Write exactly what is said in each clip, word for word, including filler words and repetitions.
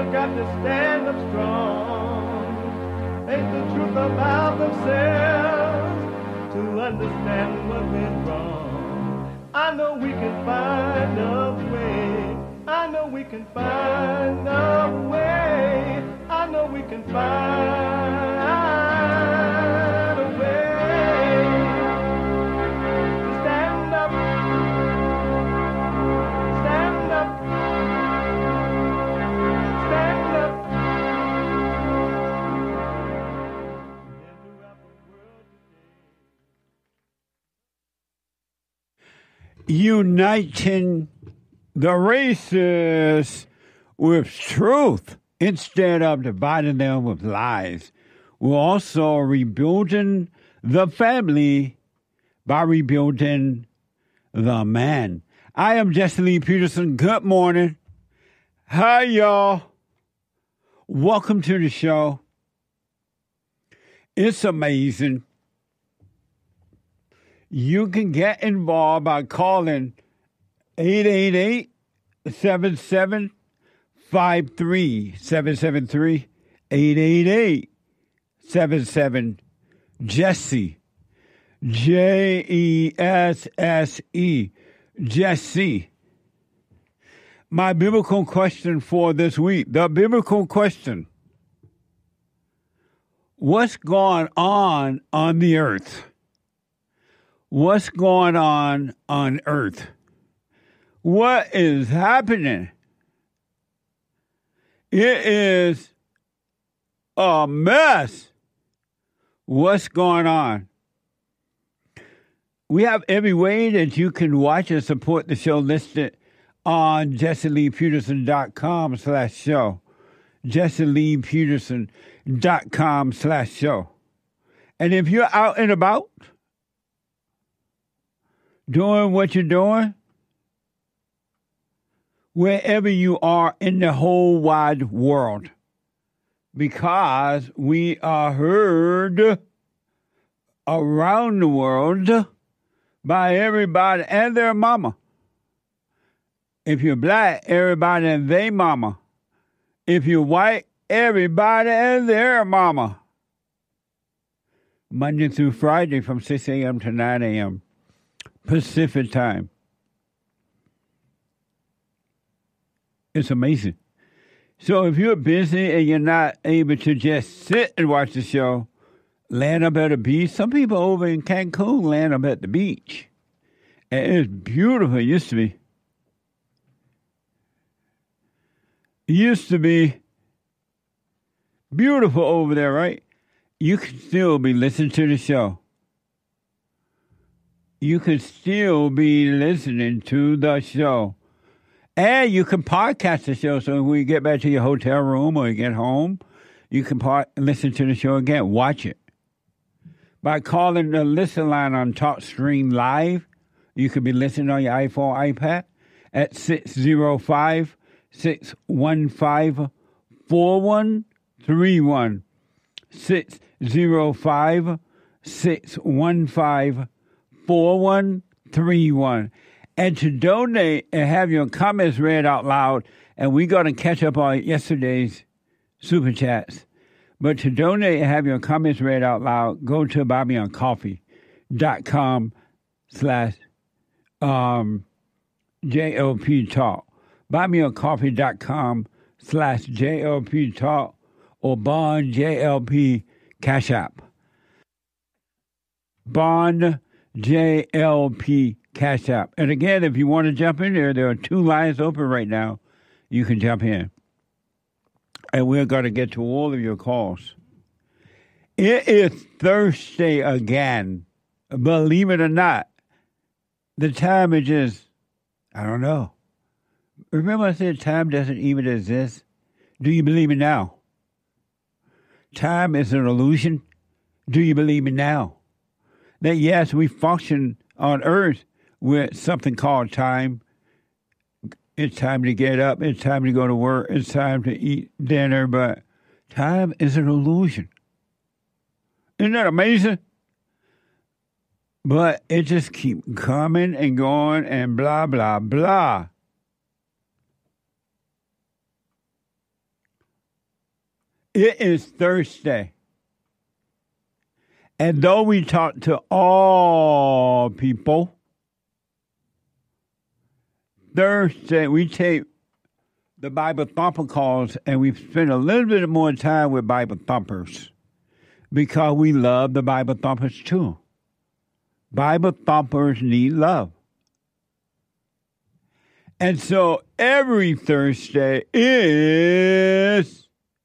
got to stand up strong. Ain't the truth about themselves to understand what went wrong. I know we can find a way. I know we can find a way. I know we can find a way to stand up, stand up, stand up. Uniting the races with truth instead of dividing them with lies. We're also rebuilding the family by rebuilding the man. I am Jesse Lee Peterson. Good morning. Hi, y'all. Welcome to the show. It's amazing. You can get involved by calling eight eight eight, seven seven five three seven seven three, eight eight eight, seven seven, Jesse, J E S S E, Jesse. My biblical question for this week, the biblical question: what's going on on the earth? What's going on on earth? What is happening? It is a mess. What's going on? We have every way that you can watch and support the show listed on jesseleepeterson.com slash show. jesseleepeterson.com slash show. And if you're out and about, doing what you're doing, wherever you are in the whole wide world, because we are heard around the world by everybody and their mama. If you're black, everybody and their mama. If you're white, everybody and their mama. Monday through Friday from six a.m. to nine a.m. Pacific time. It's amazing. So if you're busy and you're not able to just sit and watch the show, land up at a beach. Some people over in Cancun land up at the beach. And it's beautiful. It used to be. It used to be beautiful over there, right? You can still be listening to the show. You can still be listening to the show. And you can podcast the show, so when you get back to your hotel room or you get home, you can part, listen to the show again, watch it. By calling the listen line on TalkStream Live, you can be listening on your iPhone, iPad at six oh five, six one five, four one three one. six oh five, six one five, four one three one. And to donate and have your comments read out loud, and we're going to catch up on yesterday's Super Chats. But to donate and have your comments read out loud, go to buymeacoffee.com slash um, JLP Talk. Buymeacoffee.com slash JLP Talk or Bond J L P Cash App. Bond J L P Cash App. And again, if you want to jump in there, there are two lines open right now. You can jump in. And we're going to get to all of your calls. It is Thursday again. Believe it or not, the time is just, I don't know. Remember I said time doesn't even exist? Do you believe it now? Time is an illusion. Do you believe it now? That yes, we function on Earth with something called time. It's time to get up. It's time to go to work. It's time to eat dinner. But time is an illusion. Isn't that amazing? But it just keeps coming and going and blah, blah, blah. It is Thursday. And though we talk to all people, Thursday we take the Bible Thumper calls and we spend a little bit more time with Bible Thumpers because we love the Bible Thumpers too. Bible Thumpers need love. And so every Thursday is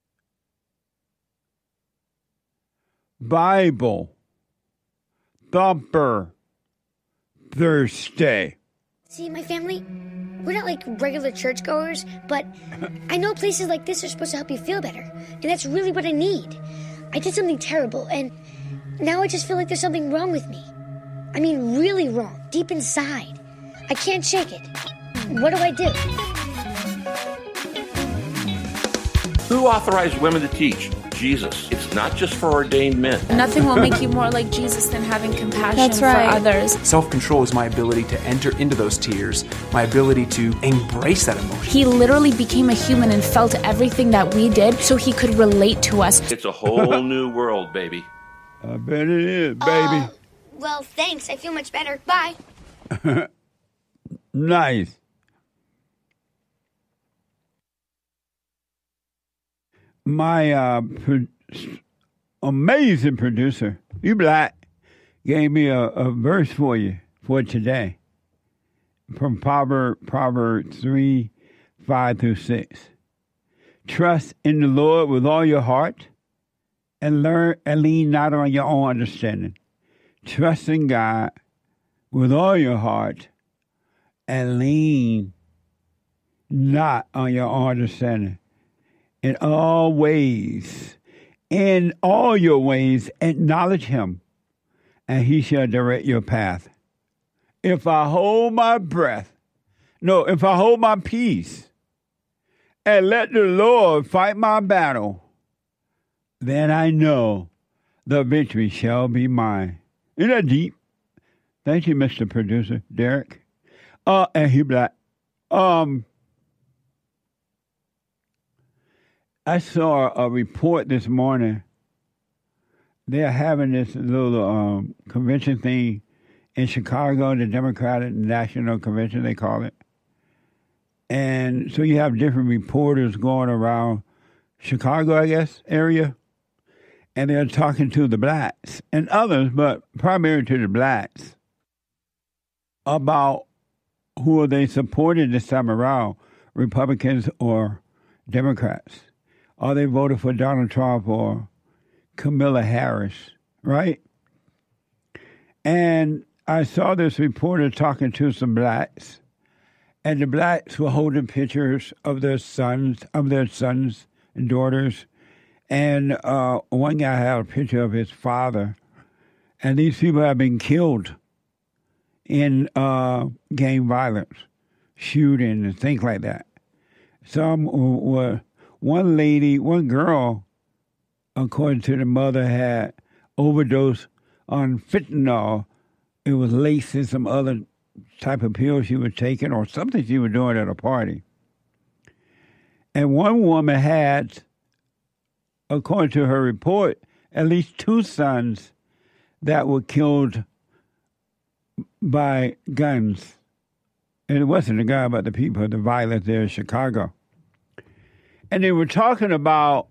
Bible Thumper Thursday. See, my family, we're not like regular churchgoers, but I know places like this are supposed to help you feel better, and that's really what I need. I did something terrible, and now I just feel like there's something wrong with me. I mean, really wrong, deep inside. I can't shake it. What do I do? Who authorized women to teach? Jesus. It's not just for ordained men. Nothing will make you more like Jesus than having compassion That's right. for others. Self-control is my ability to enter into those tears, my ability to embrace that emotion. He literally became a human and felt everything that we did so he could relate to us. It's a whole new world, baby. I bet it is, baby. Uh, well, thanks. I feel much better. Bye. Nice. My uh, pro- amazing producer, you black, gave me a, a verse for you for today from Proverbs Proverbs three, five through six. Trust in the Lord with all your heart and learn and lean not on your own understanding. Trust in God with all your heart and lean not on your own understanding. In all ways, in all your ways, acknowledge him, and he shall direct your path. If I hold my breath, no, if I hold my peace, and let the Lord fight my battle, then I know the victory shall be mine. Isn't that deep? Thank you, Mister Producer, Derek. Uh, and he black. Um... I saw a report this morning. They're having this little um, convention thing in Chicago, the Democratic National Convention, they call it. And so you have different reporters going around Chicago, I guess, area. And they're talking to the blacks and others, but primarily to the blacks, about who are they supporting this time around, Republicans or Democrats. Are they voted for Donald Trump or Kamala Harris, right? And I saw this reporter talking to some blacks, and the blacks were holding pictures of their sons, of their sons and daughters, and uh, one guy had a picture of his father, and these people have been killed in uh, gang violence, shooting and things like that. Some were... One lady, one girl, according to the mother, had overdosed on fentanyl. It was laced in some other type of pill she was taking or something she was doing at a party. And one woman had, according to her report, at least two sons that were killed by guns. And it wasn't the gun, but the people, the violence there in Chicago. And they were talking about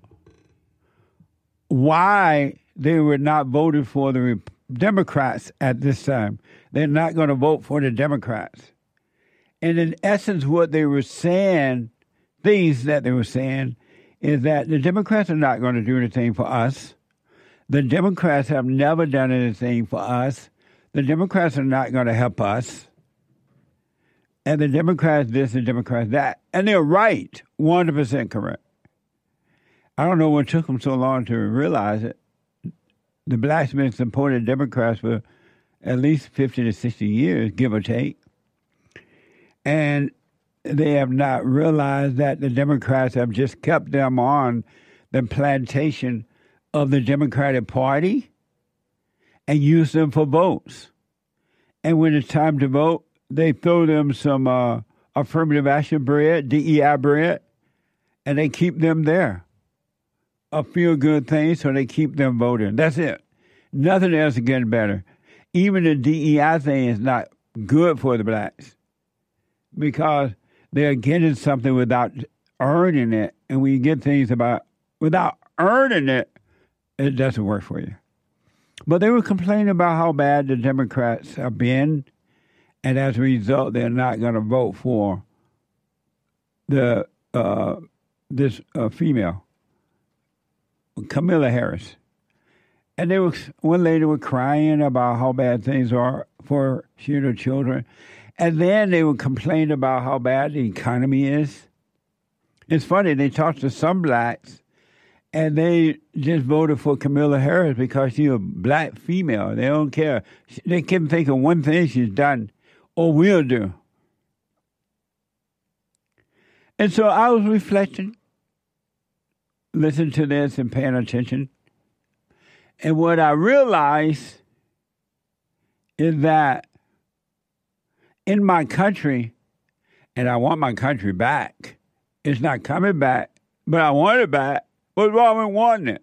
why they were not voted for the Democrats at this time. They're not going to vote for the Democrats. And in essence, what they were saying, things that they were saying, is that the Democrats are not going to do anything for us. The Democrats have never done anything for us. The Democrats are not going to help us. And the Democrats this, the Democrats that. And they're right, one hundred percent correct. I don't know what took them so long to realize it. The blacks have been supporting Democrats for at least fifty to sixty years, give or take. And they have not realized that the Democrats have just kept them on the plantation of the Democratic Party and used them for votes. And when it's time to vote, they throw them some uh, affirmative action bread, D E I bread, and they keep them there. a feel-good thing, so they keep them voting. That's it. Nothing else is getting better. Even the D E I thing is not good for the blacks because they're getting something without earning it. And when you get things about without earning it, it doesn't work for you. But they were complaining about how bad the Democrats have been, and as a result, they're not going to vote for the uh, this uh, female, Kamala Harris. And they were, one lady was crying about how bad things are for she and her children. And then they would complain about how bad the economy is. It's funny, they talked to some blacks, and they just voted for Kamala Harris because she's a black female. They don't care. They can think of one thing she's done or will do. And so I was reflecting, listening to this and paying attention. And what I realized is that in my country, and I want my country back, it's not coming back, but I want it back. What's wrong with wanting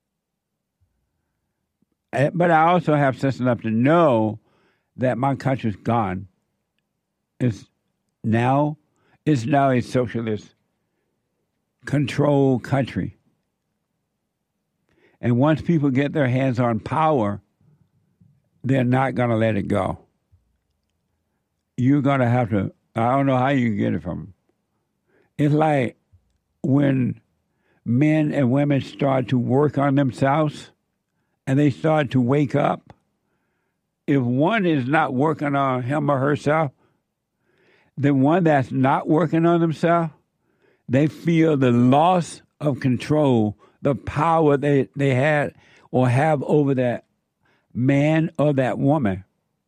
it? But I also have sense enough to know that my country's gone. It's now, it's now a socialist controlled country. And once people get their hands on power, they're not going to let it go. You're going to have to, I don't know how you can get it from them. It's like when men and women start to work on themselves and they start to wake up. If one is not working on him or herself, the one that's not working on themselves, they feel the loss of control, the power they, they had or have over that man or that woman.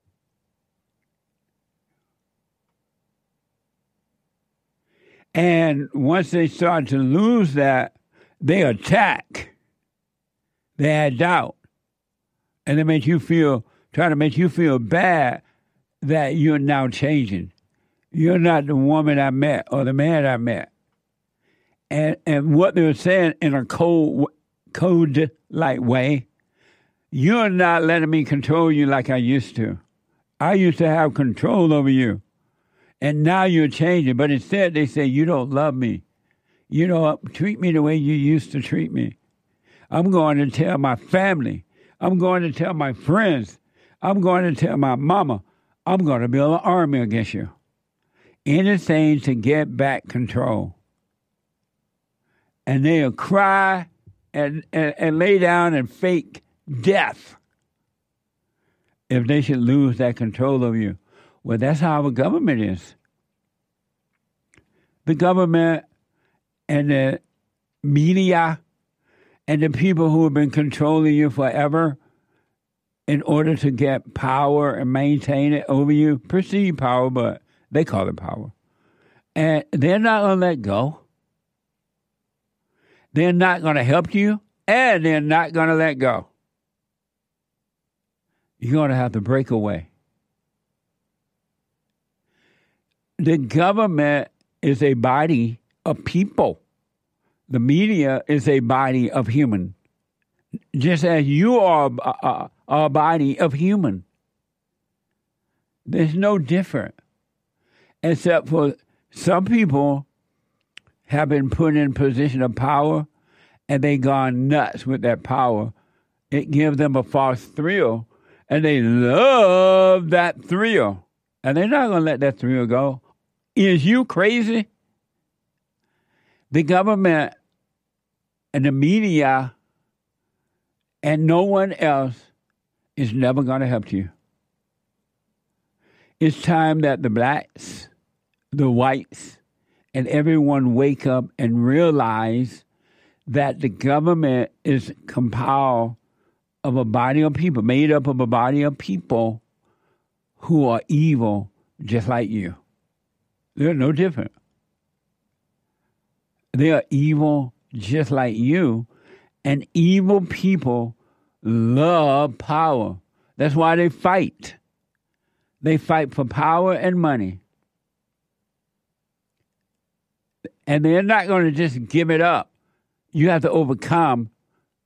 And once they start to lose that, they attack. They add doubt. And they make you feel, try to make you feel bad that you're now changing. You're not the woman I met or the man I met. And and what they were saying in a cold, code-like way, you're not letting me control you like I used to. I used to have control over you. And now you're changing. But instead they say, you don't love me. You don't treat me the way you used to treat me. I'm going to tell my family. I'm going to tell my friends. I'm going to tell my mama. I'm going to build an army against you. Anything to get back control. And they'll cry and, and, and lay down and fake death if they should lose that control over you. Well, that's how our government is. The government and the media and the people who have been controlling you forever in order to get power and maintain it over you, perceived power, but they call it power. And they're not going to let go. They're not going to help you, and they're not going to let go. You're going to have to break away. The government is a body of people. The media is a body of human. Just as you are a, a, a body of human. There's no different. Except for some people have been put in position of power and they gone nuts with that power. It gives them a false thrill and they love that thrill. And they're not going to let that thrill go. Is you crazy? The government and the media and no one else is never going to help you. It's time that the blacks, the whites, and everyone wake up and realize that the government is compiled of a body of people, made up of a body of people who are evil just like you. They're no different. They are evil just like you, and evil people love power. That's why they fight. They fight for power and money. And they're not going to just give it up. You have to overcome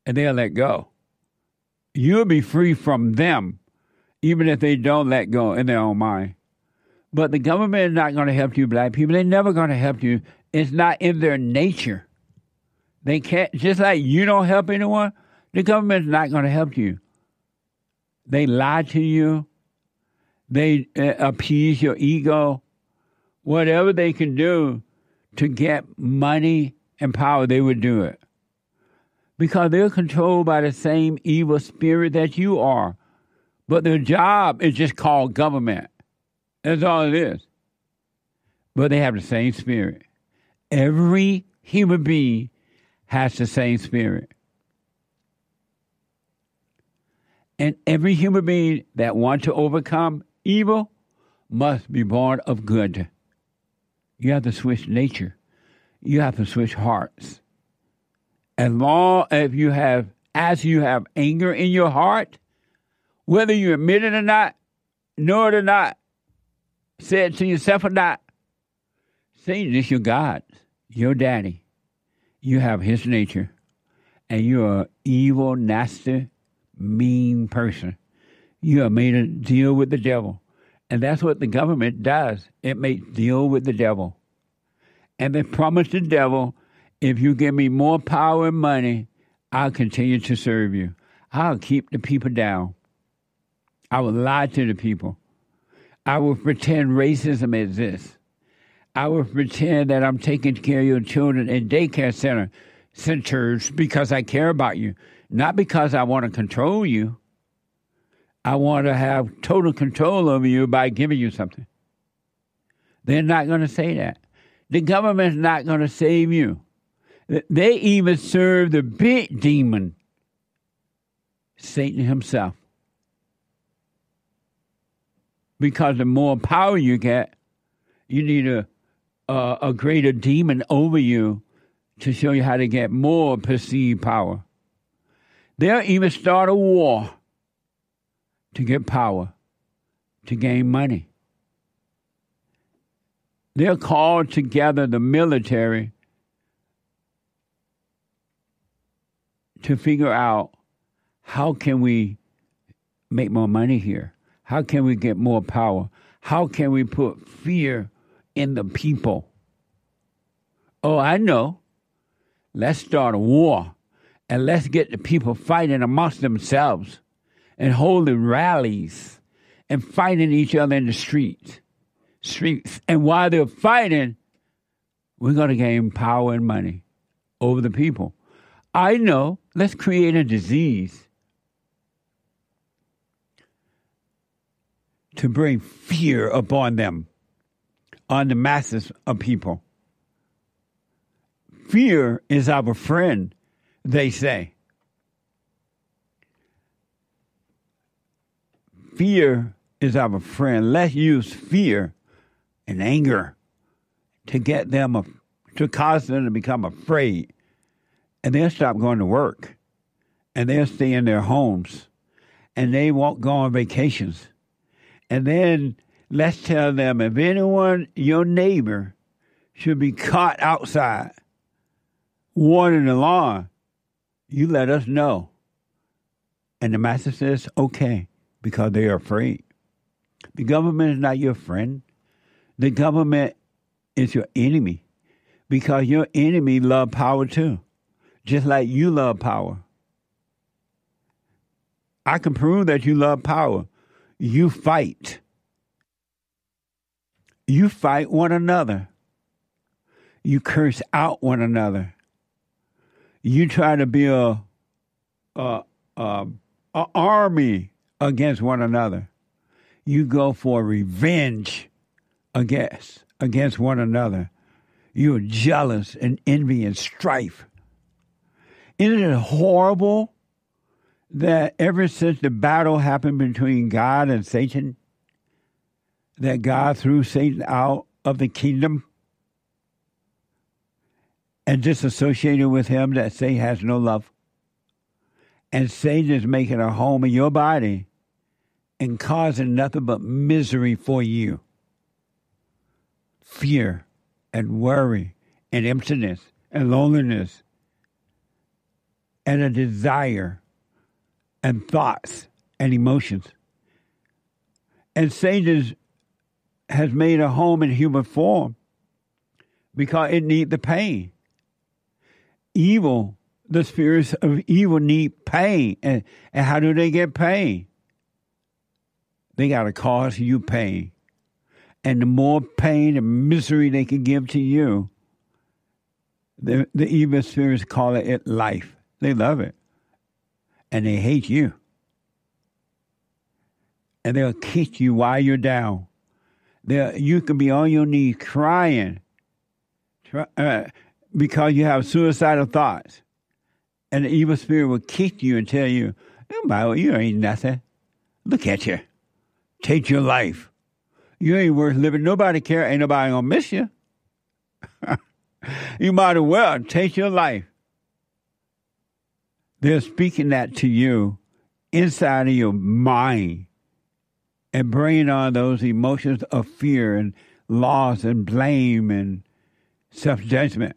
and they'll let go. You'll be free from them, even if they don't let go in their own mind. But the government is not going to help you, black people. They're never going to help you. It's not in their nature. They can't, just like you don't help anyone, the government's not going to help you. They lie to you. They uh, appease your ego. Whatever they can do to get money and power, they would do it. Because they're controlled by the same evil spirit that you are. But their job is just called government. That's all it is. But they have the same spirit. Every human being has the same spirit. And every human being that wants to overcome evil must be born of good. You have to switch nature. You have to switch hearts. As long as you have, as you have anger in your heart, whether you admit it or not, know it or not, say it to yourself or not, Satan is your God, your daddy. You have his nature, and you're an evil, nasty, mean person. You are made to deal with the devil. And that's what the government does. It makes deal with the devil. And they promise the devil, if you give me more power and money, I'll continue to serve you. I'll keep the people down. I will lie to the people. I will pretend racism exists. I will pretend that I'm taking care of your children in daycare center, centers because I care about you, not because I want to control you. I want to have total control over you by giving you something. They're not going to say that. The government's not going to save you. They even serve the big demon, Satan himself. Because the more power you get, you need a, a, a greater demon over you to show you how to get more perceived power. They'll even start a war to get power, to gain money. They'll call together the military to figure out how can we make more money here? How can we get more power? How can we put fear in the people? Oh, I know. Let's start a war, and let's get the people fighting amongst themselves and holding rallies and fighting each other in the streets. streets. And while they're fighting, we're going to gain power and money over the people. I know. Let's create a disease to bring fear upon them, on the masses of people. Fear is our friend, they say. Fear is our friend. Let's use fear and anger to get them, to cause them to become afraid. And they'll stop going to work. And they'll stay in their homes. And they won't go on vacations. And then let's tell them, if anyone, your neighbor, should be caught outside watering the lawn, you let us know. And the master says, okay, because they are afraid. The government is not your friend. The government is your enemy, because your enemy love power too, just like you love power. I can prove that you love power. You fight. You fight one another. You curse out one another. You try to be a, a, a, a army against one another. You go for revenge against, against one another. You're jealous and envy and strife. Isn't it horrible that ever since the battle happened between God and Satan, that God threw Satan out of the kingdom and disassociated with him, that Satan has no love? And Satan is making a home in your body and causing nothing but misery for you. Fear and worry and emptiness and loneliness and a desire and thoughts and emotions. And Satan has made a home in human form because it needs the pain. Evil, the spirits of evil need pain. And, and how do they get pain? They got to cause you pain. And the more pain and misery they can give to you, the, the evil spirits call it, it life. They love it. And they hate you. And they'll kick you while you're down. They'll, you can be on your knees crying try, uh, because you have suicidal thoughts. And the evil spirit will kick you and tell you, oh, you ain't nothing. Look at you. Take your life. You ain't worth living. Nobody care. Ain't nobody gonna miss you. You might as well take your life. They're speaking that to you inside of your mind and bringing on those emotions of fear and loss and blame and self-judgment.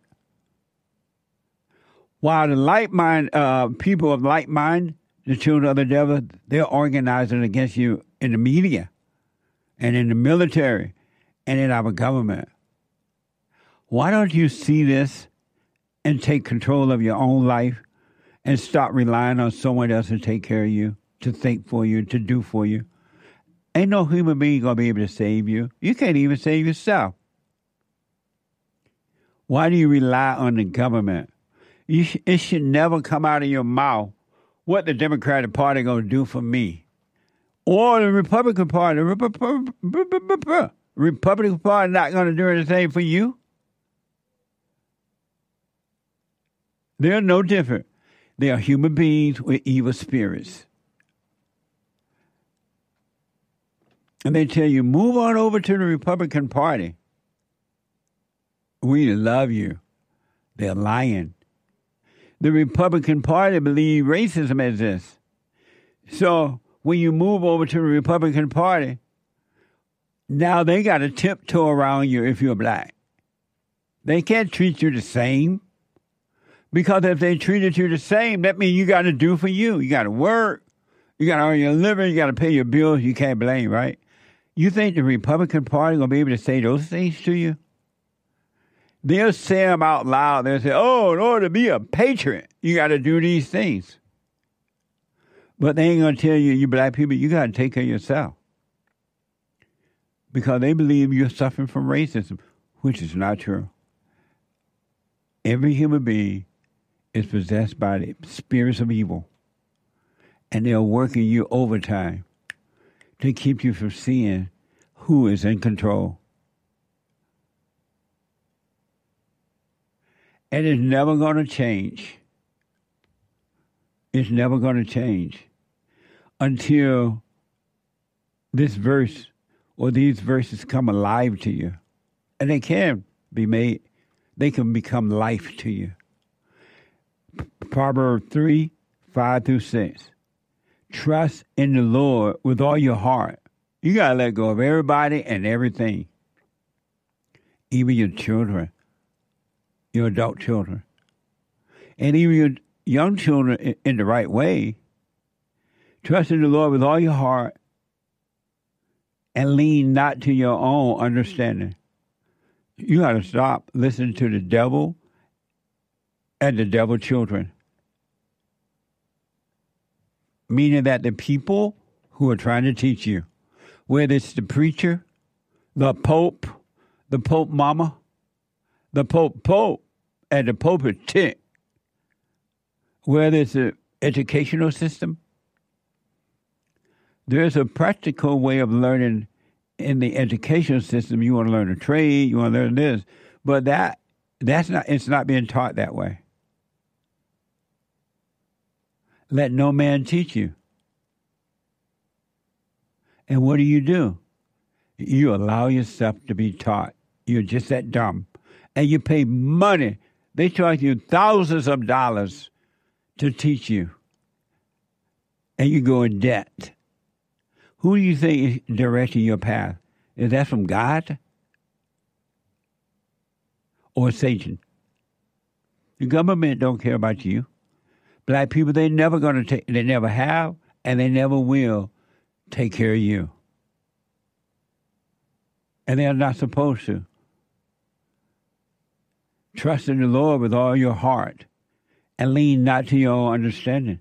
While the light mind, uh, people of light mind, the children of the devil, they're organizing against you in the media and in the military and in our government. Why don't you see this and take control of your own life and stop relying on someone else to take care of you, to think for you, to do for you? Ain't no human being going to be able to save you. You can't even save yourself. Why do you rely on the government? You sh- it should never come out of your mouth what the Democratic Party going to do for me. Or the Republican Party. The Rep- Republican Party not going to do anything for you. They're no different. They are human beings with evil spirits. And they tell you, move on over to the Republican Party. We love you. They're lying. The Republican Party believe racism exists. So when you move over to the Republican Party, now they got to tiptoe around you if you're black. They can't treat you the same. Because if they treated you the same, that means you got to do for you. You got to work. You got to earn your living. You got to pay your bills. You can't blame, right? You think the Republican Party going to be able to say those things to you? They'll say them out loud. They'll say, oh, in order to be a patriot, you got to do these things. But they ain't going to tell you, you black people, you got to take care of yourself. Because they believe you're suffering from racism, which is not true. Every human being is possessed by the spirits of evil. And they're working you overtime to keep you from seeing who is in control. And it's never going to change. It's never going to change until this verse or these verses come alive to you. And they can be made, they can become life to you. Proverbs three, five through six. Trust in the Lord with all your heart. You got to let go of everybody and everything. Even your children, your adult children. And even your young children in, in the right way. Trust in the Lord with all your heart and lean not to your own understanding. You got to stop listening to the devil and the devil children. Meaning that the people who are trying to teach you, whether it's the preacher, the pope, the pope mama, the pope pope, and the pope tit, whether it's the educational system, there's a practical way of learning in the educational system. You want to learn a trade, you want to learn this, but that that's not. It's not being taught that way. Let no man teach you. And what do you do? You allow yourself to be taught. You're just that dumb. And you pay money. They charge you thousands of dollars to teach you. And you go in debt. Who do you think is directing your path? Is that from God? Or Satan? The government don't care about you. Black people, they never going to take, they never have, and they never will take care of you. And they're not supposed to. Trust in the Lord with all your heart and lean not to your own understanding.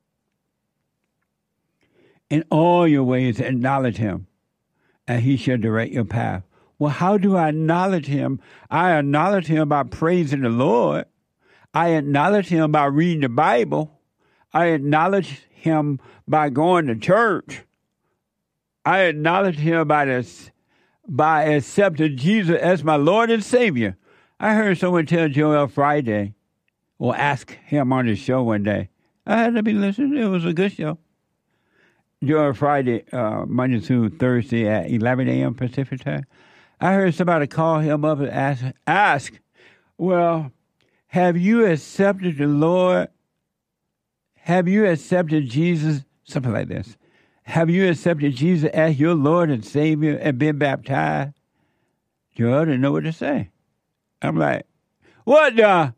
In all your ways, acknowledge him, and he shall direct your path. Well, how do I acknowledge him? I acknowledge him by praising the Lord. I acknowledge him by reading the Bible. I acknowledge him by going to church. I acknowledge him by this, by accepting Jesus as my Lord and Savior. I heard someone tell Joel Friday, or ask him on his show one day. I had to be listening. It was a good show. Joel Friday, uh, Monday through Thursday at eleven a.m. Pacific time. I heard somebody call him up and ask, ask, well, have you accepted the Lord? Have you accepted Jesus? Something like this. Have you accepted Jesus as your Lord and Savior and been baptized? Joel didn't know what to say. I'm like, what the?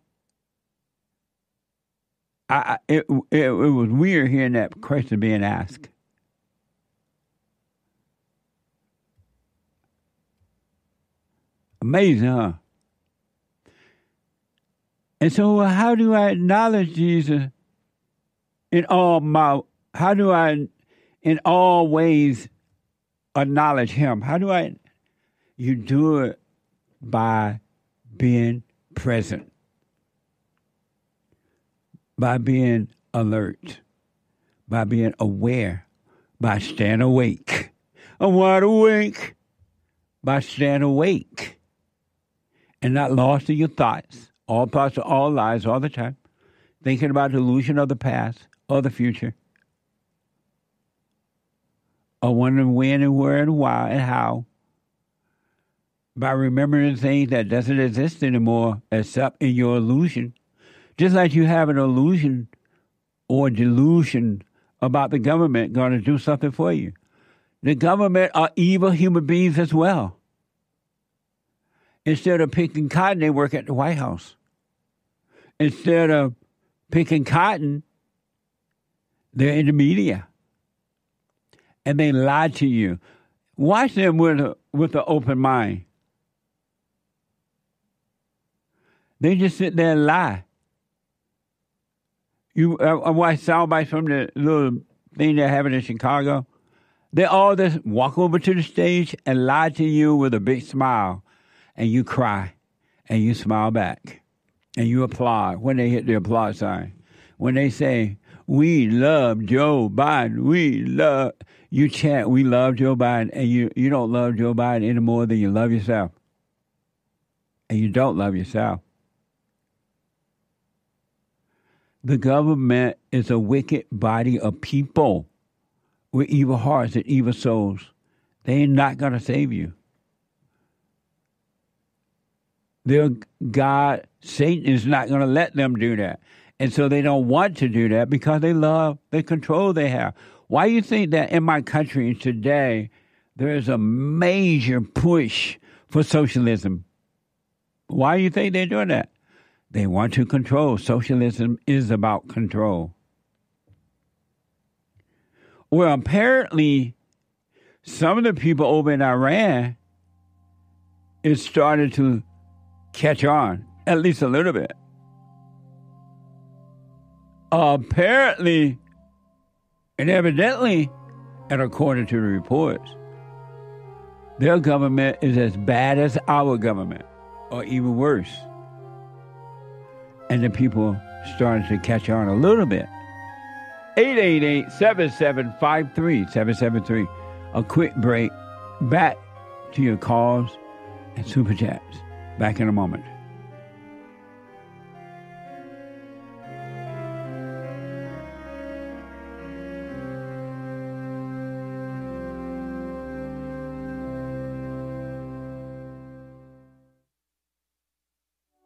I, it, it, it was weird hearing that question being asked. Amazing, huh? And so how do I acknowledge Jesus in all my, how do I in all ways acknowledge him? How do I, you do it by being present, by being alert, by being aware, by staying awake. I'm wide awake, by staying awake and not lost in your thoughts, all thoughts are all lies all the time, thinking about the illusion of the past or the future, or wondering when and where and why and how, by remembering things that doesn't exist anymore except in your illusion. Just like you have an illusion or delusion about the government going to do something for you. The government are evil human beings as well. Instead of picking cotton, they work at the White House. Instead of picking cotton, they're in the media. And they lie to you. Watch them with a, with an open mind. They just sit there and lie. You, I, I watched sound bites from the little thing they're having in Chicago. They all just walk over to the stage and lie to you with a big smile. And you cry. And you smile back. And you applaud when they hit the applause sign. When they say, we love Joe Biden. We love, you chant, we love Joe Biden. And you, you don't love Joe Biden any more than you love yourself. And you don't love yourself. The government is a wicked body of people with evil hearts and evil souls. They're not going to save you. Their God, Satan, is not going to let them do that. And so they don't want to do that because they love the control they have. Why do you think that in my country today, there is a major push for socialism? Why do you think they're doing that? They want to control. Socialism is about control. Well, apparently, some of the people over in Iran, it started to catch on, at least a little bit. Apparently, and evidently, and according to the reports, their government is as bad as our government, or even worse. And the people started to catch on a little bit. eight eight eight, seven seven five three, seven seven three. A quick break. Back to your calls and super chats. Back in a moment.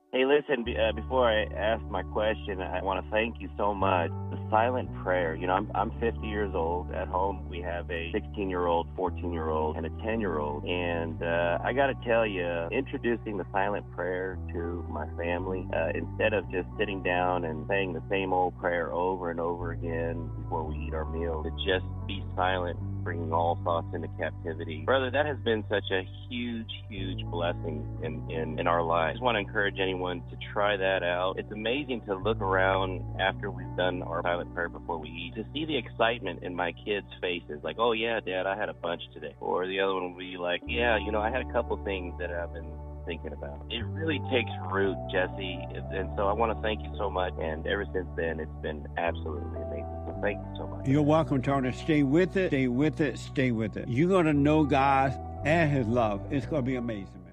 Hey, listen, be- uh, before I ask my question, I want to thank you so much. The silent prayer, you know, I'm I'm fifty years old. At home, we have a sixteen-year-old, fourteen-year-old, and a ten-year-old. And uh, I got to tell you, introducing the silent prayer to my family, uh, instead of just sitting down and saying the same old prayer over and over again before we eat our meal, to just be silent, bringing all thoughts into captivity. Brother, that has been such a huge, huge blessing in, in, in our lives. I just want to encourage anyone to try that out. It's amazing to look around after we've done our silent prayer before we eat, to see the excitement in my kids' faces, like, oh yeah, Dad, I had a bunch today. Or the other one will be like, yeah, you know, I had a couple things that I've been thinking about. It really takes root, Jesse, and so I want to thank you so much, and ever since then, it's been absolutely amazing. So thank you so much. You're welcome, Tony. Stay with it, stay with it, stay with it. You're going to know God and his love. It's going to be amazing, man.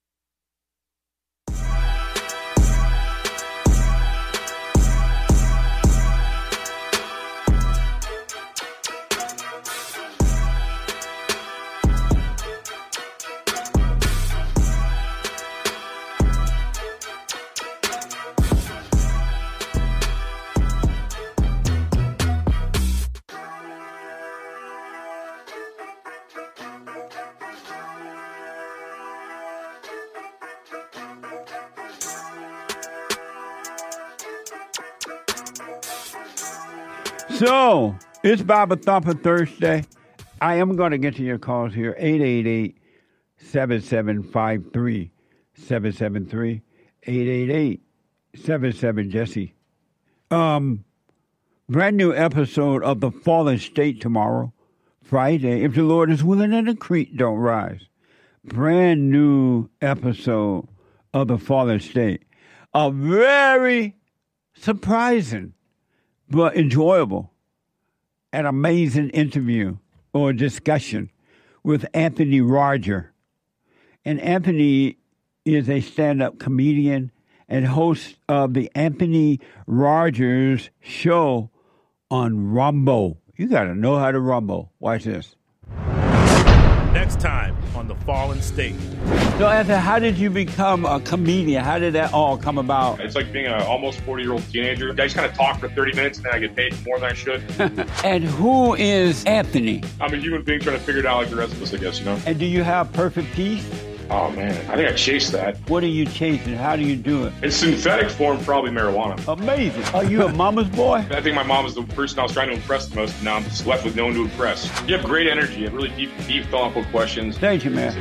So, it's Bible Thumper Thursday. I am going to get to your calls here. eight eight eight, seven seven five three, seven seven three. eight eight eight, seven seven, Jesse. Um, brand new episode of The Fallen State tomorrow, Friday. If the Lord is willing and the creek don't rise. Brand new episode of The Fallen State. A very surprising but enjoyable and amazing interview or discussion with Anthony Roger. And Anthony is a stand-up comedian and host of the Anthony Rogers Show on Rumble. You got to know how to rumble. Watch this. Next time on The Fallen State. So, Anthony, how did you become a comedian? How did that all come about? It's like being an almost forty-year-old teenager. I just kind of talk for thirty minutes and then I get paid more than I should. And who is Anthony? I'm a human being trying to figure it out like the rest of us, I guess, you know? And do you have perfect peace? Oh, man. I think I chased that. What are you chasing? How do you do it? In synthetic form, probably marijuana. Amazing. Are you a mama's boy? I think my mom was the person I was trying to impress the most, and now I'm just left with no one to impress. You have great energy. You have really deep, deep, thoughtful questions. Thank you, man.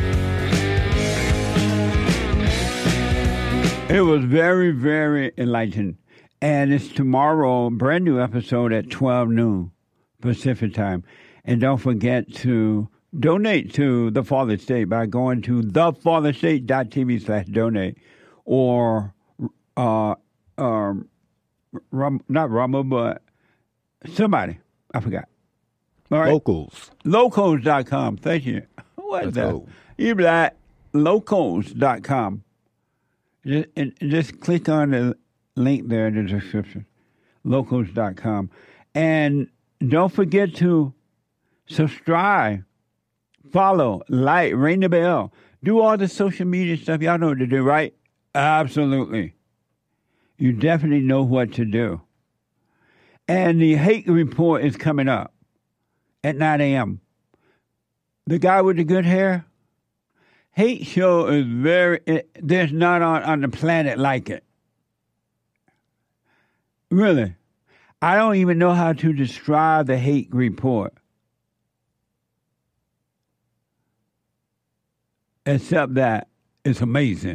It was very, very enlightening. And it's tomorrow, brand new episode at twelve noon Pacific time. And don't forget to donate to The Fallen State by going to the fallen state dot t v slash donate or uh, um, rum, not Rumble, but somebody. I forgot. All right. Locals. Locals dot com. Thank you. What is that? You black. Locals dot com. Just, and just click on the link there in the description. Locals dot com. And don't forget to subscribe, follow, like, ring the bell. Do all the social media stuff. Y'all know what to do, right? Absolutely. You definitely know what to do. And the hate report is coming up at nine a.m. The guy with the good hair, hate show is very, it, there's not on, on the planet like it. Really. I don't even know how to describe the hate report. Except that it's amazing.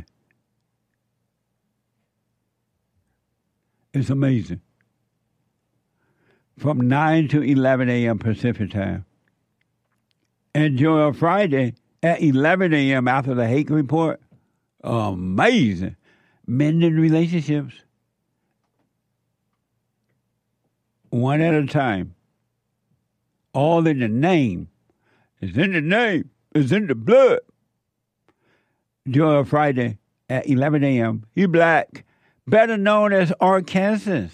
It's amazing. From nine to eleven a.m. Pacific time. Enjoy a Friday at eleven a.m. after the hate report. Amazing. Mending relationships. One at a time. All in the name. It's in the name. It's in the blood. Enjoy a Friday at eleven a.m. You black, better known as Arkansas.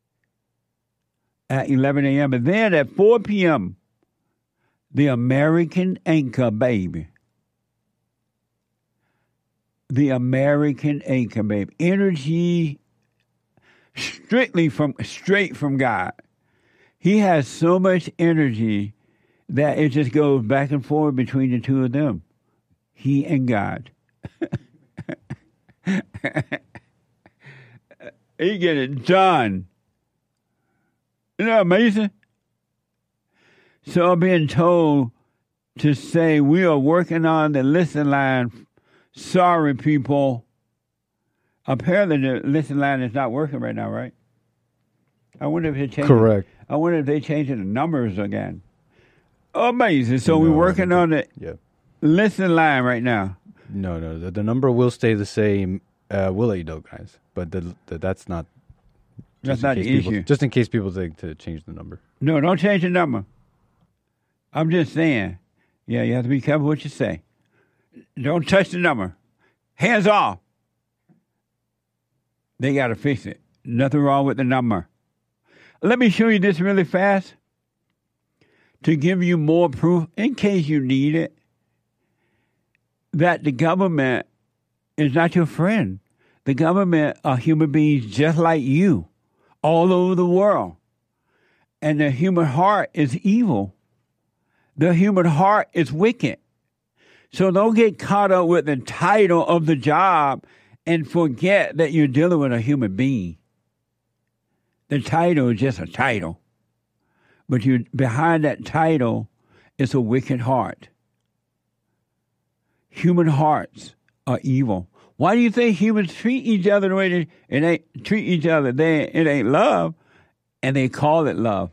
At eleven a.m. And then at four p.m., the American Anchor Baby. the American anchor, babe. Energy strictly from straight from God. He has so much energy that it just goes back and forth between the two of them, he and God. He get it done. Isn't that amazing? So I'm being told to say we are working on the listen line. Sorry, people. Apparently the listen line is not working right now, right? I wonder if they changed. Correct. I wonder if they changed the numbers again. Amazing. So No, we're working on the yeah. listen line right now. No, no. The, the number will stay the same. Uh, will let you know, guys. But the, the, that's not. That's just in not the case people- issue. Just in case people think to change the number. No, don't change the number. I'm just saying. Yeah, you have to be careful what you say. Don't touch the number. Hands off. They got to fix it. Nothing wrong with the number. Let me show you this really fast to give you more proof, in case you need it, that the government is not your friend. The government are human beings just like you, all over the world. And the human heart is evil. The human heart is wicked. So don't get caught up with the title of the job and forget that you're dealing with a human being. The title is just a title. But you behind that title is a wicked heart. Human hearts are evil. Why do you think humans treat each other the way they it ain't treat each other? They it ain't love, and they call it love.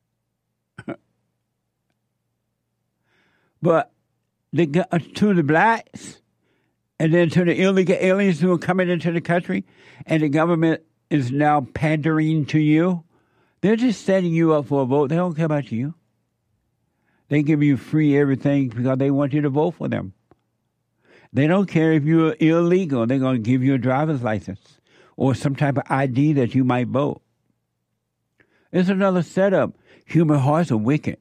But the, to the blacks, and then to the illegal aliens who are coming into the country, and the government is now pandering to you, they're just setting you up for a vote. They don't care about you. They give you free everything because they want you to vote for them. They don't care if you're illegal. They're going to give you a driver's license or some type of I D that you might vote. It's another setup. Human hearts are wicked.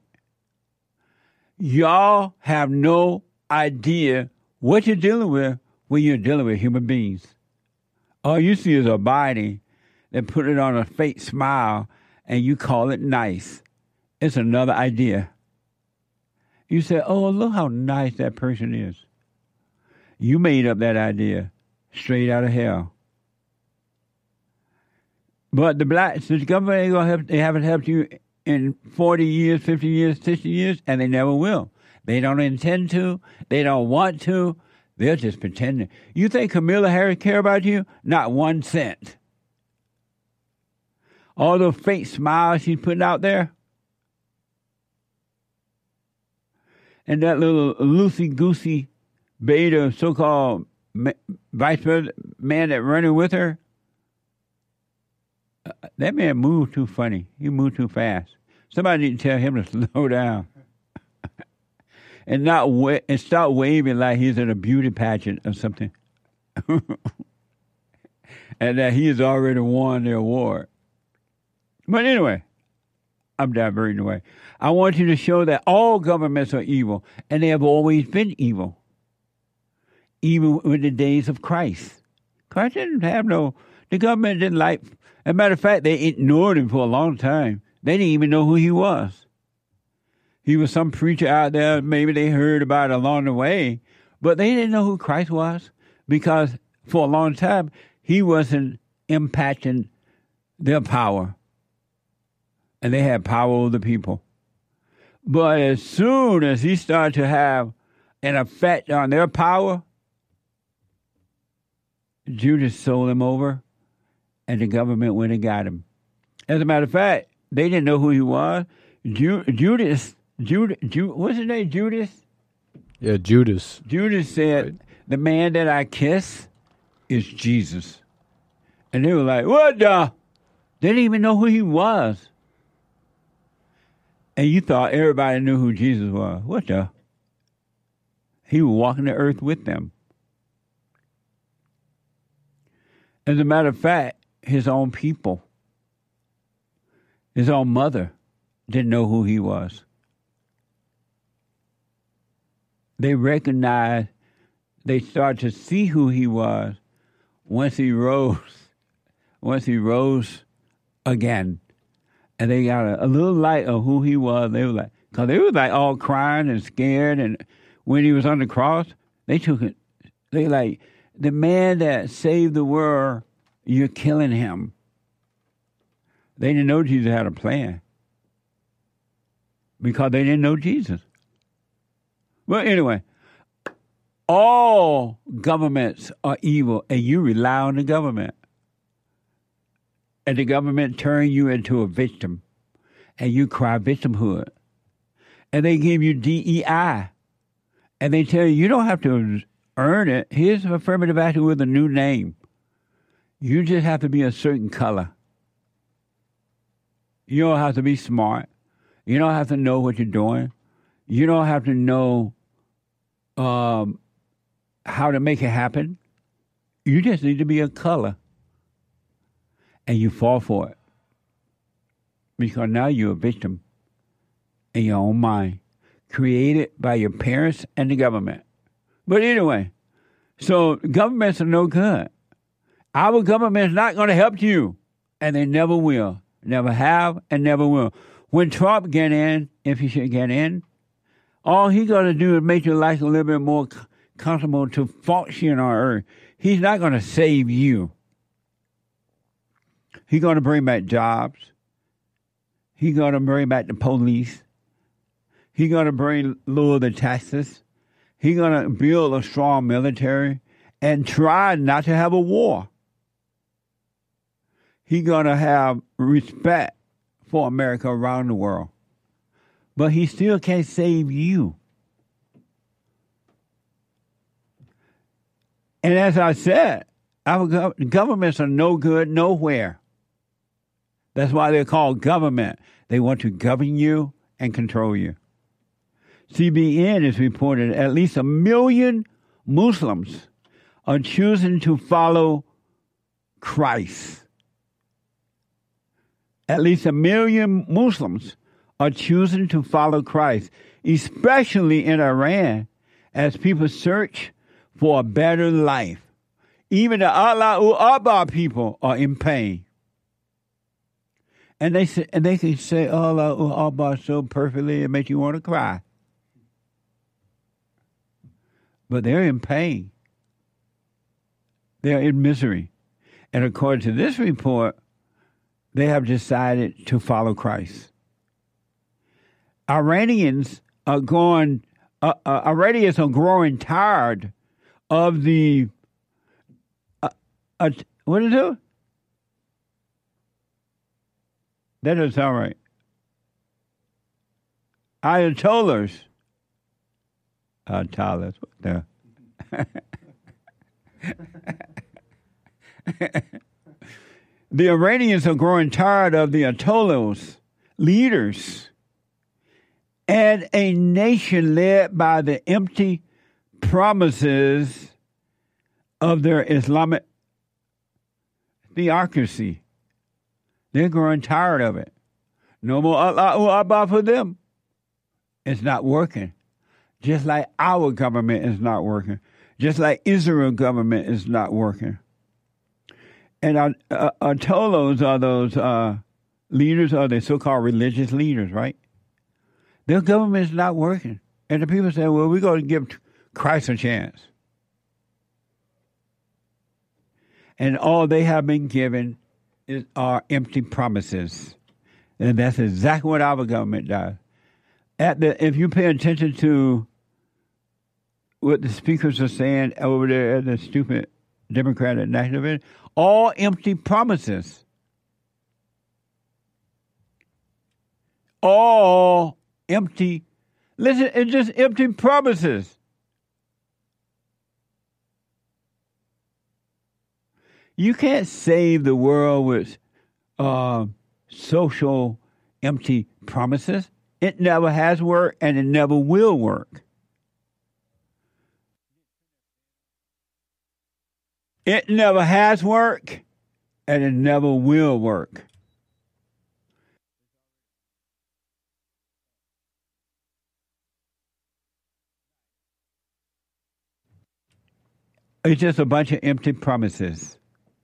Y'all have no idea what you're dealing with when you're dealing with human beings. All you see is a body that put it on a fake smile and you call it nice. It's another idea. You say, oh, look how nice that person is. You made up that idea straight out of hell. But the blacks, the government ain't gonna help, they haven't helped you in forty years, fifty years, sixty years, and they never will. They don't intend to. They don't want to. They're just pretending. You think Kamala Harris care about you? Not one cent. All those fake smiles she's putting out there. And that little loosey-goosey beta so-called ma- vice president man that running with her. Uh, that man moved too funny. He moved too fast. Somebody need to tell him to slow down. and not wa- and start waving like he's in a beauty pageant or something. And that he has already won the award. But anyway, I'm diverting away. I want you to show that all governments are evil, and they have always been evil. Even in the days of Christ. Christ didn't have no, the government didn't like, as a matter of fact, they ignored him for a long time. They didn't even know who he was. He was some preacher out there, maybe they heard about it along the way, but they didn't know who Christ was because for a long time, he wasn't impacting their power. And they had power over the people. But as soon as he started to have an effect on their power, Judas sold him over, and the government went and got him. As a matter of fact, they didn't know who he was. Ju- Judas, Judas, Ju- what's his name? Judas? Yeah, Judas. Judas said, right. The man that I kiss is Jesus. And they were like, what the? They didn't even know who he was. And you thought everybody knew who Jesus was. What the? He was walking the earth with them. As a matter of fact, his own people, his own mother, didn't know who he was. They recognized they start to see who he was once he rose, once he rose again. And they got a, a little light of who he was. They were like, because they were like all crying and scared. And when he was on the cross, they took it. They like, the man that saved the world, you're killing him. They didn't know Jesus had a plan because they didn't know Jesus. Well, anyway, all governments are evil, and you rely on the government. And the government turn you into a victim, and you cry victimhood. And they give you D E I, and they tell you you don't have to earn it. Here's affirmative action with a new name. You just have to be a certain color. You don't have to be smart. You don't have to know what you're doing. You don't have to know um, how to make it happen. You just need to be a color. And you fall for it. Because now you're a victim in your own mind, created by your parents and the government. But anyway, so governments are no good. Our government is not going to help you, and they never will. Never have and never will. When Trump get in, if he should get in, all he's going to do is make your life a little bit more comfortable to function on earth. He's not going to save you. He's going to bring back jobs. He's going to bring back the police. He's going to bring lower the taxes. He's going to build a strong military and try not to have a war. He's going to have respect for America around the world. But he still can't save you. And as I said, our gov- governments are no good nowhere. That's why they're called government. They want to govern you and control you. C B N has reported at least a million Muslims are choosing to follow Christ. At least a million Muslims are choosing to follow Christ, especially in Iran, as people search for a better life. Even the Allahu Akbar people are in pain. And they say, and they can say Allahu Akbar so perfectly it makes you want to cry. But they're in pain. They're in misery. And according to this report, they have decided to follow Christ. Iranians are going, uh, uh, Iranians are growing tired of the, uh, uh, what is it? That doesn't sound right. Ayatollahs. Ayatollahs. What the? The Iranians are growing tired of the Ayatollahs, leaders, and a nation led by the empty promises of their Islamic theocracy. They're growing tired of it. No more Allahu Akbar for them. It's not working. Just like our government is not working. Just like Israel government is not working. And our uh, Ayatollahs are those uh, leaders, are the so-called religious leaders, right? Their government is not working. And the people say, well, we're going to give Christ a chance. And all they have been given is, are empty promises. And that's exactly what our government does. At the, if you pay attention to what the speakers are saying over there at the stupid Democratic National event, all empty promises. All empty. Listen, it's just empty promises. You can't save the world with uh, social empty promises. It never has worked, and it never will work. It never has worked, and it never will work. It's just a bunch of empty promises.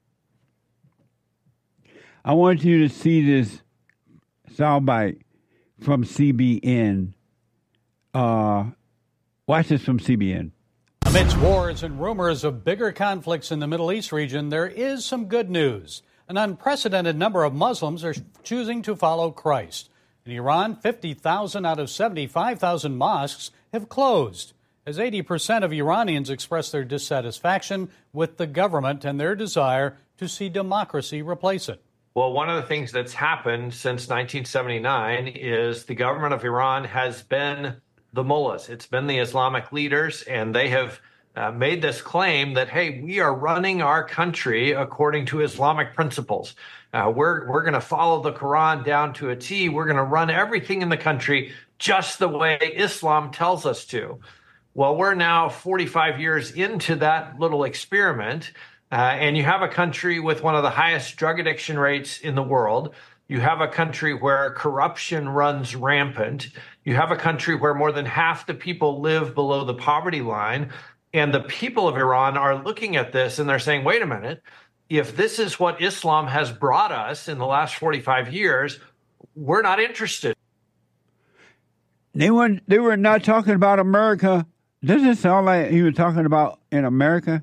I want you to see this soundbite from C B N. Uh, watch this from C B N. Amidst wars and rumors of bigger conflicts in the Middle East region, there is some good news. An unprecedented number of Muslims are choosing to follow Christ. In Iran, fifty thousand out of seventy-five thousand mosques have closed, as eighty percent of Iranians express their dissatisfaction with the government and their desire to see democracy replace it. Well, one of the things that's happened since nineteen seventy-nine is the government of Iran has been the mullahs. It's been the Islamic leaders, and they have uh, made this claim that, hey, we are running our country according to Islamic principles. Uh, we're we're going to follow the Quran down to a T. We're going to run everything in the country just the way Islam tells us to. Well, we're now forty-five years into that little experiment, uh, and you have a country with one of the highest drug addiction rates in the world. You have a country where corruption runs rampant. You have a country where more than half the people live below the poverty line. And the people of Iran are looking at this and they're saying, wait a minute, if this is what Islam has brought us in the last forty-five years, we're not interested. They were, they were not talking about America. Does it sound like he was talking about in America?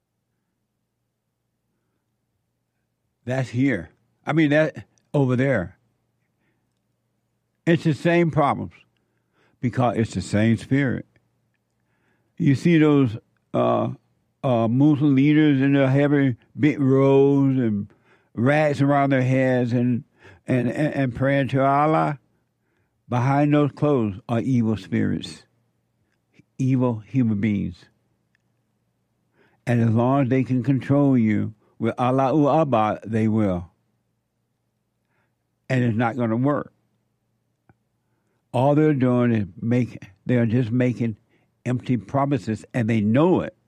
That's here. I mean, that over there. It's the same problems because it's the same spirit. You see those uh, uh, Muslim leaders in their heavy big robes and rats around their heads and, and, and, and praying to Allah. Behind those clothes are evil spirits, evil human beings. And as long as they can control you with Allahu Akbar, they will. And it's not going to work. All they're doing is make, they're just making empty promises, and they know it.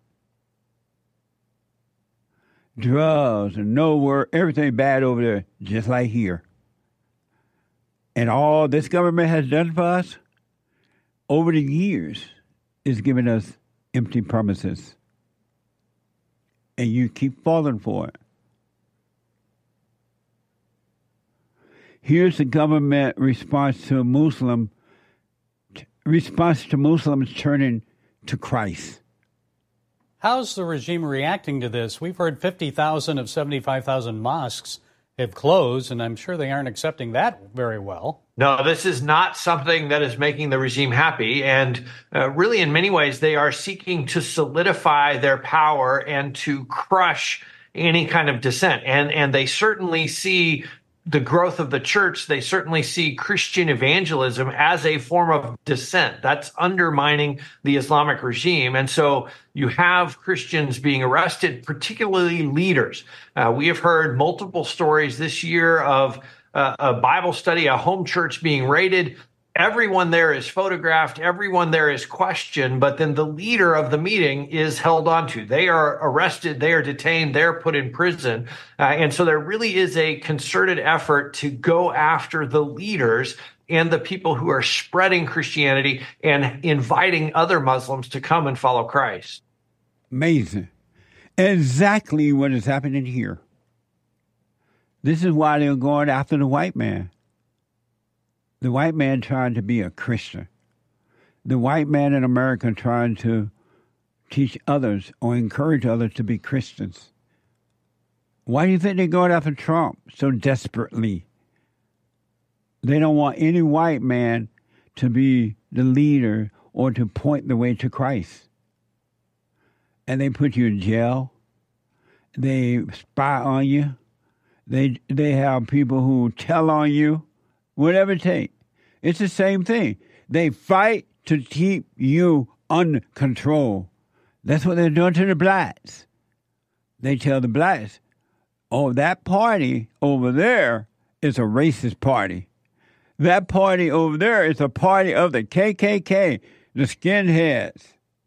Drugs and no work, everything bad over there, just like here. And all this government has done for us over the years is giving us empty promises. And you keep falling for it. Here's the government response to Muslim response to Muslims turning to Christ. How's the regime reacting to this? We've heard fifty thousand of seventy-five thousand mosques have closed, and I'm sure they aren't accepting that very well. No, this is not something that is making the regime happy. And uh, really, in many ways, they are seeking to solidify their power and to crush any kind of dissent. And, and they certainly see the growth of the church. They certainly see Christian evangelism as a form of dissent. That's undermining the Islamic regime. And so you have Christians being arrested, particularly leaders. Uh, we have heard multiple stories this year of uh, a Bible study, a home church being raided. Everyone there is photographed. Everyone there is questioned, but then the leader of the meeting is held onto. They are arrested. They are detained. They're put in prison. Uh, and so there really is a concerted effort to go after the leaders and the people who are spreading Christianity and inviting other Muslims to come and follow Christ. Amazing. Exactly what is happening here. This is why they're going after the white man. The white man trying to be a Christian. The white man in America trying to teach others or encourage others to be Christians. Why do you think they're going after Trump so desperately? They don't want any white man to be the leader or to point the way to Christ. And they put you in jail. They spy on you. They they have people who tell on you. Whatever it takes. It's the same thing. They fight to keep you under control. That's what they're doing to the blacks. They tell the blacks, oh, that party over there is a racist party. That party over there is a party of the K K K, the skinheads,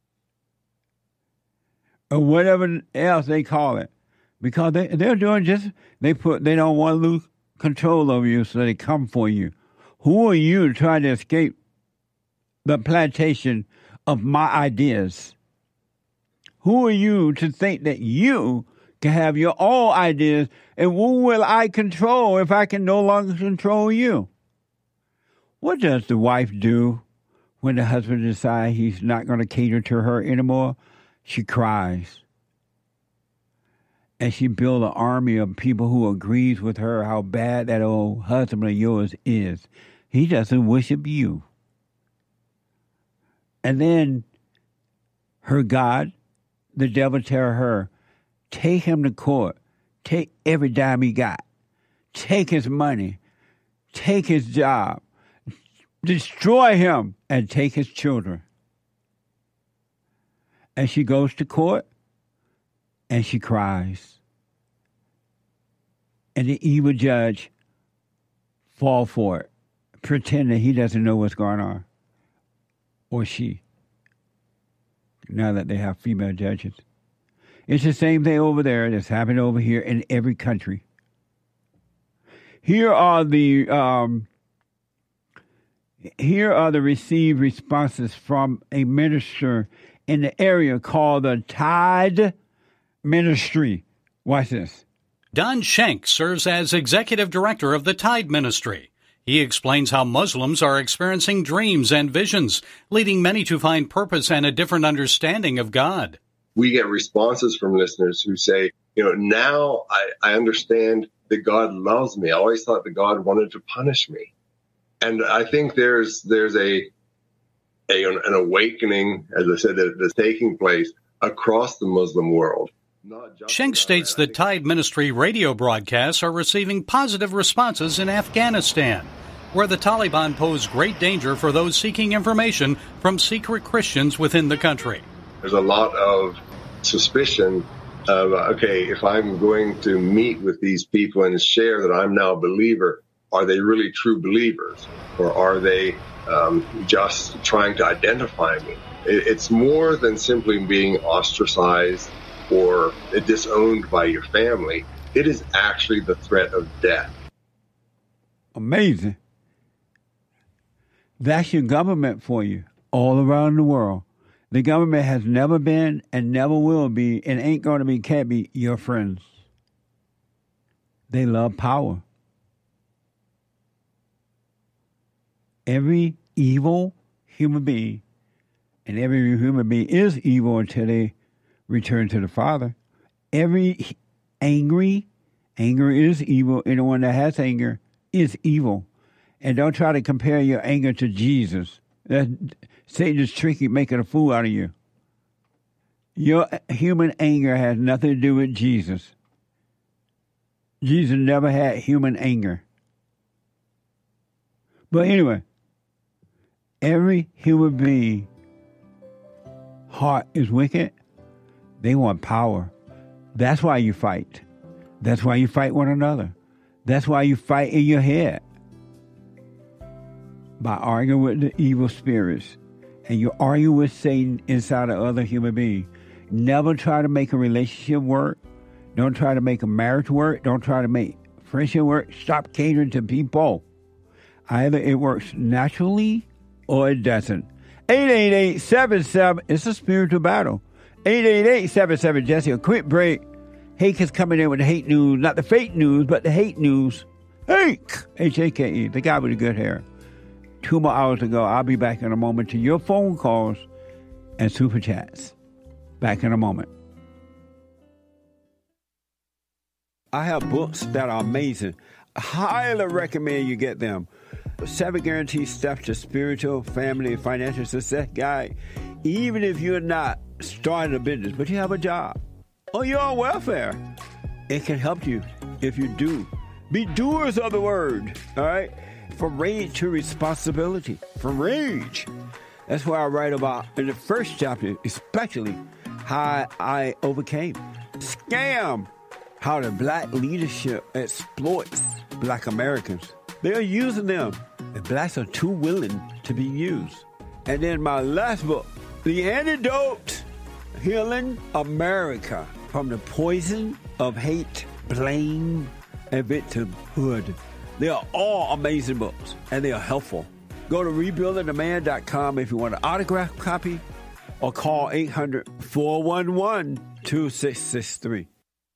or whatever else they call it. Because they, they're doing just, they put, they don't want to lose control over you, so they come for you. Who are you to try to escape the plantation of my ideas? Who are you to think that you can have your own ideas, and who will I control if I can no longer control you? What does the wife do when the husband decides he's not going to cater to her anymore? She cries. And she builds an army of people who agrees with her how bad that old husband of yours is. He doesn't worship you. And then her God, the devil, tell her, take him to court. Take every dime he got. Take his money. Take his job. Destroy him and take his children. And she goes to court and she cries. And the evil judge falls for it, pretending he doesn't know what's going on. Or she. Now that they have female judges. It's the same thing over there that's happening over here in every country. Here are the um, here are the received responses from a minister in the area called the Tide Ministry. Watch this. Don Schenck serves as executive director of the Tide Ministry. He explains how Muslims are experiencing dreams and visions, leading many to find purpose and a different understanding of God. We get responses from listeners who say, you know, now I, I understand that God loves me. I always thought that God wanted to punish me. And I think there's there's a, a an awakening, as I said, that, that's taking place across the Muslim world. Schenck states that Tide Ministry radio broadcasts are receiving positive responses in Afghanistan, where the Taliban pose great danger for those seeking information from secret Christians within the country. There's a lot of suspicion of, okay, if I'm going to meet with these people and share that I'm now a believer, are they really true believers? Or are they um, just trying to identify me? It, it's more than simply being ostracized or disowned by your family. It is actually the threat of death. Amazing. That's your government for you all around the world. The government has never been and never will be and ain't going to be, can't be your friends. They love power. Every evil human being, and every human being is evil until they return to the Father. Every angry, anger is evil. Anyone that has anger is evil. And don't try to compare your anger to Jesus. That Satan is tricky, making a fool out of you. Your human anger has nothing to do with Jesus. Jesus never had human anger. But anyway, every human being heart is wicked. They want power. That's why you fight. That's why you fight one another. That's why you fight in your head. By arguing with the evil spirits. And you argue with Satan inside of other human beings. Never try to make a relationship work. Don't try to make a marriage work. Don't try to make friendship work. Stop catering to people. Either it works naturally or it doesn't. eight eight eight, seven seven, it's a spiritual battle. eight eight eight, seven seven, Jesse. A quick break. Hake is coming in with the hate news. Not the fake news, but the hate news. Hake! H A K E, the guy with the good hair. Two more hours to go. I'll be back in a moment to your phone calls and super chats. Back in a moment. I have books that are amazing. I highly recommend you get them. Seven Guaranteed Steps to Spiritual, Family, and Financial Success Guide. Even if you're not starting a business, but you have a job, or you're on welfare, it can help you if you do. Be doers of the word, all right? From rage to responsibility. From rage. That's what I write about in the first chapter, especially how I overcame. Scam. How the black leadership exploits black Americans. They're using them. And blacks are too willing to be used. And then my last book, The Antidote, Healing America from the Poison of Hate, Blame, and Victimhood. They are all amazing books, and they are helpful. Go to rebuilding the man dot com if you want an autographed copy, or call eight hundred, four one one, two six six three.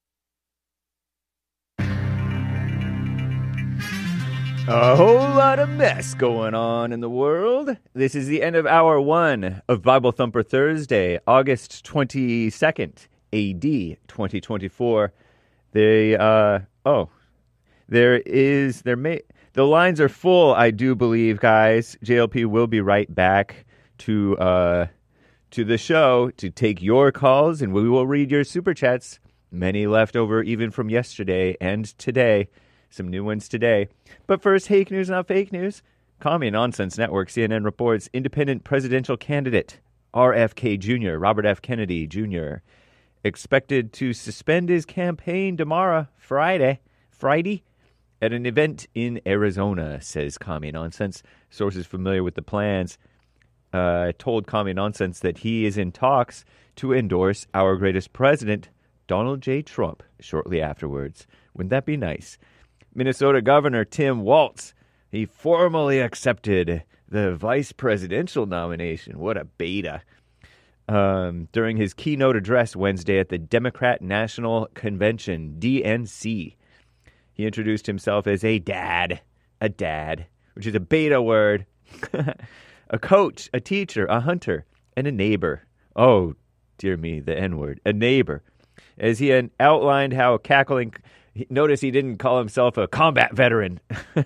A whole lot of mess going on in the world. This is the end of hour one of Bible Thumper Thursday, August twenty-second, A D twenty twenty-four. They, uh, oh, there is, there may, the lines are full, I do believe, guys. J L P will be right back to, uh, to the show to take your calls, and we will read your super chats. Many left over even from yesterday and today. Some new ones today. But first, Hake News, not fake news. Commie Nonsense Network, C N N reports, independent presidential candidate R F K Junior, Robert F. Kennedy Junior, expected to suspend his campaign tomorrow, Friday, Friday, at an event in Arizona, says Commie Nonsense. Sources familiar with the plans uh, told Commie Nonsense that he is in talks to endorse our greatest president, Donald J. Trump, shortly afterwards. Wouldn't that be nice? Minnesota Governor Tim Walz, he formally accepted the vice presidential nomination. What a beta. Um, during his keynote address Wednesday at the Democrat National Convention, D N C, he introduced himself as a dad, a dad, which is a beta word, a coach, a teacher, a hunter, and a neighbor. Oh, dear me, the N-word, a neighbor. As he had outlined how cackling... Notice he didn't call himself a combat veteran.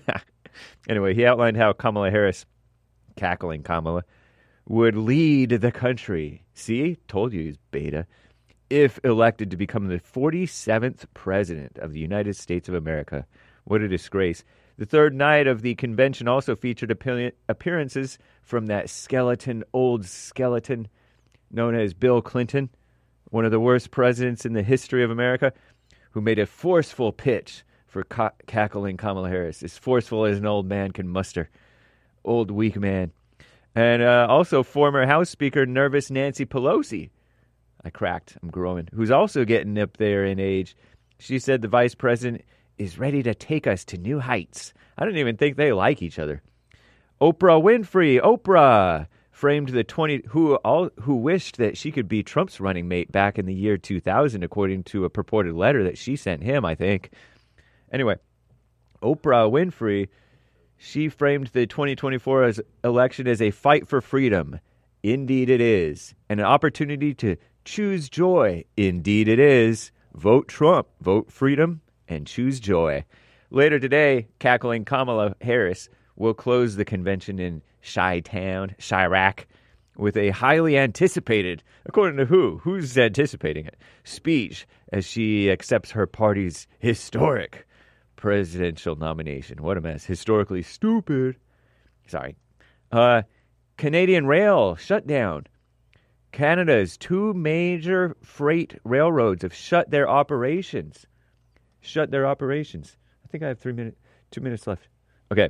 Anyway, he outlined how Kamala Harris, cackling Kamala, would lead the country. See? Told you he's beta. If elected to become the forty-seventh president of the United States of America. What a disgrace. The third night of the convention also featured appearances from that skeleton, old skeleton, known as Bill Clinton, one of the worst presidents in the history of America, who made a forceful pitch for ca- cackling Kamala Harris, as forceful as an old man can muster. Old, weak man. And uh, also former House Speaker, nervous Nancy Pelosi. I cracked. I'm growing. Who's also getting up there in age. She said the vice president is ready to take us to new heights. I don't even think they like each other. Oprah Winfrey, Oprah, framed the twenty who all who wished that she could be Trump's running mate back in the year two thousand, according to a purported letter that she sent him, I think. Anyway, Oprah Winfrey, she framed the twenty twenty-four as election as a fight for freedom. Indeed it is. And an opportunity to choose joy. Indeed it is. Vote Trump, vote freedom, and choose joy. Later today, cackling Kamala Harris will close the convention in Chi-Town, Chirac, with a highly anticipated, according to who? Who's anticipating it? Speech as she accepts her party's historic presidential nomination. What a mess. Historically stupid. Sorry. Uh, Canadian rail shut down. Canada's two major freight railroads have shut their operations. Shut their operations. I think I have three minutes, two minutes left. Okay.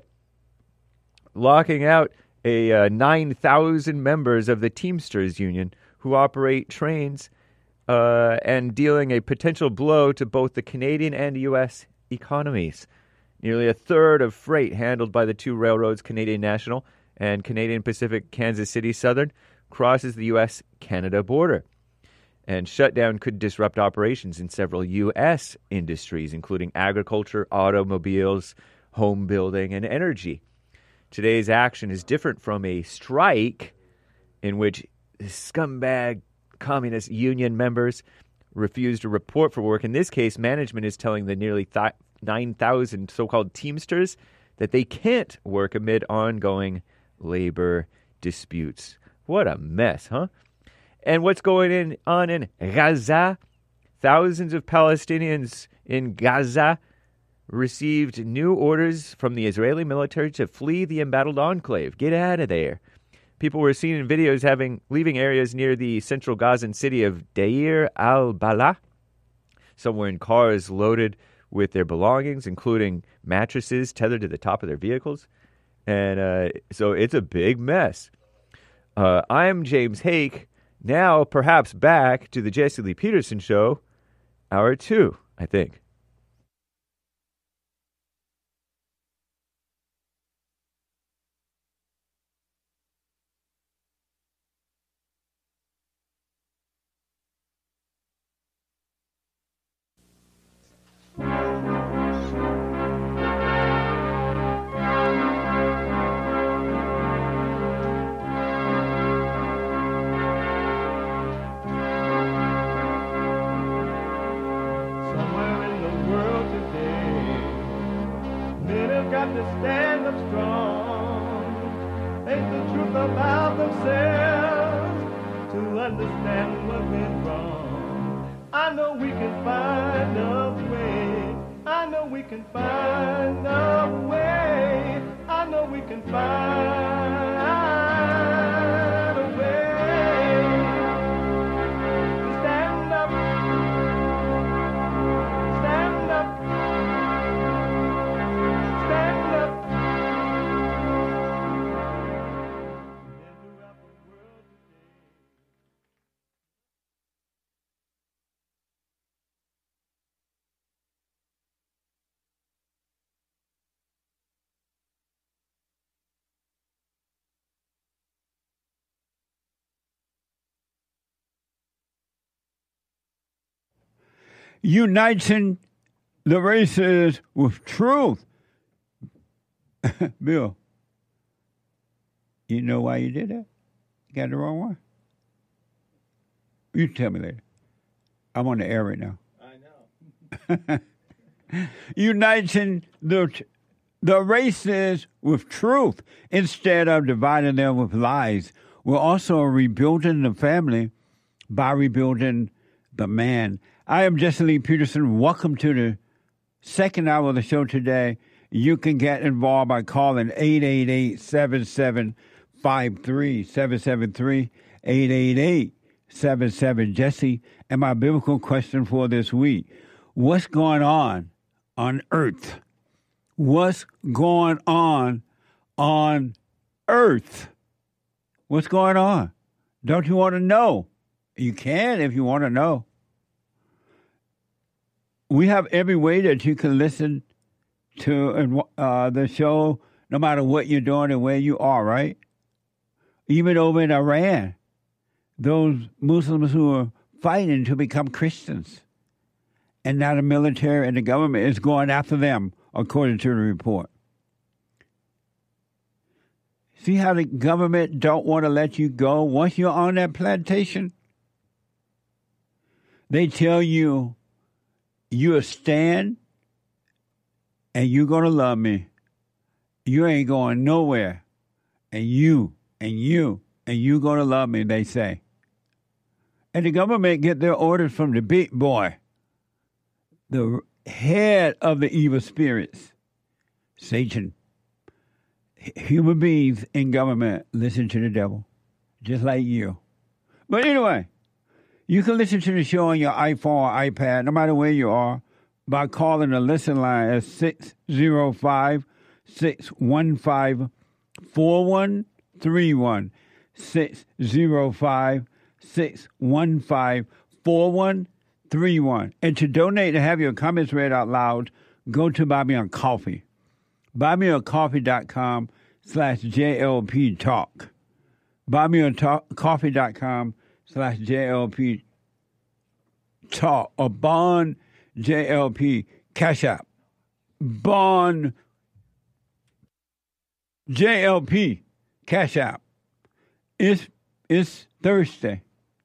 Locking out a uh, nine thousand members of the Teamsters Union who operate trains uh, and dealing a potential blow to both the Canadian and U S economies. Nearly a third of freight handled by the two railroads, Canadian National and Canadian Pacific Kansas City Southern, crosses the U S Canada border. And shutdown could disrupt operations in several U S industries, including agriculture, automobiles, home building, and energy. Today's action is different from a strike in which scumbag communist union members refuse to report for work. In this case, management is telling the nearly th- nine thousand so-called Teamsters that they can't work amid ongoing labor disputes. What a mess, huh? And what's going in, on in Gaza? Thousands of Palestinians in Gaza received new orders from the Israeli military to flee the embattled enclave. Get out of there. People were seen in videos having leaving areas near the central Gazan city of Deir al-Balah. Some were in cars loaded with their belongings, including mattresses tethered to the top of their vehicles. And uh, so it's a big mess. Uh, I'm James Hake. Now, perhaps back to the Jesse Lee Peterson Show, hour two, I think. got to stand up strong. Ain't the truth about themselves to understand what went wrong. I know we can find a way. I know we can find a way. I know we can find a way to stand up, stand up, stand up. Uniting the races with truth. Bill, you know why you did that? You got the wrong one? You tell me later. I'm on the air right now. I know. Uniting the, the races with truth instead of dividing them with lies. We're also rebuilding the family by rebuilding the man. I am Jesse Lee Peterson. Welcome to the second hour of the show today. You can get involved by calling eight eight eight, seven seven five three, seven seven three, eight eight eight, seven seven Jesse. And my biblical question for this week, what's going on on earth? What's going on on earth? What's going on? Don't you want to know? You can if you want to know. We have every way that you can listen to uh, the show, no matter what you're doing and where you are, right? Even over in Iran, those Muslims who are fighting to become Christians. And now the military and the government is going after them, according to the report. See how the government don't want to let you go once you're on that plantation? They tell you, you stand, and you're going to love me. You ain't going nowhere. And you, and you, and you going to love me, they say. And the government get their orders from the big boy, the head of the evil spirits, Satan. Human beings in government listen to the devil, just like you. But anyway, you can listen to the show on your iPhone or iPad, no matter where you are, by calling the listen line at six oh five, six one five, four one three one. six oh five, six one five, four one three one. And to donate and have your comments read out loud, go to Buy Me a Coffee. buymeacoffee.com slash JLP Talk. buymeacoffee.com slash JLP Talk or Bond J L P Cash App. Bond J L P Cash App. It's, it's Thursday.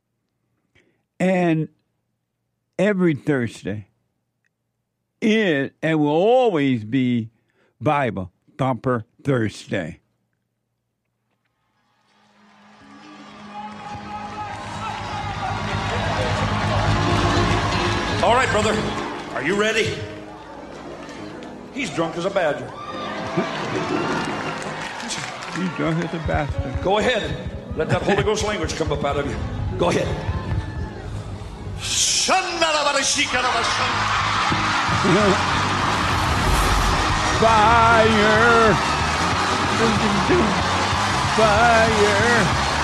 And every Thursday is and will always be Bible Thumper Thursday. All right, brother. Are you ready? He's drunk as a badger. He's drunk as a bastard. Go ahead. Let that Holy Ghost language come up out of you. Go ahead. Fire! Fire!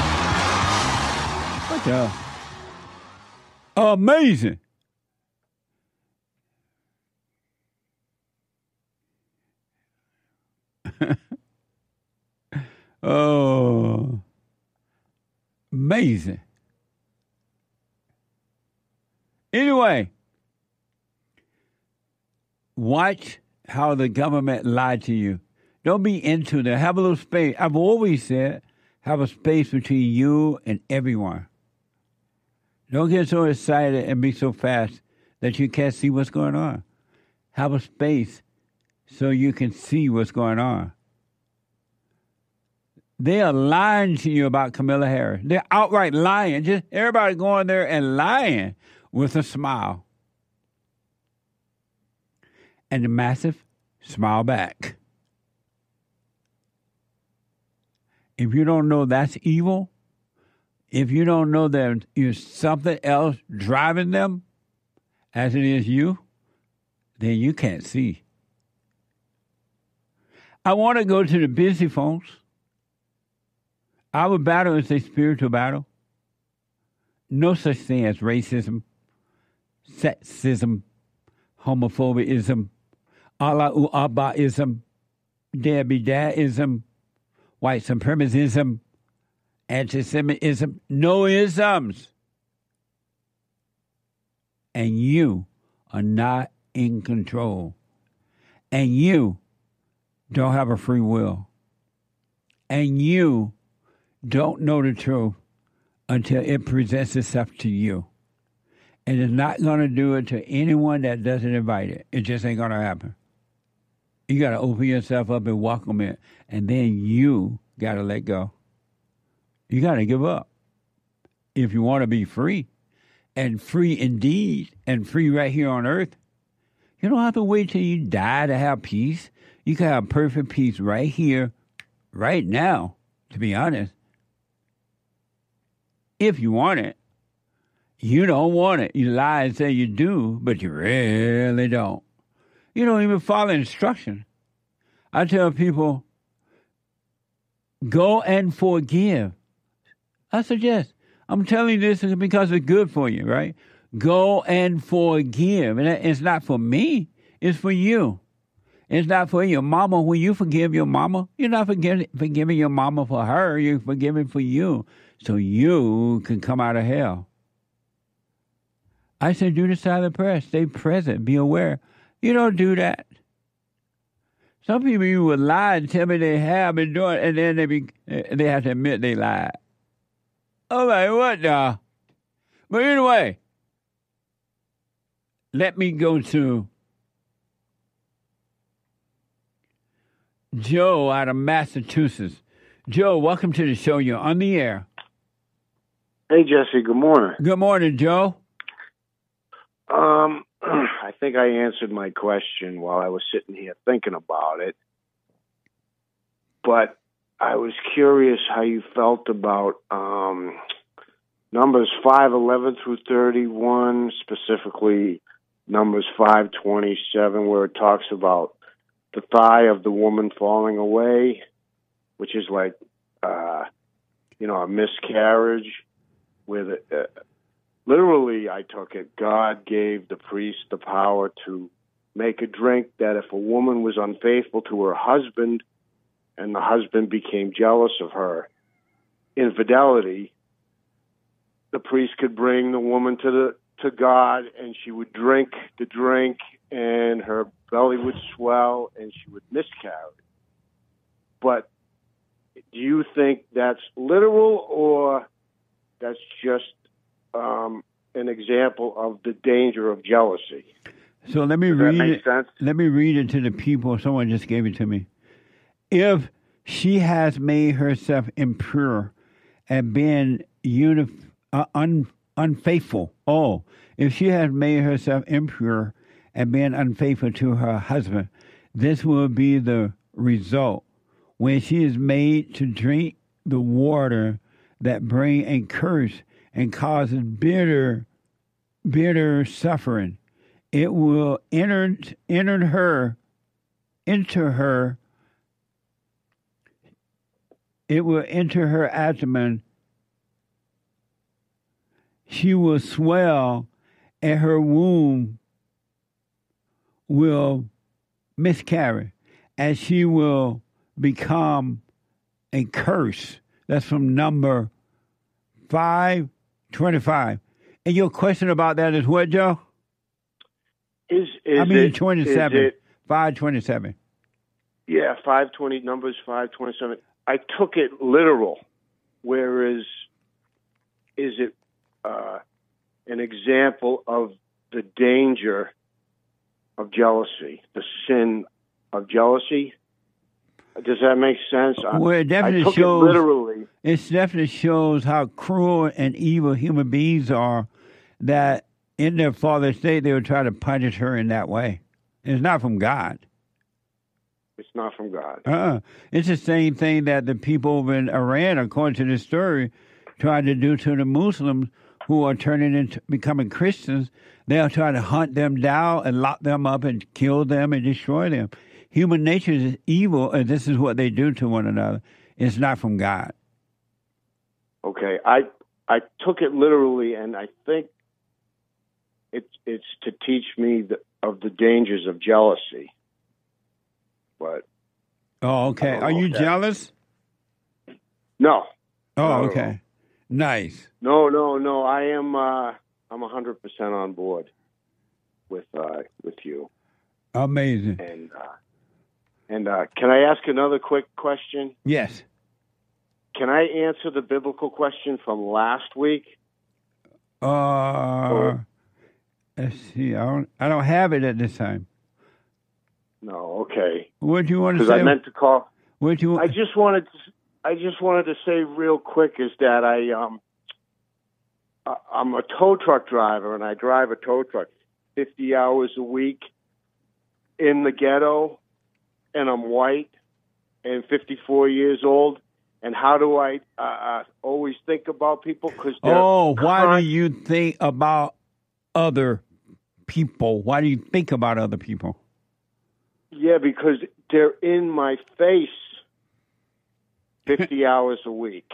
What the? Amazing! Oh, amazing. Anyway, watch how the government lied to you. Don't be into that. Have a little space. I've always said, have a space between you and everyone. Don't get so excited and be so fast that you can't see what's going on. Have a space so you can see what's going on. They are lying to you about Kamala Harris. They're outright lying. Just everybody going there and lying with a smile. And a massive smile back. If you don't know that's evil, if you don't know that there's something else driving them as it is you, then you can't see. I want to go to the busy phones. Our battle is a spiritual battle. No such thing as racism, sexism, homophobism, Allah Abbaism, Debbie Dadism, white supremacism, anti-Semitism, no isms. And you are not in control. And you don't have a free will. And you don't know the truth until it presents itself to you. And it's not going to do it to anyone that doesn't invite it. It just ain't going to happen. You got to open yourself up and welcome it. And then you got to let go. You got to give up. If you want to be free, and free indeed, and free right here on earth, you don't have to wait till you die to have peace. You can have perfect peace right here, right now, to be honest. If you want it. You don't want it. You lie and say you do, but you really don't. You don't even follow instruction. I tell people, go and forgive. I suggest. I'm telling you this because it's good for you, right? Go and forgive. And it's not for me. It's for you. It's not for your mama. When you forgive your mama, you're not forgiving, forgiving your mama for her. You're forgiving for you. So you can come out of hell. I said, do the silent prayer. Stay present. Be aware. You don't do that. Some people you would lie and tell me they have been doing it, and then they be they have to admit they lied. I'm like, what now? But anyway, let me go to Joe out of Massachusetts. Joe, welcome to the show. You're on the air. Hey, Jesse. Good morning. Good morning, Joe. Um, I think I answered my question while I was sitting here thinking about it. But I was curious how you felt about um, Numbers five eleven through thirty-one, specifically Numbers five twenty-seven, where it talks about the thigh of the woman falling away, which is like, uh, you know, a miscarriage, where the, uh, literally, I took it, God gave the priest the power to make a drink that if a woman was unfaithful to her husband and the husband became jealous of her infidelity, the priest could bring the woman to the to God, and she would drink the drink, and her belly would swell, and she would miscarry. But do you think that's literal, or that's just um, an example of the danger of jealousy? So let me Does that read make it. sense? Let me read it to the people. Someone just gave it to me. If she has made herself impure and been unif- uh, un- unfaithful, oh, if she has made herself impure and been unfaithful to her husband, this will be the result when she is made to drink the water that bring a curse and causes bitter, bitter suffering. It will enter, enter her, enter her, it will enter her abdomen. She will swell, and her womb will miscarry, and she will become a curse. That's from number five twenty-five. And your question about that is what, Joe? Is, is I mean it, twenty-seven. Is it, five twenty-seven. yeah, five twenty, Numbers five twenty-seven. I took it literal, whereas is it uh, an example of the danger of jealousy, the sin of jealousy. Does that make sense? Well, it definitely I took shows. it literally. It definitely shows how cruel and evil human beings are. That in their father's state, they would try to punish her in that way. It's not from God. It's not from God. Uh-uh. It's the same thing that the people over in Iran, according to this story, tried to do to the Muslims who are turning into becoming Christians. They'll try to hunt them down and lock them up and kill them and destroy them. Human nature is evil, and this is what they do to one another. It's not from God. Okay, I I took it literally, and I think it's it's to teach me the, of the dangers of jealousy. But oh, okay. Are you jealous? No. Oh, okay. Nice. No, no, no. I am. Uh, I'm a hundred percent on board with uh, with you. Amazing. And uh, and uh, can I ask another quick question? Yes. Can I answer the biblical question from last week? Uh, or, let's see. I don't. I don't have it at this time. No. Okay. What do you want to say? Because I meant to call. What do you? I just wanted. To, I just wanted to say real quick is that I um. I, I'm a tow truck driver, and I drive a tow truck fifty hours a week in the ghetto, and I'm white and fifty-four years old. And how do I uh, always think about people? Because oh, why con- do you think about other people? Why do you think about other people? Yeah, because they're in my face fifty hours a week.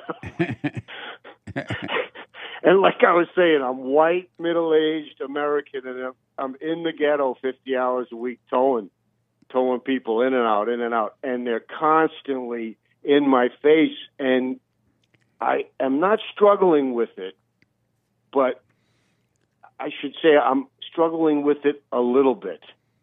And like I was saying, I'm white, middle-aged American, and I'm, I'm in the ghetto fifty hours a week towing, towing people in and out, in and out. And they're constantly in my face, and I am not struggling with it, but I should say I'm struggling with it a little bit.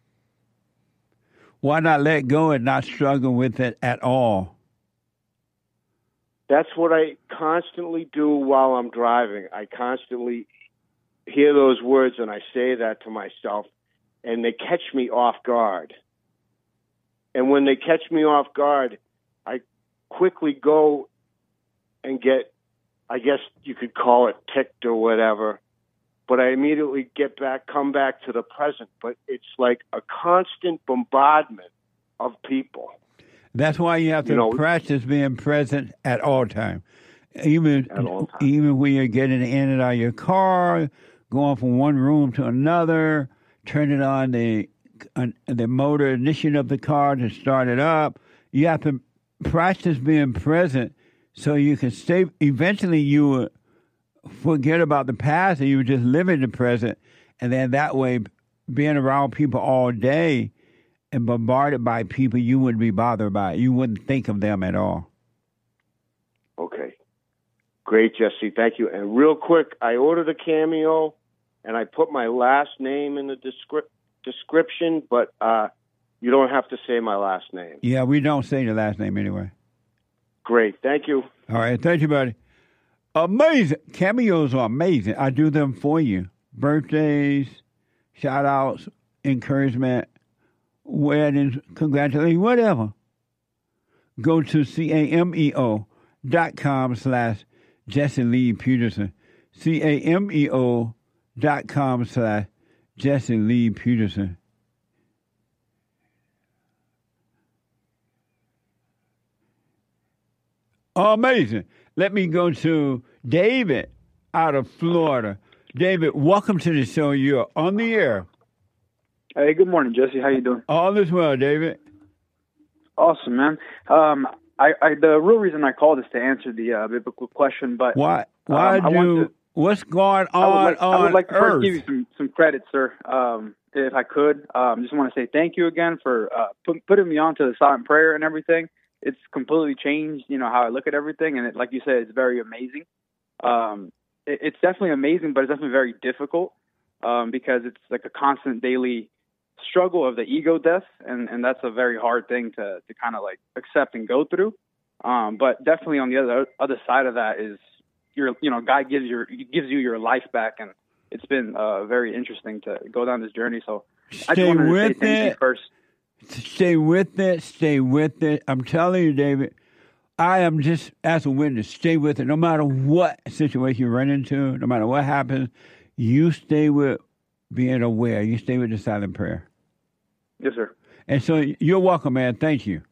Why not let go and not struggle with it at all? That's what I constantly do while I'm driving. I constantly hear those words, and I say that to myself, and they catch me off guard. And when they catch me off guard, I quickly go and get, I guess you could call it ticked or whatever, but I immediately get back, come back to the present. But it's like a constant bombardment of people. That's why you have to you know, practice being present at all times. Even, at all time. even when you're getting in and out of your car, going from one room to another, turning on the, on the motor ignition of the car to start it up, you have to practice being present so you can stay. Eventually, you will forget about the past and you just live in the present. And then that way, being around people all day and bombarded by people you wouldn't be bothered by. You wouldn't think of them at all. Okay. Great, Jesse. Thank you. And real quick, I ordered a Cameo, and I put my last name in the descrip- description, but uh, you don't have to say my last name. Yeah, we don't say the last name anyway. Great. Thank you. All right. Thank you, buddy. Amazing. Cameos are amazing. I do them for you. Birthdays, shout-outs, encouragement, weddings, congratulations, whatever. Go to C-A-M-E-O dot com slash Jesse Lee Peterson. C-A-M-E-O dot com slash Jesse Lee Peterson. Amazing. Let me go to David out of Florida. David, welcome to the show. You're on the air. Hey, good morning, Jesse. How you doing? All is well, David. Awesome, man. Um, I, I the real reason I called is to answer the uh, biblical question, but why? Why um, do? To, what's going on I would like, on I would like to Earth? first give you some, some credit, sir. Um, if I could, um, just want to say thank you again for uh, put, putting me on to the silent prayer and everything. It's completely changed, you know, how I look at everything, and it, like you said, it's very amazing. Um, it, it's definitely amazing, but it's definitely very difficult um, because it's like a constant daily struggle of the ego death, and, and that's a very hard thing to, to kind of like accept and go through. Um, but definitely on the other other side of that is your, you know, God gives your gives you your life back, and it's been uh, very interesting to go down this journey. So Stay I just wanted to with say thank it. you first. Stay with it. Stay with it. I'm telling you, David, I am just as a witness. Stay with it. No matter what situation you run into, no matter what happens, you stay with being aware. You stay with the silent prayer. Yes, sir. And so you're welcome, man. Thank you.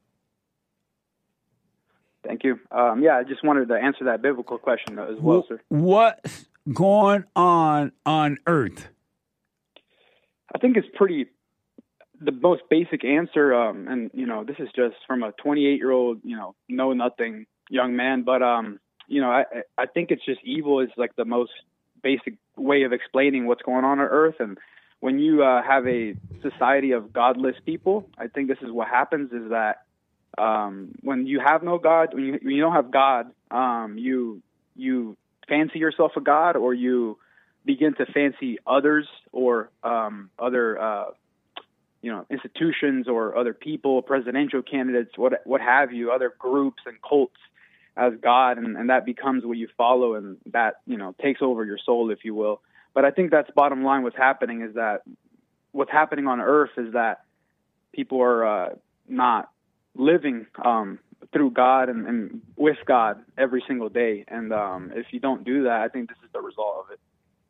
Thank you. Um, yeah, I just wanted to answer that biblical question as well, sir. What's going on on Earth? I think it's pretty, the most basic answer, um, and, you know, this is just from a twenty-eight-year-old, you know, know-nothing young man, but, um, you know, I, I think it's just evil is like the most basic way of explaining what's going on on Earth. And when you uh, have a society of godless people, I think this is what happens is that um, when you have no God, when you, when you don't have God, um, you you fancy yourself a God, or you begin to fancy others or um, other uh, you know institutions or other people, presidential candidates, what what have you, other groups and cults as God, and, and that becomes what you follow, and that you know takes over your soul, if you will. But I think that's bottom line. What's happening is that what's happening on Earth is that people are uh, not living um, through God and, and with God every single day. And um, if you don't do that, I think this is the result of it.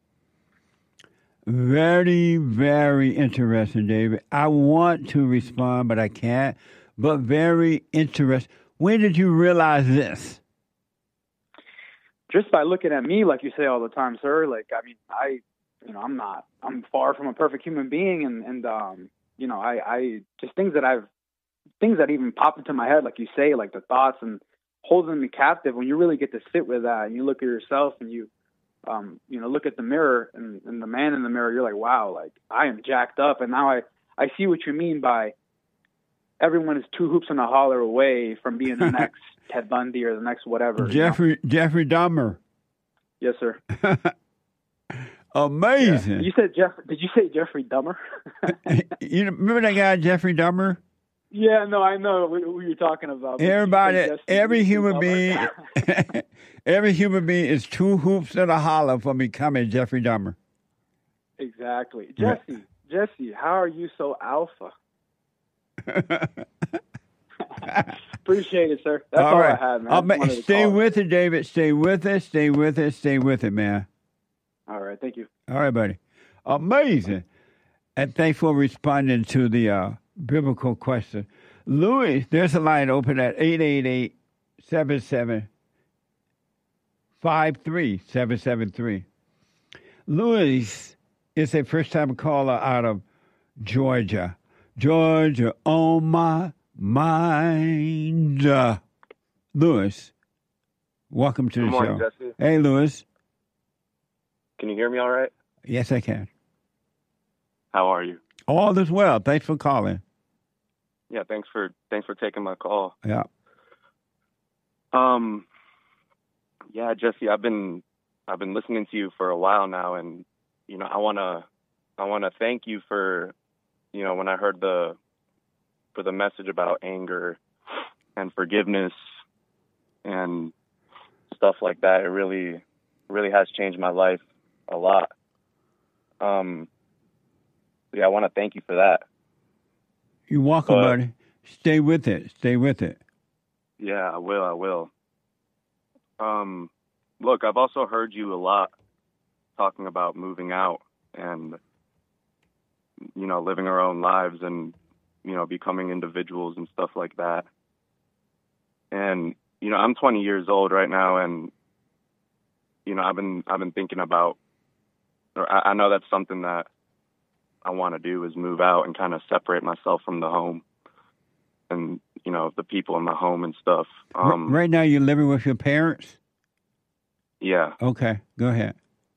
Very, very interesting, David. I want to respond, but I can't. But very interesting. When did you realize this? Just by looking at me, like you say all the time, sir. Like, I mean, I, you know, I'm not, I'm far from a perfect human being. And, and um, you know, I, I just things that I've, things that even pop into my head, like you say, like the thoughts and holding me captive. When you really get to sit with that and you look at yourself and you, um, you know, look at the mirror and, and the man in the mirror, you're like, wow, like I am jacked up. And now I, I see what you mean by everyone is two hoops and a holler away from being the next Ted Bundy or the next whatever. Jeffrey, you know? Jeffrey Dahmer. Yes, sir. Amazing. Yeah. You said Jeff. Did you say Jeffrey Dahmer? You remember that guy, Jeffrey Dahmer? Yeah, no, I know who you're talking about. Everybody, every human being, every human being is two hoops and a holler for becoming Jeffrey Dahmer. Exactly. Jesse, yeah. Jesse, how are you so alpha? Appreciate it, sir. That's all, all right. I had, man. I ma- stay with it, David. Stay with it. Stay with it. Stay with it, man. All right. Thank you. All right, buddy. Amazing. And thanks for responding to the uh, biblical question. Louis, there's a line open at eight eight eight, seven seven five three seven seven three. Louis is a first-time caller out of Georgia. Georgia on my mind. Uh, Louis, welcome to the Good morning, show. Jesse. Hey, Louis. Can you hear me all right? Yes, I can. How are you? All is well. Thanks for calling. Yeah, thanks for thanks for taking my call. Yeah. Um. Yeah, Jesse, I've been I've been listening to you for a while now, and you know I wanna I wanna thank you for you know when I heard the for the message about anger and forgiveness and stuff like that. It really really has changed my life a lot. Um. Yeah, I want to thank you for that. You're welcome, but, buddy. Stay with it. Stay with it. Yeah, I will. I will. Um, look, I've also heard you a lot talking about moving out and, you know, living our own lives and, you know, becoming individuals and stuff like that. And, you know, I'm twenty years old right now, and, you know, I've been I've been thinking about, or I, I know that's something that I want to do is move out and kind of separate myself from the home and, you know, the people in my home and stuff. Um, right now you're living with your parents? Yeah. Okay, go ahead.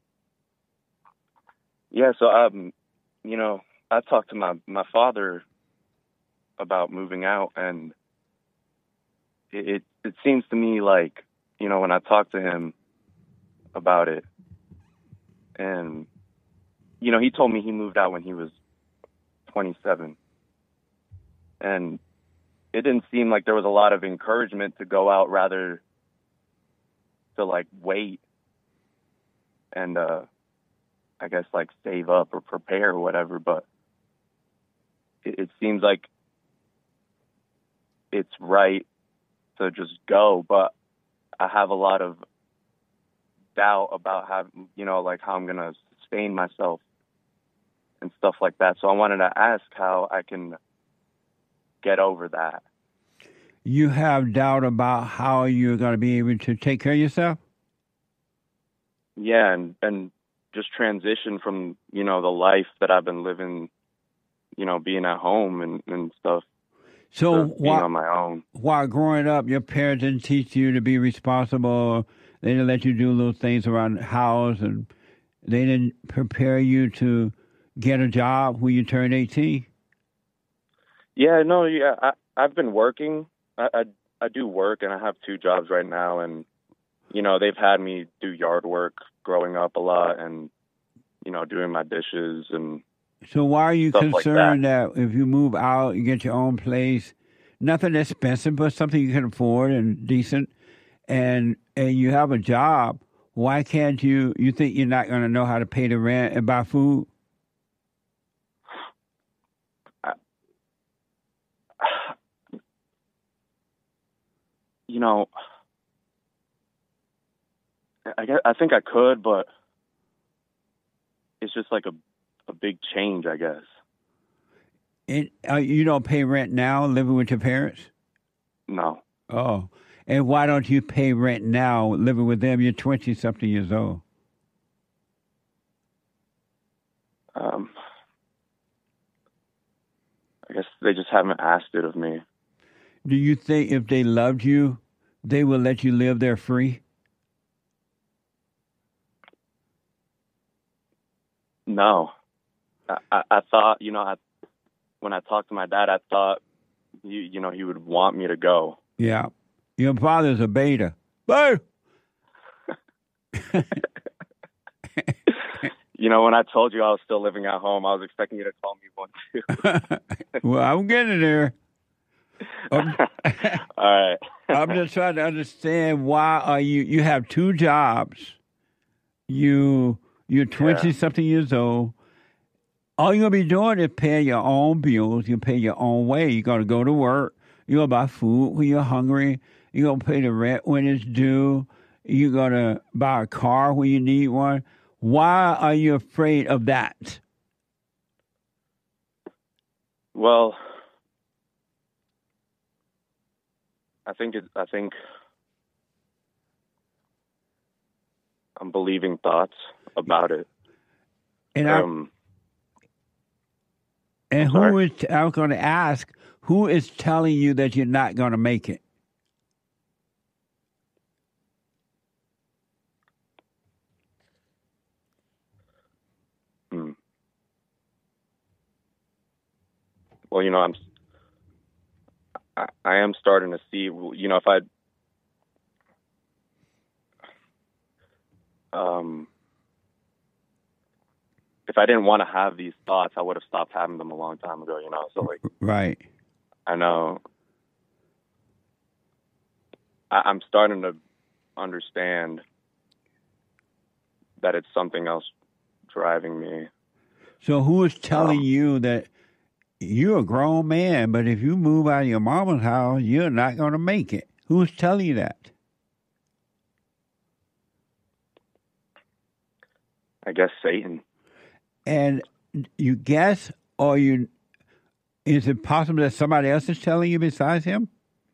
Yeah, so, um, you know, I talked to my, my father about moving out, and it, it, it seems to me like, you know, when I talk to him about it, and you know, he told me he moved out when he was twenty-seven. And it didn't seem like there was a lot of encouragement to go out, rather to, like, wait and, uh, I guess, like, save up or prepare or whatever. But it, it seems like it's right to just go, but I have a lot of doubt about how, you know, like how I'm going to sustain myself and stuff like that. So I wanted to ask how I can get over that. You have doubt about how you're going to be able to take care of yourself? Yeah, and, and just transition from, you know, the life that I've been living, you know, being at home and, and stuff. So being while, on my own. While growing up, your parents didn't teach you to be responsible. They didn't let you do little things around the house, and they didn't prepare you to get a job when you turn eighteen? Yeah, no, yeah, I, I've been working. I, I I do work, and I have two jobs right now, and you know they've had me do yard work growing up a lot, and you know doing my dishes and. So why are you stuff concerned like that. that if you move out, you get your own place, nothing expensive, but something you can afford and decent, and and you have a job? Why can't you? You think you're not going to know how to pay the rent and buy food? You know, I guess, I think I could, but it's just like a a big change, I guess. It, uh, you don't pay rent now, living with your parents? No. Oh, and why don't you pay rent now, living with them? You're twenty something years old. Um, I guess they just haven't asked it of me. Do you think if they loved you, they would let you live there free? No. I, I, I thought, you know, I, when I talked to my dad, I thought, you, you know, he would want me to go. Yeah. Your father's a beta. Boo! You know, when I told you I was still living at home, I was expecting you to call me one too. Well, I'm getting there. I'm, All right. I'm just trying to understand why are you, you have two jobs. You, you're twenty something years old. All you're going to be doing is paying your own bills. You pay your own way. You're going to go to work. You're going to buy food when you're hungry. You're going to pay the rent when it's due. You're going to buy a car when you need one. Why are you afraid of that? Well, I think it, I think I'm believing thoughts about it. And um, I, and who is? I was going to ask, who is telling you that you're not going to make it? Hmm. Well, you know, I'm. I, I am starting to see. You know, if I. Um. If I didn't want to have these thoughts, I would have stopped having them a long time ago, you know? So, like... Right. I know. I, I'm starting to understand that it's something else driving me. So who is telling um, you that you're a grown man, but if you move out of your mama's house, you're not going to make it? Who's telling you that? I guess Satan. And you guess, or you, is it possible that somebody else is telling you besides him?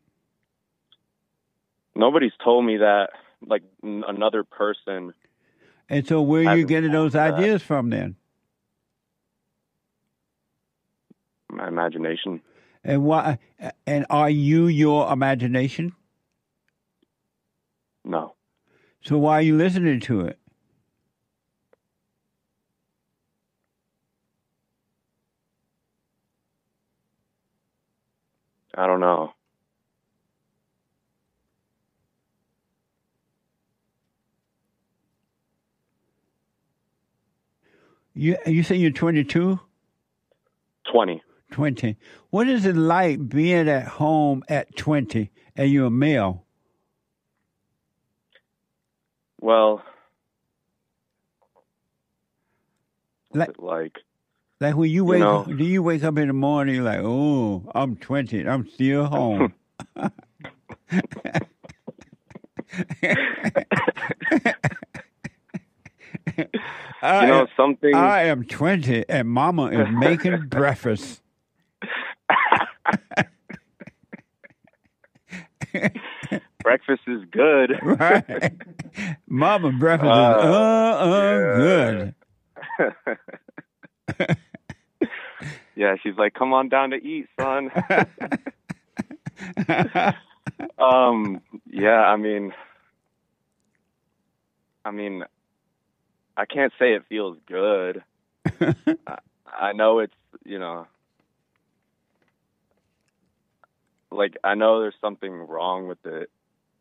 Nobody's told me that, like n- another person. And so where are you getting those ideas from then? My imagination. And why? And are you your imagination? No. So why are you listening to it? I don't know. You you say you're twenty-two? twenty. twenty. What is it like being at home at twenty and you're a male? Well, like, it like like when you wake you know, up, do you wake up in the morning like, oh, I'm twenty, I'm still home? I You know, am- something- I am twenty, and Mama is making breakfast. Breakfast is good. Right. Mama breakfast Uh, is uh, uh, good. Yeah, she's like, come on down to eat, son. um, yeah, I mean, I mean, I can't say it feels good. I, I know it's, you know, like, I know there's something wrong with it,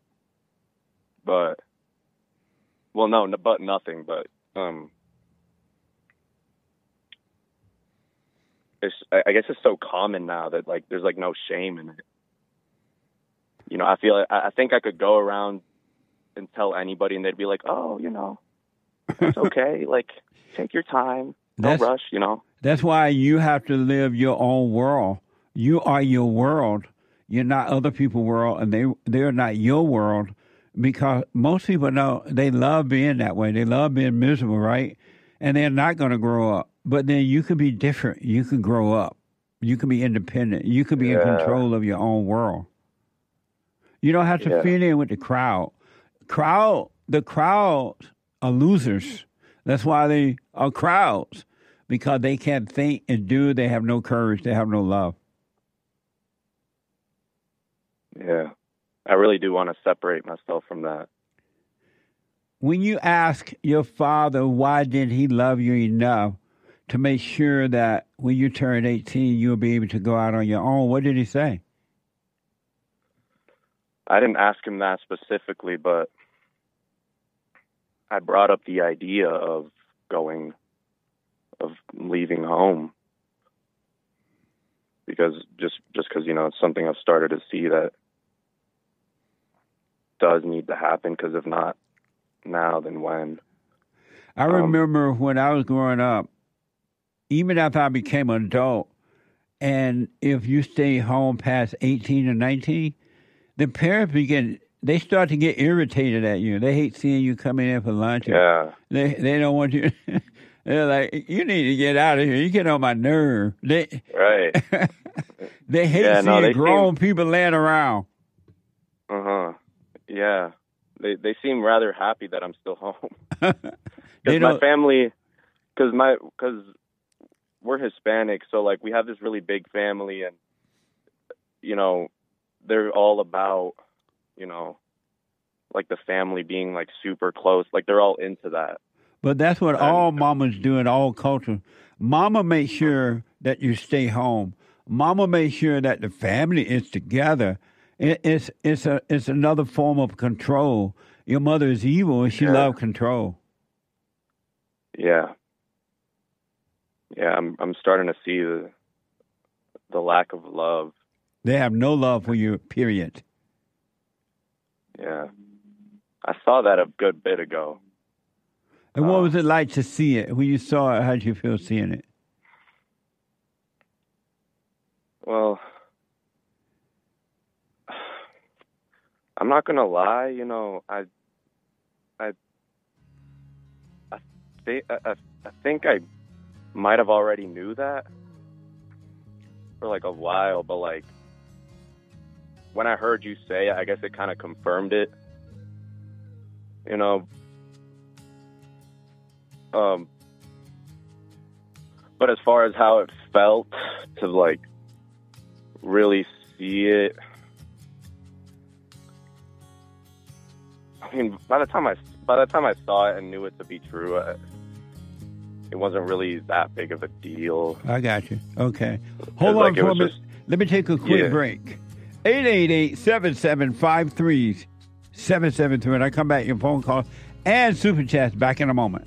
but, well, no, n- but nothing, but, um, it's, I I guess it's so common now that, like, there's, like, no shame in it. You know, I feel, I, I think I could go around and tell anybody and they'd be like, oh, you know, it's okay. Like, take your time. No That's- rush, you know. That's why you have to live your own world. You are your world. You're not other people's world, and they they're not your world. Because most people know they love being that way. They love being miserable, right? And they're not going to grow up. But then you can be different. You can grow up. You can be independent. You can be in Yeah. control of your own world. You don't have to Yeah. fit in with the crowd. Crowd, the crowds are losers. That's why they are crowds, because they can't think and do. They have no courage. They have no love. Yeah. I really do want to separate myself from that. When you ask your father why did he love you enough to make sure that when you turn eighteen, you'll be able to go out on your own, what did he say? I didn't ask him that specifically, but I brought up the idea of going, of leaving home. Because just, just because, you know, it's something I've started to see that does need to happen, because if not now, then when? I remember when I was growing up, even after I became an adult, and if you stay home past eighteen or nineteen, the parents begin, they start to get irritated at you. They hate seeing you coming in for lunch. Yeah. They they don't want you. They're like, you need to get out of here. You get on my nerve. They Right. they hate Yeah, no, seeing they grown people laying around. Uh-huh. Yeah. They they seem rather happy that I'm still home. They Because my don't- family, because my, because we're Hispanic, so like we have this really big family, and you know, they're all about, you know, like the family being like super close. Like they're all into that. But that's what all mamas do in all cultures. Mama makes sure that you stay home. Mama makes sure that the family is together. It, it's it's a it's another form of control. Your mother is evil, and she Yeah. loves control. Yeah. Yeah, I'm I'm starting to see the the lack of love. They have no love for you. Period. Yeah. I saw that a good bit ago. And what was it like to see it? When you saw it, how did you feel seeing it? Well, I'm not gonna lie. You know, I, I, I think I, I think I might have already knew that for like a while, but like when I heard you say it, I guess it kind of confirmed it. You know. Um, but as far as how it felt to like really see it, I mean, by the time I by the time I saw it and knew it to be true, I, it wasn't really that big of a deal. I got you. Okay. Hold like on it for a was minute. just- Let me take a quick Yeah. break. eight eight eight, seven seven five three, seven seven three. And I come back, your phone call and super chats back in a moment.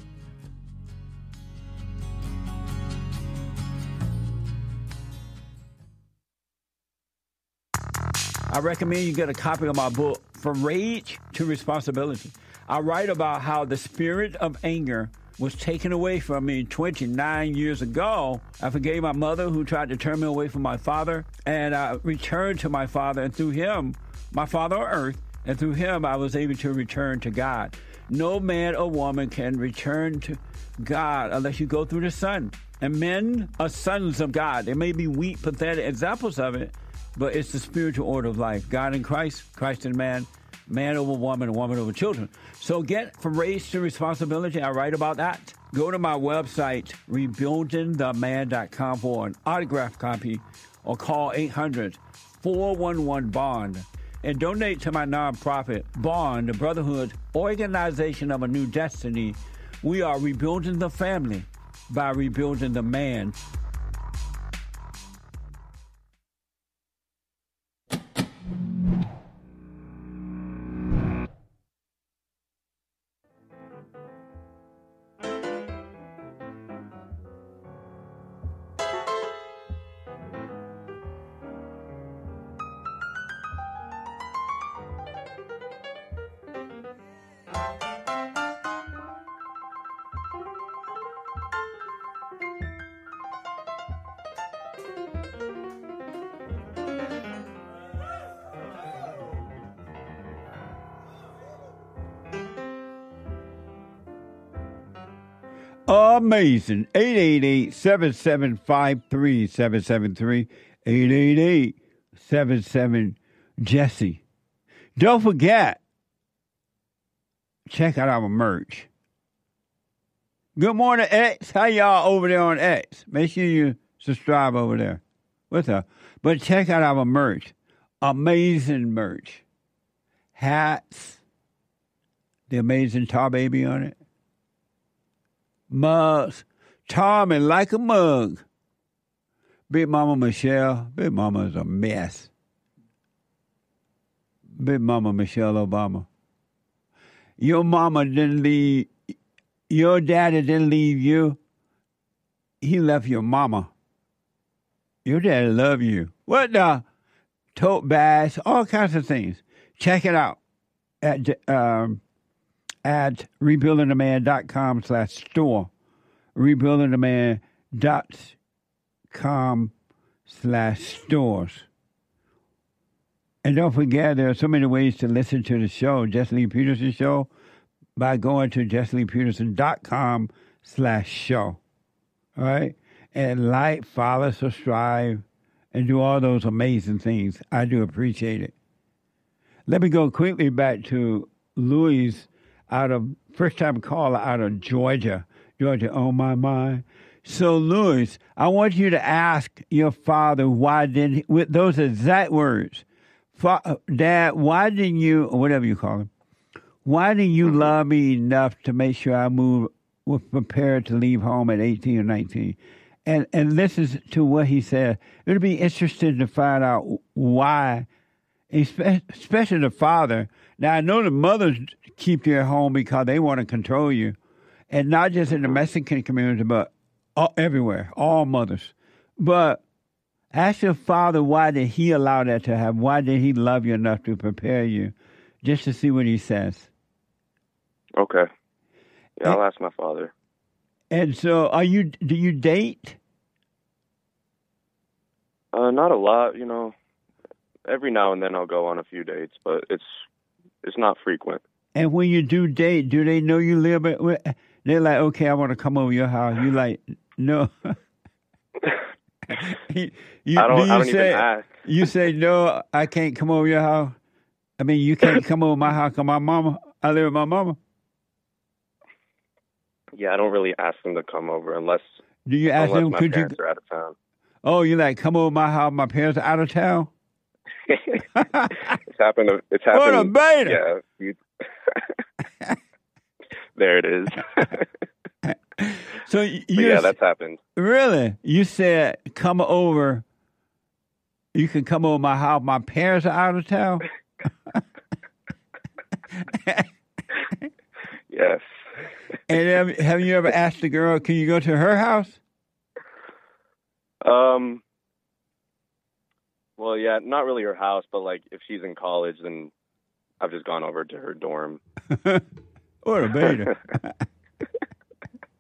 I recommend you get a copy of my book, From Rage to Responsibility. I write about how the spirit of anger was taken away from me twenty-nine years ago. I forgave my mother who tried to turn me away from my father, and I returned to my father, and through him, my father on earth, and through him I was able to return to God. No man or woman can return to God unless you go through the Son. And men are sons of God. There may be weak, pathetic examples of it, but it's the spiritual order of life. God in Christ, Christ in man, man over woman, and woman over children. So get from race to responsibility. I write about that. Go to my website, rebuilding the man dot com for an autographed copy, or call eight hundred, four one one, BOND. And donate to my nonprofit, BOND, the Brotherhood Organization of a New Destiny. We are rebuilding the family by rebuilding the man. Amazing. eight eight eight, seven seven five, three seven seven three. eight eight eight, seven seven, Jesse. Don't forget, check out our merch. Good morning, X. How y'all over there on X? Make sure you subscribe over there. What's up? But check out our merch. Amazing merch. Hats. The amazing Tar Baby on it. Mugs. Tommy like a mug. Big Mama Michelle. Big Mama is a mess. Big Mama Michelle Obama. Your mama didn't leave, your daddy didn't leave you. He left your mama. Your daddy love you. What the? Tote bags, all kinds of things. Check it out at um, at rebuilding the man dot com slash store. rebuilding the man dot com slash stores. And don't forget, there are so many ways to listen to the show, Jesse Lee Peterson Show, by going to jesse lee peterson dot com slash show. All right? And like, follow, subscribe, and do all those amazing things. I do appreciate it. Let me go quickly back to Louis, out of first-time caller out of Georgia. Georgia, on my mind. So, Louis, I want you to ask your father why didn't he, with those exact words, Dad, why didn't you, or whatever you call him, why didn't you love me enough to make sure I moved, was prepared to leave home at eighteen or nineteen? And and listen to what he said. It would be interesting to find out why, especially the father. Now, I know the mothers keep you at home because they want to control you. And not just in the Mexican community, but all, everywhere, all mothers. But ask your father, why did he allow that to happen? Why did he love you enough to prepare you? Just to see what he says. Okay. Yeah, and, I'll ask my father. And so, are you? Do you date? Uh, not a lot, you know. Every now and then I'll go on a few dates, but it's it's not frequent. And when you do date, do they know you live at? They're like, okay, I want to come over your house. You like, no. you, you, I don't, do you I don't say, even ask. You say, no, I can't come over your house. I mean, you can't come over my house because my mama, I live with my mama. Yeah, I don't really ask them to come over unless, do you ask unless them, my could parents you, are out of town. Oh, you like, come over my house, my parents are out of town? It's happened. To, it's happened. What a beta. Yeah. You, there it is. So you, yeah, that's happened. Really? You said come over. You can come over my house. My parents are out of town. Yes. And have, have you ever asked the girl, can you go to her house? Um. Well, yeah, not really her house, but like if she's in college, then I've just gone over to her dorm. What a beta.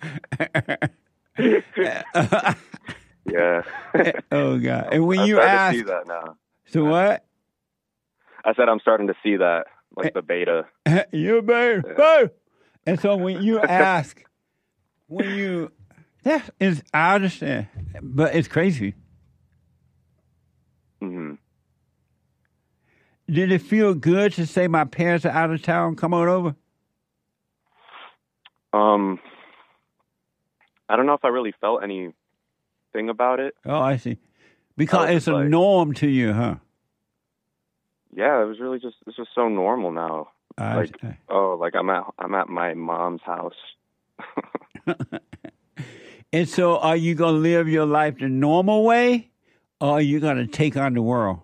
Yeah. Oh God! And when I'm you starting ask, to see that now. so what? I said I'm starting to see that, like the beta. You better. Yeah. And so when you ask, when you, that is, I understand, but it's crazy. Mm-hmm. Did it feel good to say my parents are out of town? Come on over. Um, I don't know if I really felt anything about it. Oh, I see. Because I it's a like, norm to you, huh? Yeah, it was really just it's just so normal now. I like see. oh, like I'm at I'm at my mom's house. And so, are you going to live your life the normal way, or are you going to take on the world?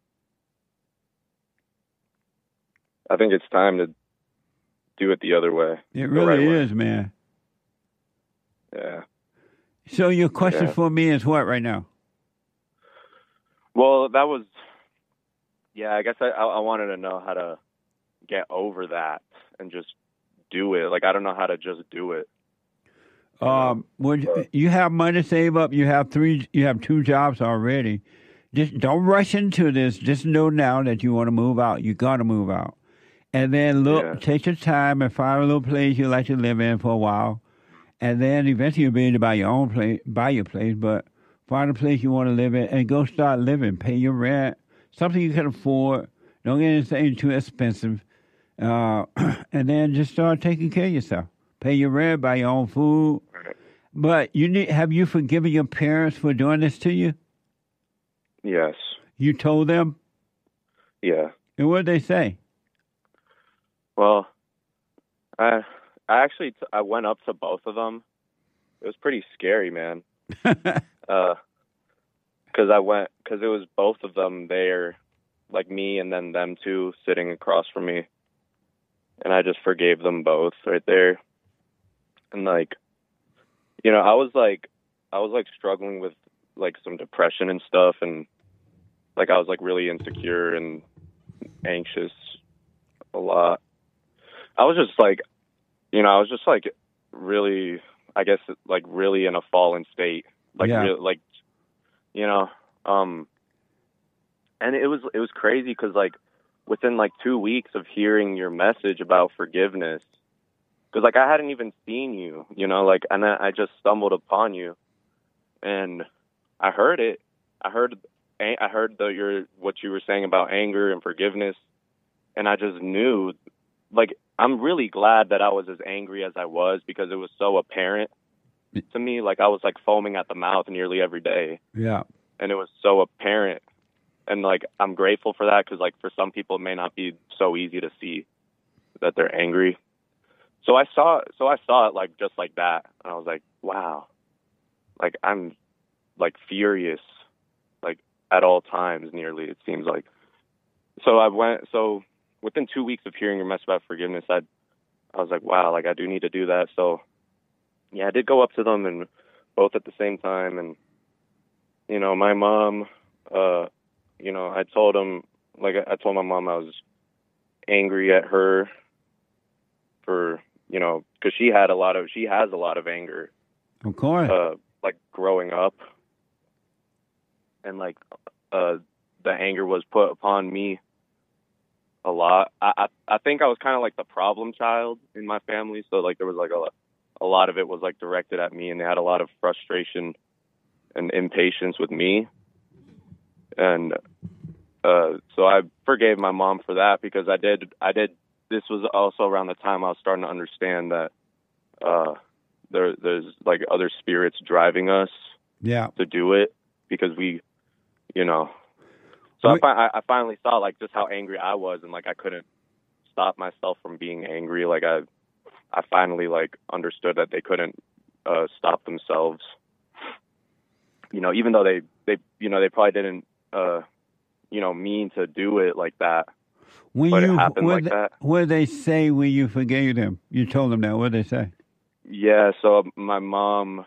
I think it's time to do it the other way. It really right is, way. man. Yeah. So your question Yeah. for me is what right now? Well, that was, yeah, I guess I, I wanted to know how to get over that and just do it. Like, I don't know how to just do it. Um, would you, you have money to save up? You have three, you have two jobs already. Just don't rush into this. Just know now that you want to move out. You got to move out. And then look, Yeah. take your time and find a little place you like to live in for a while. And then eventually you'll be able to buy your own place, buy your place, but find a place you want to live in and go start living. Pay your rent, something you can afford. Don't get anything too expensive. Uh, and then just start taking care of yourself. Pay your rent, buy your own food. But you need, have you forgiven your parents for doing this to you? Yes. You told them? Yeah. And what did they say? Well, I I actually t- I went up to both of them. It was pretty scary, man. uh, because I went because it was both of them there, like me and then them two sitting across from me, and I just forgave them both right there. And like, you know, I was like, I was like struggling with like some depression and stuff, and like I was like really insecure and anxious a lot. I was just like, you know, I was just like really, I guess, like really in a fallen state, like, Yeah. really, like, you know, um, and it was, it was crazy because like within like two weeks of hearing your message about forgiveness, because like I hadn't even seen you, you know, like, and I, I just stumbled upon you, and I heard it. I heard, I heard the your what you were saying about anger and forgiveness, and I just knew, like, I'm really glad that I was as angry as I was because it was so apparent to me. Like I was like foaming at the mouth nearly every day, Yeah. and it was so apparent. And like I'm grateful for that because like for some people it may not be so easy to see that they're angry. So I saw, so I saw it like just like that, and I was like, wow, like I'm like furious, like at all times nearly. It seems like. So I went. So within two weeks of hearing your message about forgiveness, I, I was like, wow, like I do need to do that. So yeah, I did go up to them and both at the same time, and you know, my mom, uh, you know, I told them, like I told my mom I was angry at her for, you know, because she had a lot of, she has a lot of anger. Of course. Uh, like growing up, and like uh, the anger was put upon me a lot. I I, I think I was kind of like the problem child in my family, so like there was like a a lot of it was like directed at me, and they had a lot of frustration and impatience with me, and uh, so I forgave my mom for that because I did I did. This was also around the time I was starting to understand that uh, there there's like other spirits driving us Yeah. to do it because we, you know. So I, fi- I finally saw like just how angry I was, and like I couldn't stop myself from being angry. Like I, I finally like understood that they couldn't uh, stop themselves. You know, even though they they you know they probably didn't uh, you know mean to do it like that. When but you, it happened what like they, that. What did they say when you forgave them? You told them that. What did they say? Yeah, so my mom,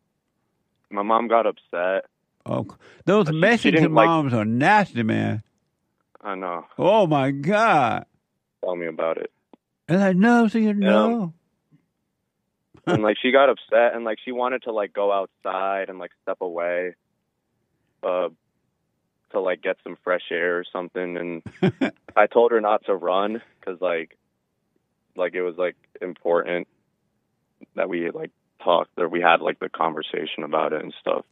my mom got upset. Oh, those She- she Mexican didn't like- moms are nasty, man. I know. Oh my God! Tell me about it. And I know, so you Yeah. know. And like she got upset and like she wanted to like go outside and like step away uh to like get some fresh air or something, and I told her not to run because like like it was like important that we like talked or we had like the conversation about it and stuff.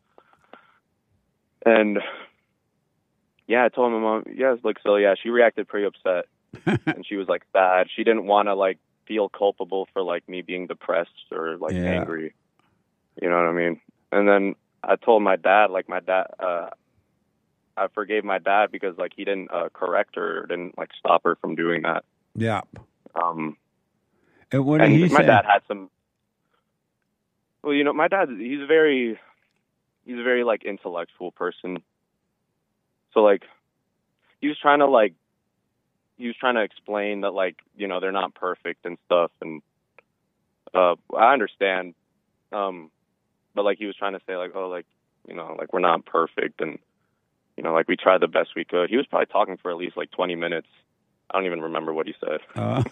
And yeah, I told my mom, yeah, like, so yeah, she reacted pretty upset and she was like sad. She didn't want to like feel culpable for like me being depressed or like Yeah. angry. You know what I mean? And then I told my dad, like my dad, uh, I forgave my dad because like he didn't uh, correct her or didn't like stop her from doing that. Yeah. Um, And what did and he my say? dad had some. Well, you know, my dad, he's very, he's a very like intellectual person. So like, he was trying to like, he was trying to explain that like, you know, they're not perfect and stuff. And uh, I understand. Um, but like he was trying to say like, oh, like, you know, like we're not perfect. And, you know, like we tried the best we could. He was probably talking for at least like twenty minutes. I don't even remember what he said. Uh,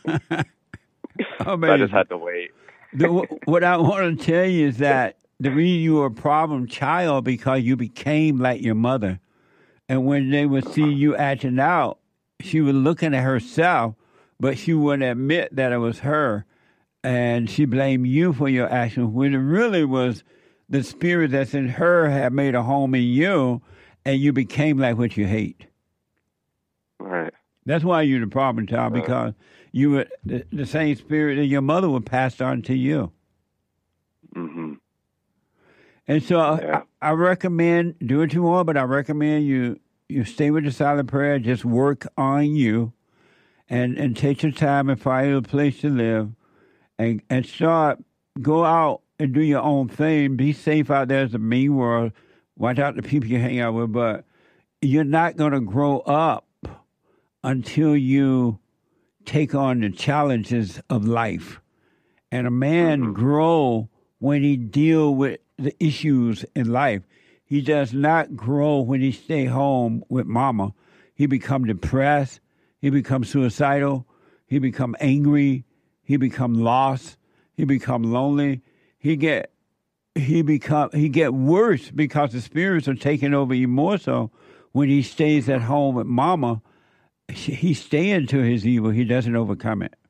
So I just had to wait. the, what I want to tell you is that the reason you were a problem child because you became like your mother. And when they would see you acting out, she was looking at herself, but she wouldn't admit that it was her. And she blamed you for your actions when it really was the spirit that's in her had made a home in you, and you became like what you hate. Right. That's why you're the problem child, because you were the, the same spirit that your mother would pass on to you. Mm-hmm. And so Yeah. I, I recommend, do what you want, but I recommend you you stay with the silent prayer, just work on you, and, and take your time and find a place to live, and, and start, go out and do your own thing. Be safe out there. It's a mean world. Watch out the people you hang out with, but you're not going to grow up until you take on the challenges of life. And a man mm-hmm. grow when he deal with the issues in life. He does not grow when he stay home with mama. He become depressed. He become suicidal. He become angry. He become lost. He become lonely. He get he become he get worse because the spirits are taking over you more so when he stays at home with mama. He's staying to his evil. He doesn't overcome it.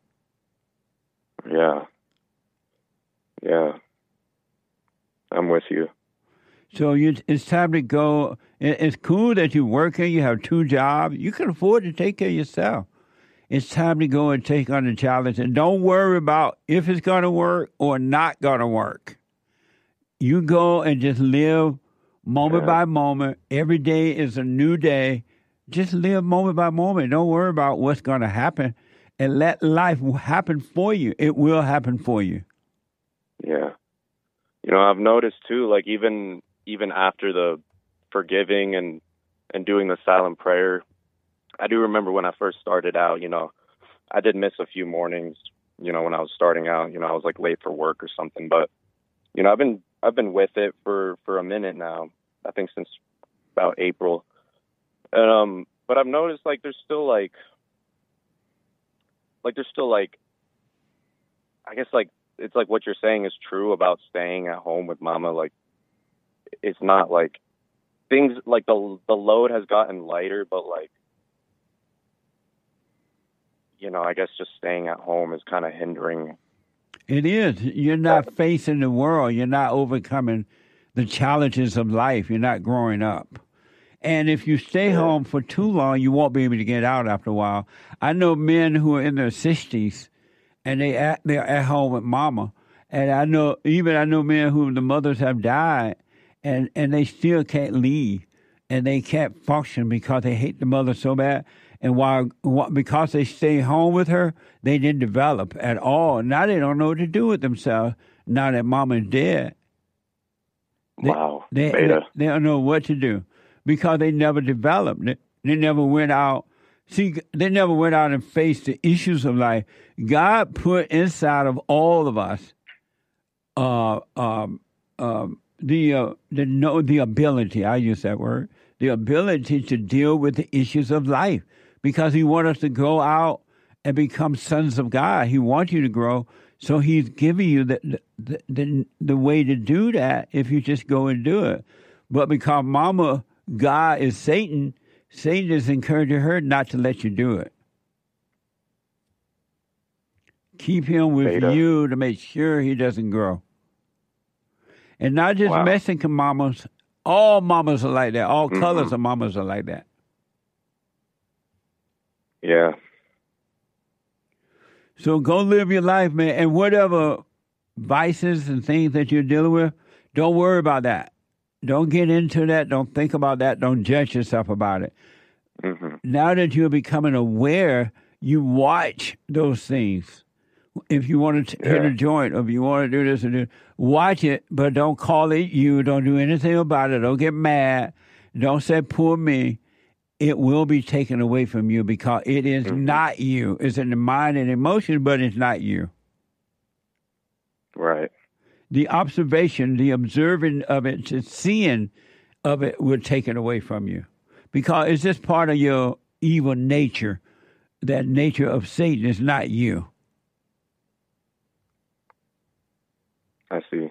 Yeah. Yeah. I'm with you. So you, it's time to go. It's cool that you're working. You have two jobs. You can afford to take care of yourself. It's time to go and take on the challenge. And don't worry about if it's going to work or not going to work. You go and just live moment yeah. by moment. Every day is a new day. Just live moment by moment. Don't worry about what's going to happen. And let life happen for you. It will happen for you. Yeah. You know, I've noticed, too, like, even even after the forgiving and, and doing the silent prayer, I do remember when I first started out, you know, I did miss a few mornings, you know, when I was starting out. You know, I was, like, late for work or something. But, you know, I've been I've been with it for, for a minute now, I think since about April. And, um, but I've noticed, like, there's still, like, like, there's still, like, I guess, like, it's like what you're saying is true about staying at home with mama. Like, it's not like things, like, the the load has gotten lighter, but, like, you know, I guess just staying at home is kind of hindering. It is. You're not facing the world. You're not overcoming the challenges of life. You're not growing up. And if you stay yeah. home for too long, you won't be able to get out after a while. I know men who are in their sixties, and they at, they're at home with mama. And I know, even I know men who the mothers have died, and, and they still can't leave, and they can't function because they hate the mother so bad. And while because they stay home with her, they didn't develop at all. Now they don't know what to do with themselves now that mama's dead. They, wow. They, they, they don't know what to do because they never developed. They, they never went out. See, they never went out and faced the issues of life. God put inside of all of us uh, um, um, the uh, the know the ability. I use that word. The ability to deal with the issues of life, because He wants us to go out and become sons of God. He wants you to grow So he's giving you the, the the the way to do that if you just go and do it. But because Mama God is Satan, Satan is encouraging her not to let you do it. Keep him with Beta. you to make sure he doesn't grow. And not just Wow. Mexican mamas. All mamas are like that. All Mhm. colors of mamas are like that. Yeah. So go live your life, man. And whatever vices and things that you're dealing with, don't worry about that. Don't get into that. Don't think about that. Don't judge yourself about it. hmm Now that you're becoming aware, you watch those things. If you want to t- hit a joint, or if you want to do this and do, watch it, but don't call it you. Don't do anything about it. Don't get mad. Don't say, poor me. It will be taken away from you because it is not you. It's in the mind and emotion, but it's not you. Right. The observation, the observing of it, the seeing of it will take it away from you because it's just part of your evil nature. That nature of Satan is not you. I see.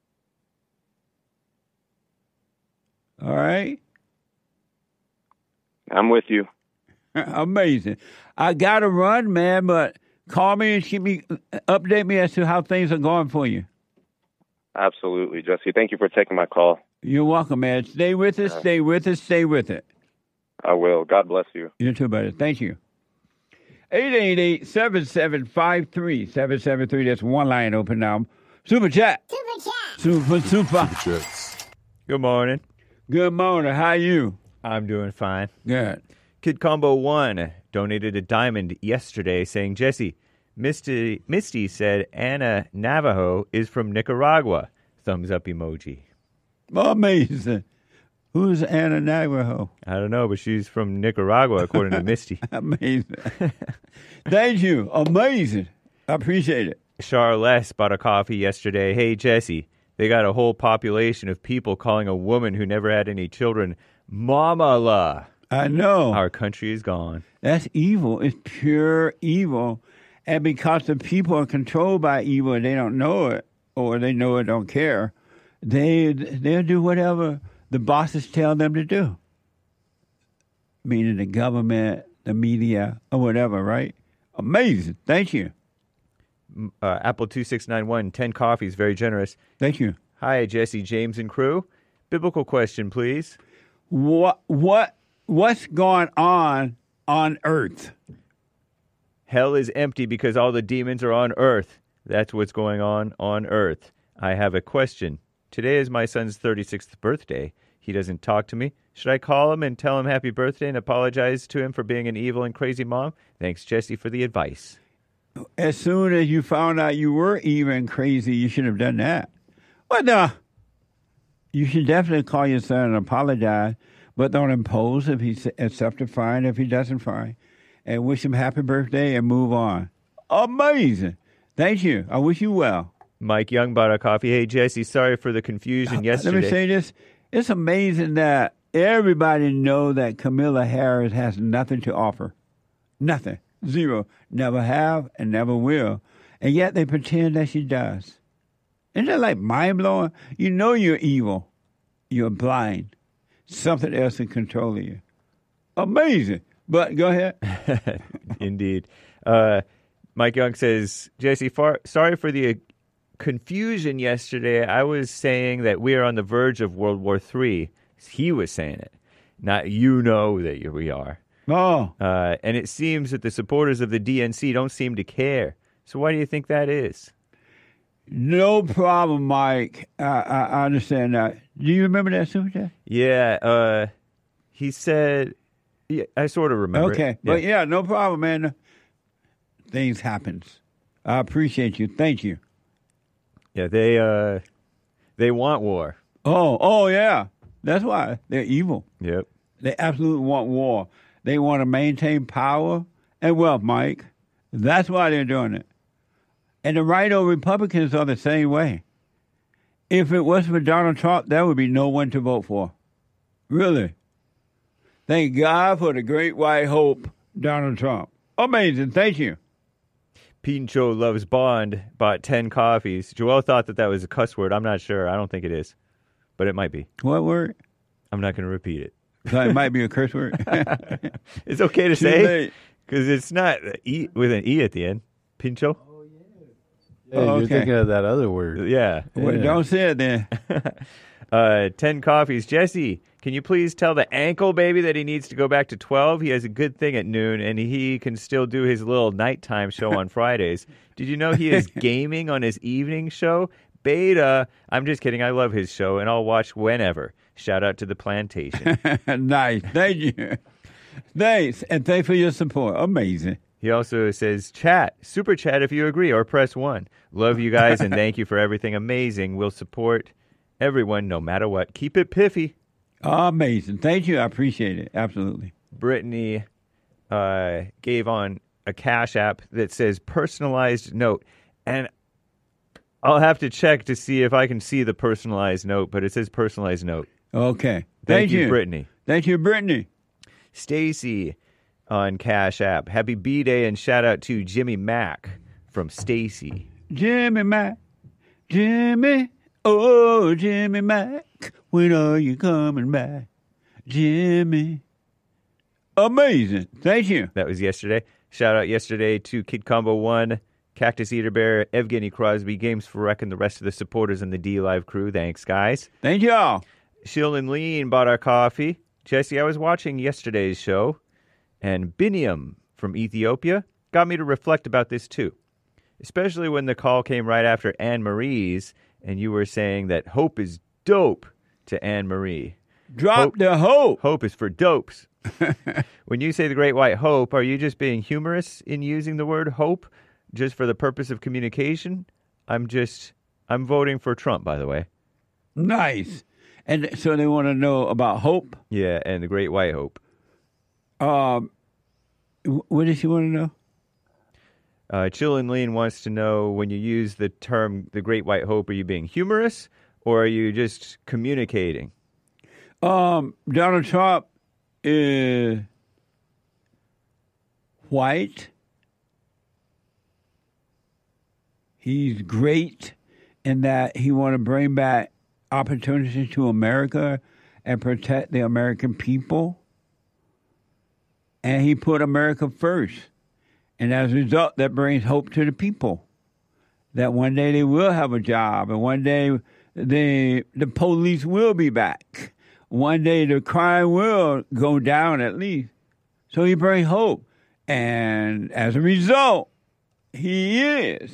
All right? I'm with you. Amazing. I got to run, man, but call me and keep me, update me as to how things are going for you. Absolutely, Jesse. Thank you for taking my call. You're welcome, man. Stay with us, stay with us, stay with it. I will. God bless you. You too, buddy. Thank you. eight eight eight, seven seven five, three seven seven three. That's one line open now. Super chat. Super chat. Super, super. Chats. Good morning. Good morning. How you? I'm doing fine. Good. Kid Combo one donated a diamond yesterday saying, Jesse, Misty, Misty said Anna Navajo is from Nicaragua. Thumbs up emoji. Amazing. Who's Anna Navajo? I don't know, but she's from Nicaragua, according to Misty. Amazing. Thank you. Amazing. I appreciate it. Charles bought a coffee yesterday. Hey, Jesse, they got a whole population of people calling a woman who never had any children Mama-la. I know. Our country is gone. That's evil. It's pure evil. And because the people are controlled by evil and they don't know it, or they know it, don't care, they, they'll do whatever the bosses tell them to do. Meaning the government, the media, or whatever, right? Amazing. Thank you. Uh, Apple two six nine one, ten coffees, very generous. Thank you. Hi, Jesse, James, and crew. Biblical question, please. What what what's going on on Earth? Hell is empty because all the demons are on Earth. That's what's going on on Earth. I have a question. Today is my son's thirty-sixth birthday. He doesn't talk to me. Should I call him and tell him happy birthday and apologize to him for being an evil and crazy mom? Thanks, Jesse, for the advice. As soon as you found out you were evil and crazy, you should have done that. What the? You should definitely call your son and apologize, but don't impose if he accepts it, fine. If he doesn't, fine. And wish him happy birthday and move on. Amazing. Thank you. I wish you well. Mike Young bought a coffee. Hey, Jesse, sorry for the confusion yesterday. Let me say this. It's amazing that everybody know that Kamala Harris has nothing to offer. Nothing. Zero. Never have and never will. And yet they pretend that she does. Isn't that like mind-blowing? You know you're evil. You're blind. Something else is controlling you. Amazing. But go ahead. Indeed. Uh, Mike Young says, Jesse, far, sorry for the uh, confusion yesterday. I was saying that we are on the verge of World War Three. He was saying it. Not you know that we are. Oh. Uh, and it seems that the supporters of the D N C don't seem to care. So why do you think that is? No problem, Mike. I, I, I understand that. Do you remember that, Super Chat? Yeah. Uh, he said, yeah, I sort of remember Okay. it. But yeah, no problem, man. Things happens. I appreciate you. Thank you. Yeah, they uh, they want war. Oh, oh yeah. That's why they're evil. Yep. They absolutely want war. They want to maintain power and wealth, Mike. That's why they're doing it. And the right-o Republicans are the same way. If it wasn't for Donald Trump, there would be no one to vote for. Really. Thank God for the great white hope, Donald Trump. Amazing. Thank you. Pincho Loves Bond bought ten coffees. Joel thought that that was a cuss word. I'm not sure. I don't think it is, but it might be. What word? I'm not going to repeat it. So it might be a curse word. It's okay to Too say late. because it's not e with an E at the end. Pincho? Yeah, Oh, you're okay. thinking of that other word. Yeah. Well, Yeah. don't say it then. Uh, ten coffees. Jesse, can you please tell the ankle baby that he needs to go back to twelve? He has a good thing at noon, and he can still do his little nighttime show on Fridays. Did you know he is gaming on his evening show? Beta. I'm just kidding. I love his show, and I'll watch whenever. Shout out to the plantation. Nice. Thank you. Thanks. And thanks for your support. Amazing. He also says, chat, super chat if you agree, or press one. Love you guys, and thank you for everything amazing. We'll support everyone no matter what. Keep it piffy. Amazing. Thank you. I appreciate it. Absolutely. Brittany uh, gave on a Cash App that says personalized note. And I'll have to check to see if I can see the personalized note, but it says personalized note. Okay. Thank, Thank you, you. Brittany. Thank you, Brittany. Stacy on Cash App. Happy B-Day and shout out to Jimmy Mack from Stacy. Jimmy Mack. Jimmy. Oh, Jimmy Mack. When are you coming back? Jimmy. Amazing. Thank you. That was yesterday. Shout out yesterday to Kid Combo one, Cactus Eater Bear, Evgeny Crosby, Games for Rec, and the rest of the supporters and the D-Live crew. Thanks, guys. Thank y'all. Shield and Lean bought our coffee. Jesse, I was watching yesterday's show, and Biniam from Ethiopia got me to reflect about this too, especially when the call came right after Anne Marie's, and you were saying that hope is dope to Anne Marie. Drop hope, the hope. Hope is for dopes. When you say the Great White Hope, are you just being humorous in using the word hope just for the purpose of communication? I'm just, I'm voting for Trump, by the way. Nice. And so they want to know about hope? Yeah, and the Great White Hope. Um, what does she want to know? Uh, Chill and Lean wants to know, when you use the term the Great White Hope, are you being humorous or are you just communicating? Um, Donald Trump is white. He's great in that he want to bring back opportunity to America and protect the American people. And he put America first. And as a result, that brings hope to the people. That one day they will have a job, and one day the the police will be back. One day the crime will go down at least. So he brings hope. And as a result, he is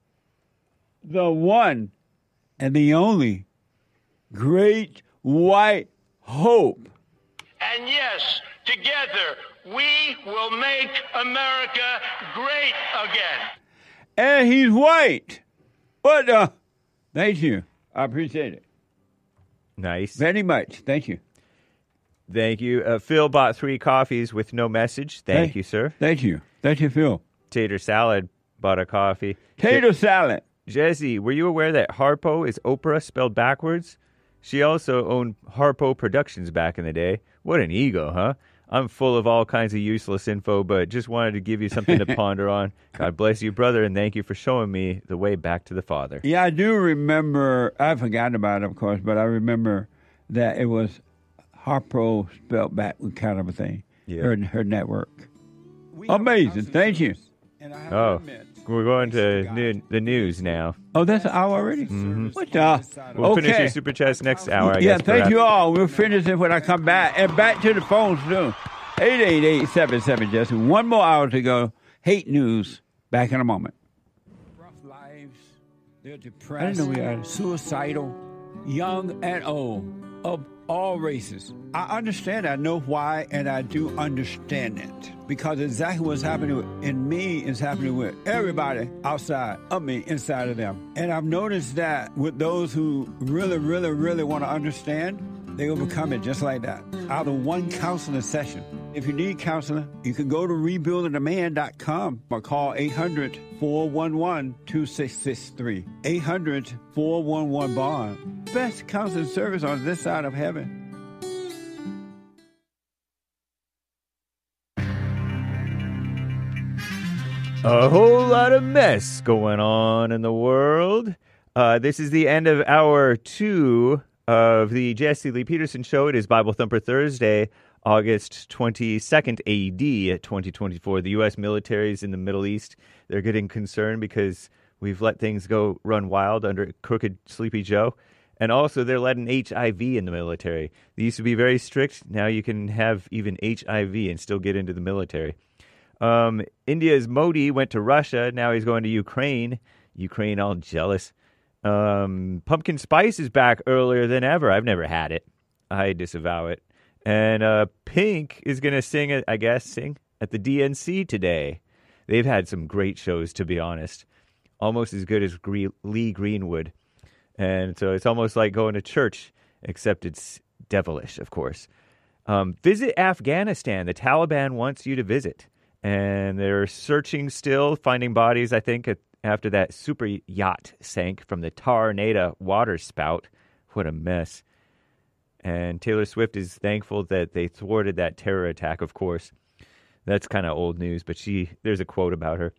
the one and the only great white hope. And yes, together we will make America great again. And he's white. What the? Thank you. I appreciate it. Nice. Very much. Thank you. Thank you. Uh, Phil bought three coffees with no message. Thank Thank- you, sir. Thank you. Thank you, Phil. Tater Salad bought a coffee. Tater Je- salad. Jesse, were you aware that Harpo is Oprah spelled backwards? She also owned Harpo Productions back in the day. What an ego, huh? I'm full of all kinds of useless info, but just wanted to give you something to ponder on. God bless you, brother, and thank you for showing me the way back to the Father. Yeah, I do remember. I forgot about it, of course, but I remember that it was Harpo spelled backward kind of a thing. Yeah. Her, her network. Amazing. Thank you. Oh, we're going to new, the news now. Oh, that's an hour already? Mm-hmm. What the? We'll okay. finish your super chats next hour, I yeah, guess. thank perhaps. you all. We'll finish it when I come back. And back to the phones soon. eight eight eight, seven seven, Jesse. One more hour to go. Hate news. Back in a moment. Rough lives. They're depressed. I didn't know we are suicidal. Young and old. Of all races. I understand. I know why, and I do understand it. Because exactly what's happening in me is happening with everybody outside of me, inside of them. And I've noticed that with those who really, really, really want to understand, they overcome it just like that. Out of one counseling session. If you need counseling, you can go to rebuilding a man dot com or call eight hundred, four one one, two six six three. eight hundred, four one one, bond. Best counseling service on this side of heaven. A whole lot of mess going on in the world. Uh, this is the end of hour two of the Jesse Lee Peterson Show. It is Bible Thumper Thursday, August twenty-second, A D, twenty twenty-four. The U S military's in the Middle East. They're getting concerned because we've let things go run wild under Crooked Sleepy Joe. And also, they're letting H I V in the military. They used to be very strict. Now you can have even H I V and still get into the military. Um, India's Modi went to Russia. Now he's going to Ukraine. Ukraine all jealous. Um, pumpkin spice is back earlier than ever. I've never had it. I disavow it. And uh, Pink is going to sing, I guess, sing at the D N C today. They've had some great shows, to be honest. Almost as good as Gre- Lee Greenwood. And so it's almost like going to church, except it's devilish, of course. Um, visit Afghanistan. The Taliban wants you to visit. And they're searching still, finding bodies, I think, after that super yacht sank from the Tornado water spout. What a mess. And Taylor Swift is thankful that they thwarted that terror attack, of course. That's kind of old news, but she there's a quote about her.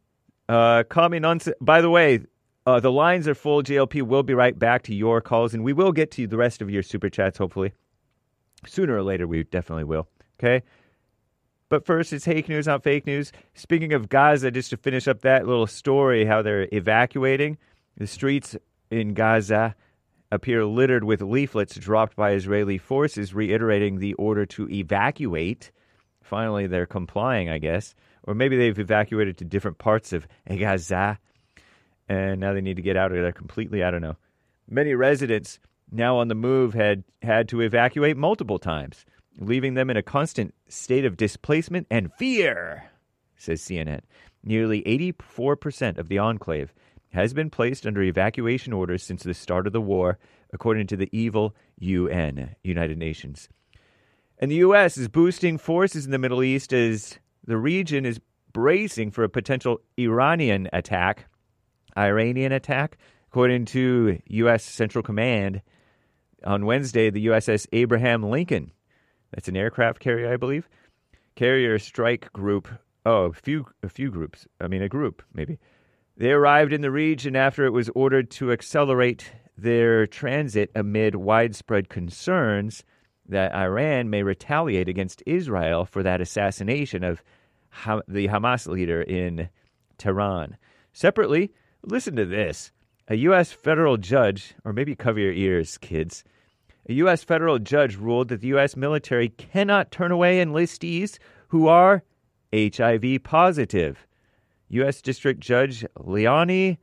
Uh, call me nonsense. By the way, uh, the lines are full. J L P will be right back to your calls, and we will get to the rest of your super chats, hopefully. Sooner or later, we definitely will. Okay? But first, it's fake news, not fake news. Speaking of Gaza, just to finish up that little story, how they're evacuating, the streets in Gaza appear littered with leaflets dropped by Israeli forces reiterating the order to evacuate. Finally, they're complying, I guess. Or maybe they've evacuated to different parts of Gaza, and now they need to get out of there completely. I don't know. Many residents now on the move had had to evacuate multiple times, leaving them in a constant state of displacement and fear, says C N N. Nearly eighty-four percent of the enclave has been placed under evacuation orders since the start of the war, according to the evil U N, United Nations. And the U S is boosting forces in the Middle East as the region is bracing for a potential Iranian attack. Iranian attack? According to U S Central Command, on Wednesday, the U S S Abraham Lincoln, that's an aircraft carrier, I believe, carrier strike group, oh, a few, a few groups, I mean a group, maybe. They arrived in the region after it was ordered to accelerate their transit amid widespread concerns that Iran may retaliate against Israel for that assassination of ha- the Hamas leader in Tehran. Separately, listen to this. A U S federal judge, or maybe cover your ears, kids. A U S federal judge ruled that the U S military cannot turn away enlistees who are H I V positive. U S District Judge Leonie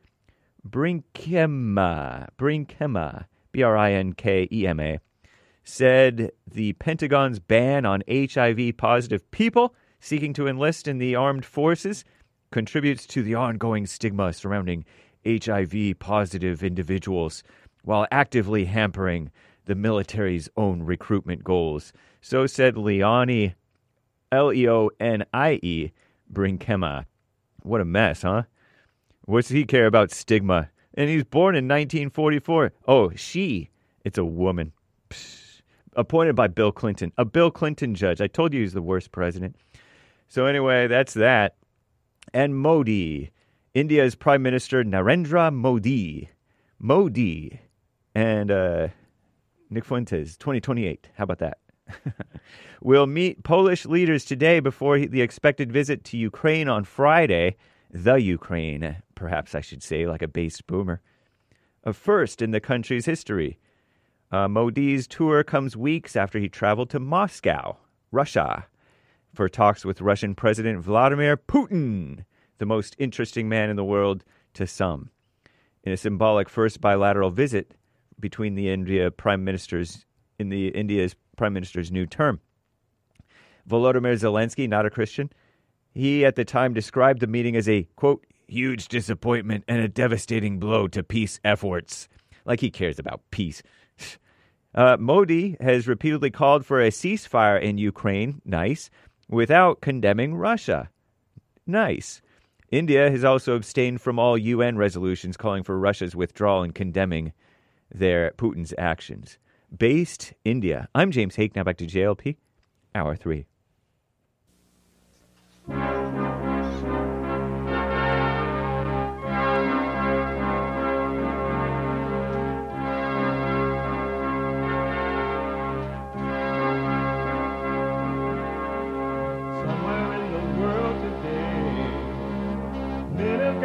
Brinkema, Brinkema, B R I N K E M A, said the Pentagon's ban on H I V-positive people seeking to enlist in the armed forces contributes to the ongoing stigma surrounding H I V-positive individuals while actively hampering the military's own recruitment goals. So said Leonie, L E O N I E, Brinkema. What a mess, huh? What's he care about stigma? And he's born in nineteen forty-four. Oh, she. It's a woman. Psh. Appointed by Bill Clinton. A Bill Clinton judge. I told you he's the worst president. So anyway, that's that. And Modi. India's Prime Minister Narendra Modi. Modi. And uh, Nick Fuentes, twenty twenty-eight. How about that? We'll meet Polish leaders today before the expected visit to Ukraine on Friday. The Ukraine, perhaps I should say, like a based boomer. A first in the country's history. Uh, Modi's tour comes weeks after he traveled to Moscow, Russia, for talks with Russian President Vladimir Putin, the most interesting man in the world to some. In a symbolic first bilateral visit between the India prime ministers in the India's prime minister's new term. Volodymyr Zelensky, not a Christian, he at the time described the meeting as a, quote, huge disappointment and a devastating blow to peace efforts. Like he cares about peace. Uh, Modi has repeatedly called for a ceasefire in Ukraine, nice, without condemning Russia. Nice. India has also abstained from all U N resolutions calling for Russia's withdrawal and condemning their Putin's actions. Based India. I'm James Hake. Now back to J L P, Hour three.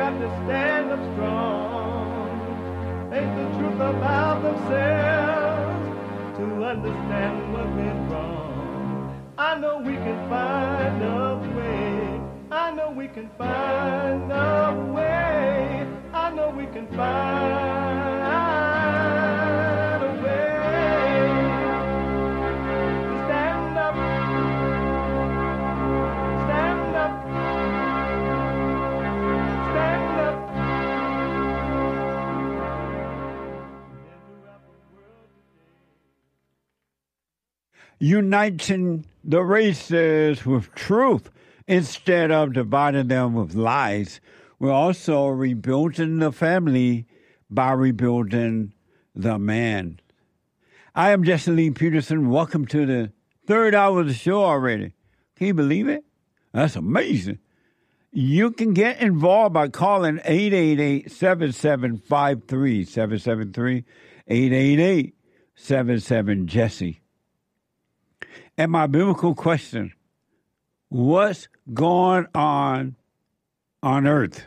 have to stand up strong. Ain't the truth about themselves to understand what went wrong. I know we can find a way. I know we can find a way. I know we can find a way to stand up, stand up, stand up. Uniting the races with truth instead of dividing them with lies. We're also rebuilding the family by rebuilding the man. I am Jesse Lee Peterson. Welcome to the third hour of the show already. Can you believe it? That's amazing. You can get involved by calling eight eight eight, seven seven five three, seven seven three, eight eight eight, seven seven, Jesse. And my biblical question, what's going on on earth?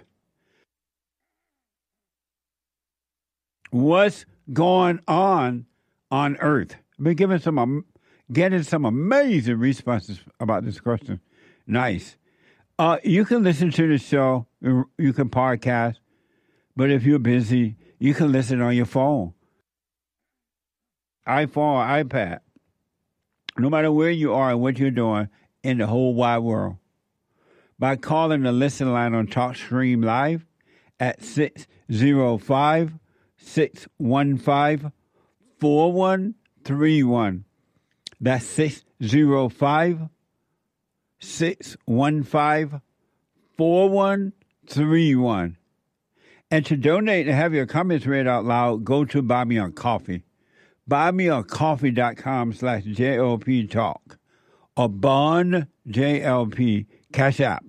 What's going on on earth? I've been giving some, um, getting some amazing responses about this question. Nice. Uh, you can listen to the show. You can podcast. But if you're busy, you can listen on your phone. iPhone or iPad. No matter where you are and what you're doing in the whole wide world. By calling the listen line on TalkStream Live at six oh five, six one five, four one three one. That's six oh five, six one five, four one three one. And to donate and have your comments read out loud, go to Buy Me a Coffee. buymeacoffee.com slash JLP Talk. Or Bond J L P Cash App.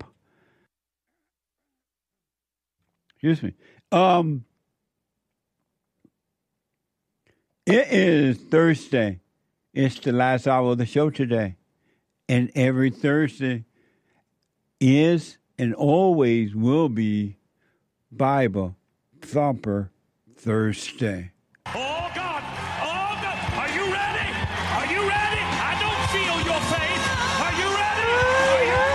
Excuse me. Um, it is Thursday. It's the last hour of the show today. And every Thursday is and always will be Bible Thumper Thursday. Oh, God! Oh, God! Are you ready? Are you ready? I don't feel your faith. Are you ready? Are you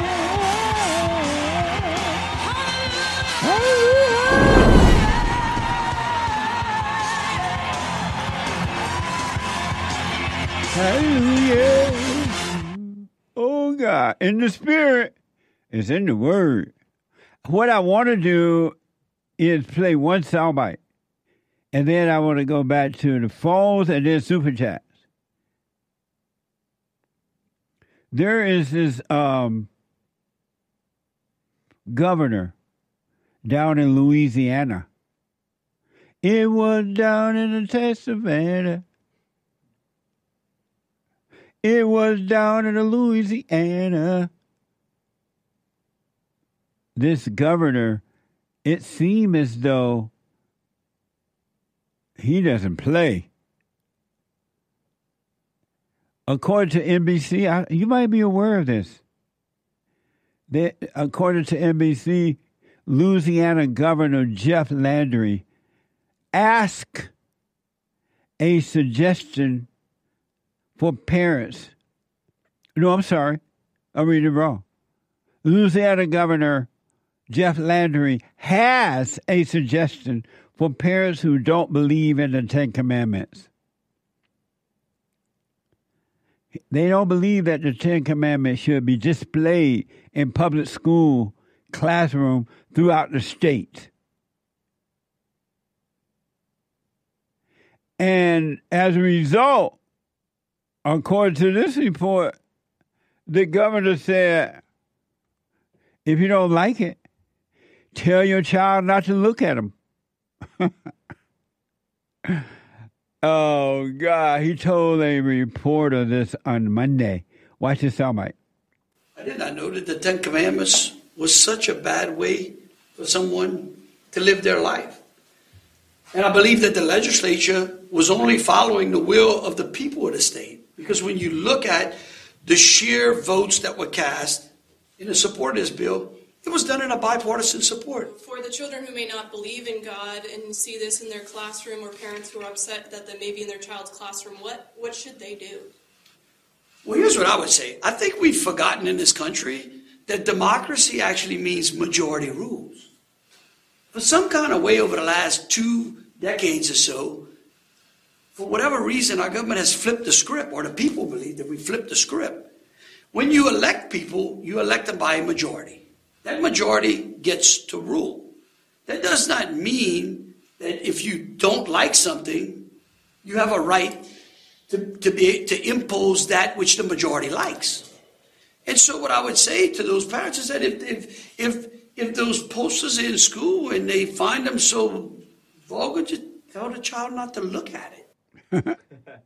Hallelujah. Oh, God. In the Spirit is in the Word. What I want to do is play one soundbite. And then I want to go back to the phones and then Super Chats. There is this um, governor down in Louisiana. It was down in the Texas Savannah. It was down in the Louisiana. This governor, it seemed as though he doesn't play. According to N B C, I, you might be aware of this. That, according to N B C, Louisiana Governor Jeff Landry asked a suggestion for parents. No, I'm sorry. I'm reading it wrong. Louisiana Governor Jeff Landry has a suggestion for parents who don't believe in the Ten Commandments. They don't believe that the Ten Commandments should be displayed in public school classroom throughout the state. And as a result, according to this report, the governor said, if you don't like it, tell your child not to look at them. Oh, God. He told a reporter this on Monday. Watch this soundbite. I did not know that the Ten Commandments was such a bad way for someone to live their life. And I believe that the legislature was only following the will of the people of the state. Because when you look at the sheer votes that were cast in the support of this bill, It was done in a bipartisan support. For the children who may not believe in God and see this in their classroom, or parents who are upset that that may be in their child's classroom, what, what should they do? Well, here's what I would say. I think we've forgotten in this country that democracy actually means majority rules. For some kind of way over the last two decades or so, for whatever reason, our government has flipped the script, or the people believe that we flipped the script. When you elect people, you elect them by a majority. That majority gets to rule. That does not mean that if you don't like something, you have a right to, to be to impose that which the majority likes. And so what I would say to those parents is that if if if, if those posters are in school and they find them so vulgar, just tell the child not to look at it.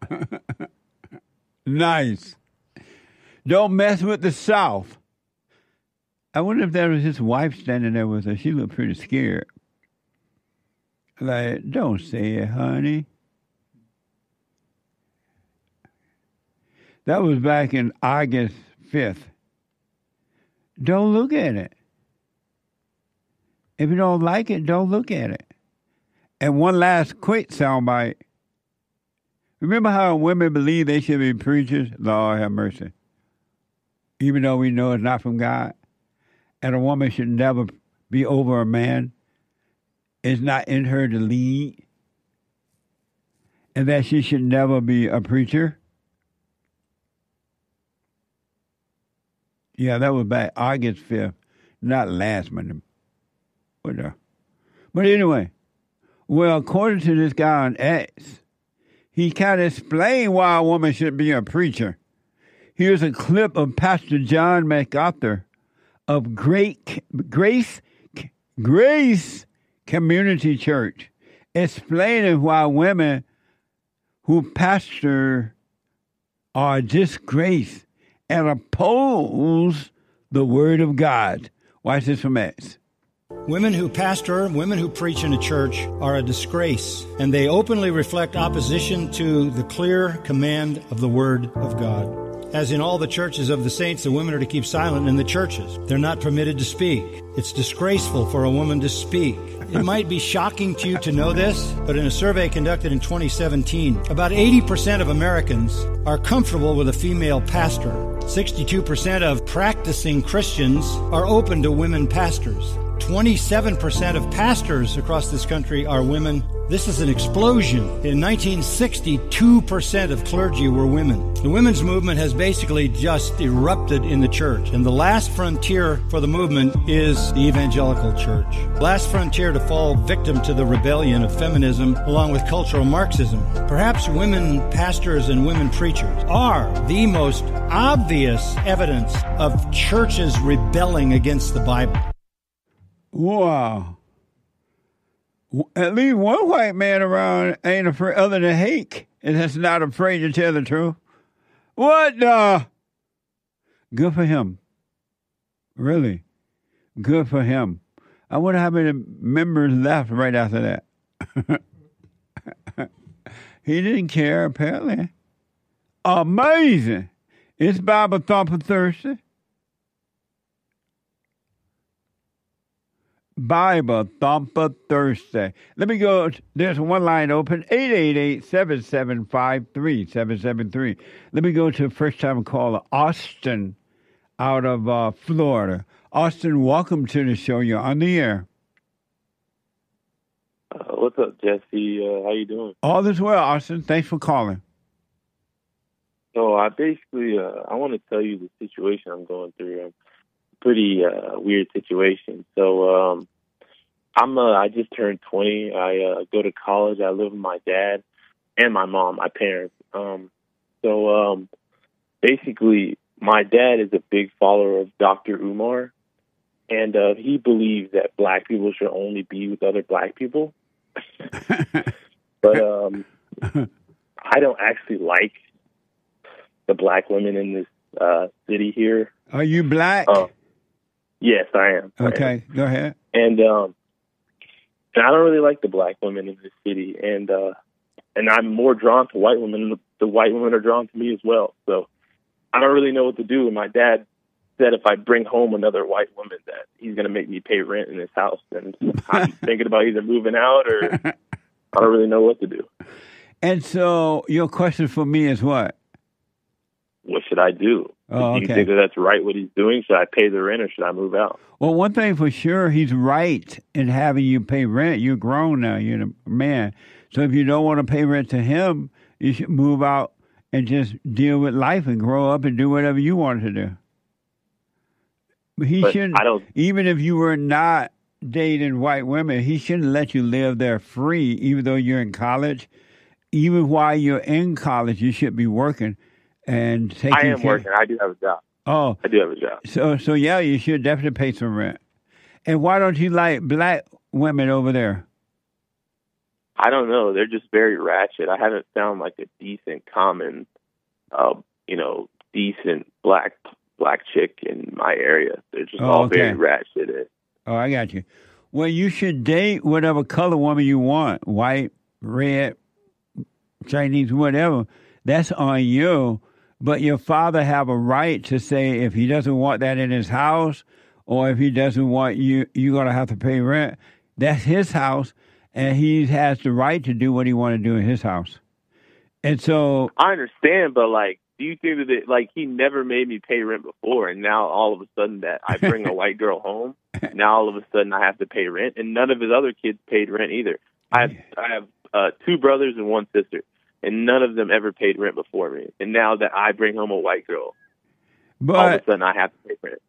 Nice. Don't mess with the South. I wonder if that was his wife standing there with her. She looked pretty scared. Like, don't say it, honey. That was back in August fifth. Don't look at it. If you don't like it, don't look at it. And one last quick soundbite. Remember how women believe they should be preachers? Lord have mercy. Even though we know it's not from God. And a woman should never be over a man. It's not in her to lead. And that she should never be a preacher. Yeah, that was back August fifth. Not last Monday. But anyway. Well, according to this guy on X, he kind of explained why a woman should be a preacher. Here's a clip of Pastor John MacArthur of Great Grace Grace Community Church, explaining why women who pastor are disgraced and oppose the Word of God. Watch this from X. Women who pastor, women who preach in a church are a disgrace, and they openly reflect opposition to the clear command of the Word of God. As in all the churches of the saints, the women are to keep silent in the churches. They're not permitted to speak. It's disgraceful for a woman to speak. It might be shocking to you to know this, but in a survey conducted in twenty seventeen, about eighty percent of Americans are comfortable with a female pastor. sixty-two percent of practicing Christians are open to women pastors. twenty-seven percent of pastors across this country are women. This is an explosion. In nineteen sixty, two percent of clergy were women. The women's movement has basically just erupted in the church, and the last frontier for the movement is the evangelical church. Last frontier to fall victim to the rebellion of feminism along with cultural Marxism. Perhaps women pastors and women preachers are the most obvious evidence of churches rebelling against the Bible. Wow. At least one white man around ain't afraid, other than Hake, and that's not afraid to tell the truth. What the? Good for him. Really. Good for him. I wonder how many members left right after that. He didn't care, apparently. Amazing. It's Bible Thumper Thursday. Bible Thumper Thursday. Let me go. There's one line open, eight eight eight, seven seven five, three seven seven three. Let me go to first time caller, Austin, out of uh, Florida. Austin, welcome to the show. You're on the air. Uh, what's up, Jesse? Uh, how you doing? All is well, Austin. Thanks for calling. So I basically, uh, I want to tell you the situation I'm going through. I'm pretty uh, weird situation. So um, I'm uh, I just turned twenty. I uh, go to college. I live with my dad and my mom, my parents. Um, so um, basically, my dad is a big follower of Doctor Umar, and uh, he believes that black people should only be with other black people. But um, I don't actually like the black women in this uh, city here. Are you black? Uh, Yes, I am. Okay, I am. Go ahead. And um, and I don't really like the black women in this city, and uh, and I'm more drawn to white women. The white women are drawn to me as well. So I don't really know what to do. And my dad said if I bring home another white woman that he's going to make me pay rent in his house. And I'm thinking about either moving out or I don't really know what to do. And so your question for me is what? What should I do? Oh, do you okay. think that that's right what he's doing? Should I pay the rent or should I move out? Well, one thing for sure, he's right in having you pay rent. You're grown now. You're a man. So if you don't want to pay rent to him, you should move out and just deal with life and grow up and do whatever you want to do. But he But shouldn't, I don't- even if you were not dating white women, he shouldn't let you live there free, even though you're in college. Even while you're in college, you should be working and taking I am care. working. I do have a job. Oh, I do have a job. so so yeah, you should definitely pay some rent. And why don't you like black women over there? I don't know. They're just very ratchet. I haven't found like a decent, common, uh, you know, decent black black chick in my area. They're just Oh, all okay. very ratchet. Oh, I got you. Well, you should date whatever color woman you want, white, red, Chinese, whatever. That's on you. But your father have a right to say if he doesn't want that in his house, or if he doesn't want you, you're gonna have to pay rent. That's his house, and he has the right to do what he want to do in his house. And so, I understand, but like, do you think that it, like he never made me pay rent before, and now all of a sudden that I bring a white girl home, now all of a sudden I have to pay rent, and none of his other kids paid rent either. I have I have uh, two brothers and one sister, and none of them ever paid rent before me. And now that I bring home a white girl, but all of a sudden I have to pay rent.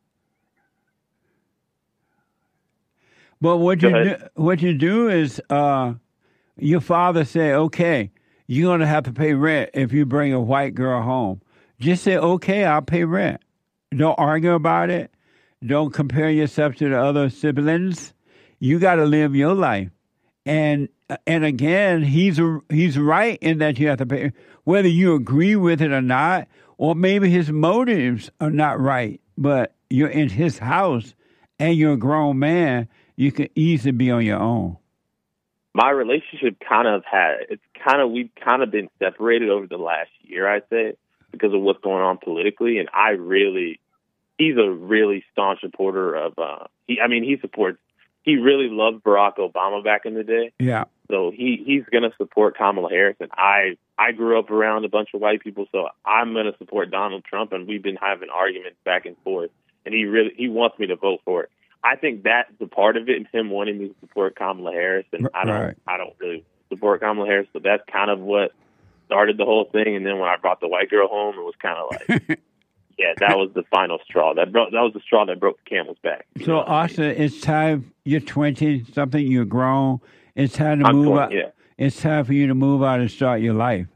But what Go you do, ahead. what you do is, uh, your father say, okay, you're gonna have to pay rent if you bring a white girl home. Just say, okay, I'll pay rent. Don't argue about it. Don't compare yourself to the other siblings. You got to live your life. And and again, he's he's right in that you have to pay, whether you agree with it or not, or maybe his motives are not right. But you're in his house, and you're a grown man. You can easily be on your own. My relationship kind of had, it's kind of, we've kind of been separated over the last year, I'd say, because of what's going on politically. And I really, he's a really staunch supporter of, uh, he, I mean, he supports, he really loved Barack Obama back in the day. Yeah. So he, he's going to support Kamala Harris. And I, I grew up around a bunch of white people, so I'm going to support Donald Trump. And we've been having arguments back and forth. And he really, he wants me to vote for it. I think that's the part of it, and him wanting me to support Kamala Harris, and I don't, Right. I don't really support Kamala Harris, but that's kind of what started the whole thing. And then when I brought the white girl home, it was kind of like, yeah, that was the final straw. That broke, that was the straw that broke the camel's back. So, Austin, it's time. You're twenty something. You're grown. It's time to I'm move twenty, out. yeah. It's time for you to move out and start your life.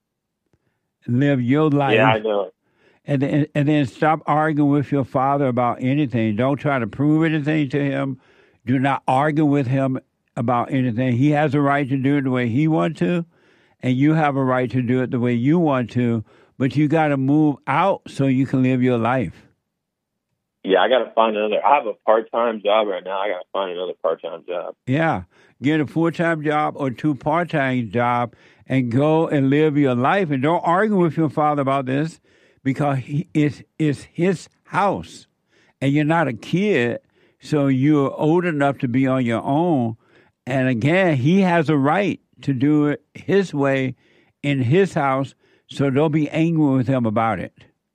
Live your life. Yeah, I know. And then, and then stop arguing with your father about anything. Don't try to prove anything to him. Do not argue with him about anything. He has a right to do it the way he wants to, and you have a right to do it the way you want to. But you got to move out so you can live your life. Yeah, I got to find another. I have a part-time job right now. I got to find another part-time job. Yeah, get a full-time job or two part-time job and go and live your life. And don't argue with your father about this, because he, it's, it's his house, and you're not a kid, so you're old enough to be on your own. And again, he has a right to do it his way in his house, so don't be angry with him about it.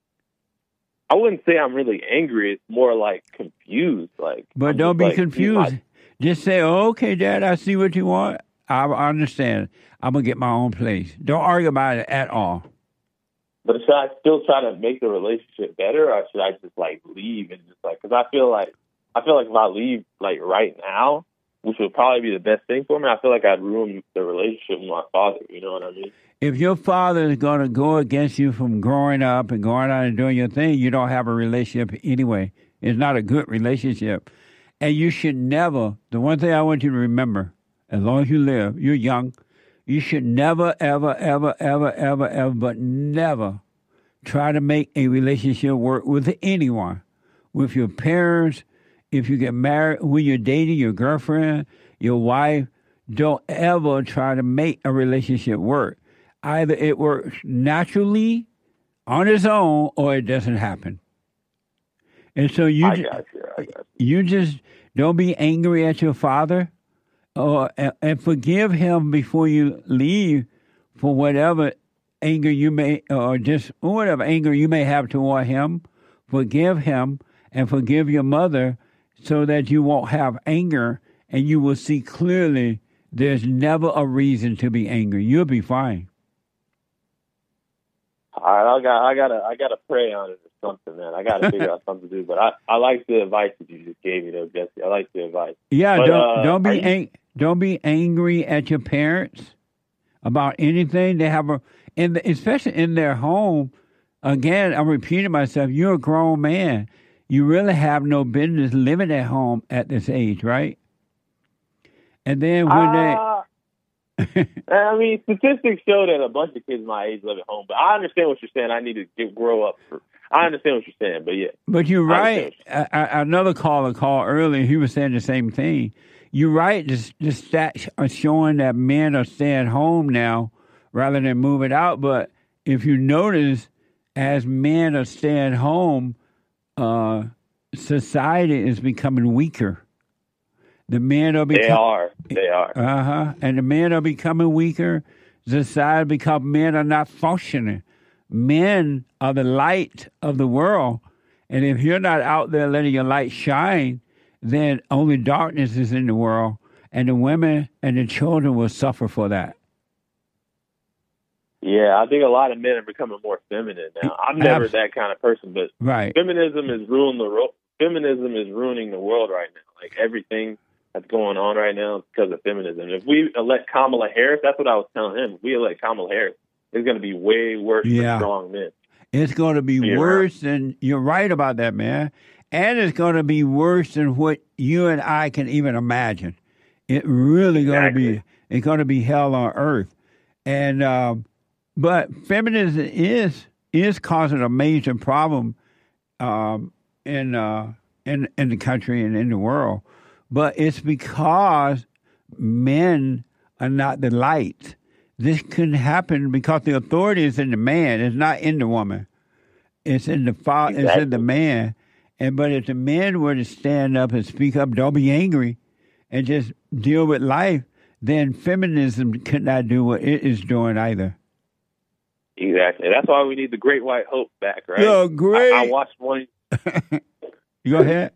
I wouldn't say I'm really angry. It's more like confused. Like, But I'm don't just be like, confused. my- Just say, oh, okay, Dad, I see what you want. I I understand. I'm going to get my own place. Don't argue about it at all. But should I still try to make the relationship better, or should I just like leave and just like? Because I feel like I feel like if I leave like right now, which would probably be the best thing for me, I feel like I'd ruin the relationship with my father. You know what I mean? If your father is going to go against you from growing up and going out and doing your thing, you don't have a relationship anyway. It's not a good relationship. And you should never, the one thing I want you to remember, as long as you live, you're young, you should never, ever, ever, ever, ever, ever, but never try to make a relationship work with anyone, with your parents. If you get married, when you're dating your girlfriend, your wife, don't ever try to make a relationship work. Either it works naturally on its own or it doesn't happen. And so you, I ju- got you. I got you just don't be angry at your father, or and forgive him before you leave for whatever anger you may, or just whatever anger you may have toward him. Forgive him and forgive your mother, so that you won't have anger, and you will see clearly there's never a reason to be angry. You'll be fine. All right, I got, I gotta, I gotta pray on it or something, man. I gotta figure out something to do. But I, I like the advice that you just gave me, though, Jesse. I like the advice. Yeah, But, don't uh, don't be are you- ang- don't be angry at your parents about anything. They have a, in the, especially in their home. Again, I'm repeating myself. You're a grown man. You really have no business living at home at this age, right? And then when Uh, I mean, statistics show that a bunch of kids my age live at home. But I understand what you're saying. I need to get, grow up. For, I understand what you're saying, but yeah. they, but you're I right. understand I, I, another caller called earlier. He was saying the same thing. You're right. The, the stats are showing that men are staying home now rather than moving out. But if you notice, as men are staying home, uh, society is becoming weaker. The men are They becoming. are. They are. Uh huh. And the men are becoming weaker. Society because men are not functioning. Men are the light of the world, and if you're not out there letting your light shine, then only darkness is in the world, and the women and the children will suffer for that. Yeah, I think a lot of men are becoming more feminine now. I'm never Abs- that kind of person, but Right. feminism is ruining the ro- feminism is ruining the world right now. Like everything that's going on right now is because of feminism. If we elect Kamala Harris, that's what I was telling him. If we elect Kamala Harris, it's going to be way worse Yeah. for strong men. It's going to be Yeah. worse than, you're right about that, man. And it's going to be worse than what you and I can even imagine. It really going to be, it's going to be hell on earth. And, um, but feminism is, is causing a major problem, um, in, uh, in, in the country and in the world. But it's because men are not the light. This couldn't happen because the authority is in the man. It's not in the woman. It's in the father. It's in Exactly. the man. And but if the men were to stand up and speak up, don't be angry, and just deal with life, then feminism could not do what it is doing either. Exactly. That's why we need the Great White Hope back, right? Yo, great. I, I watched one. You go ahead.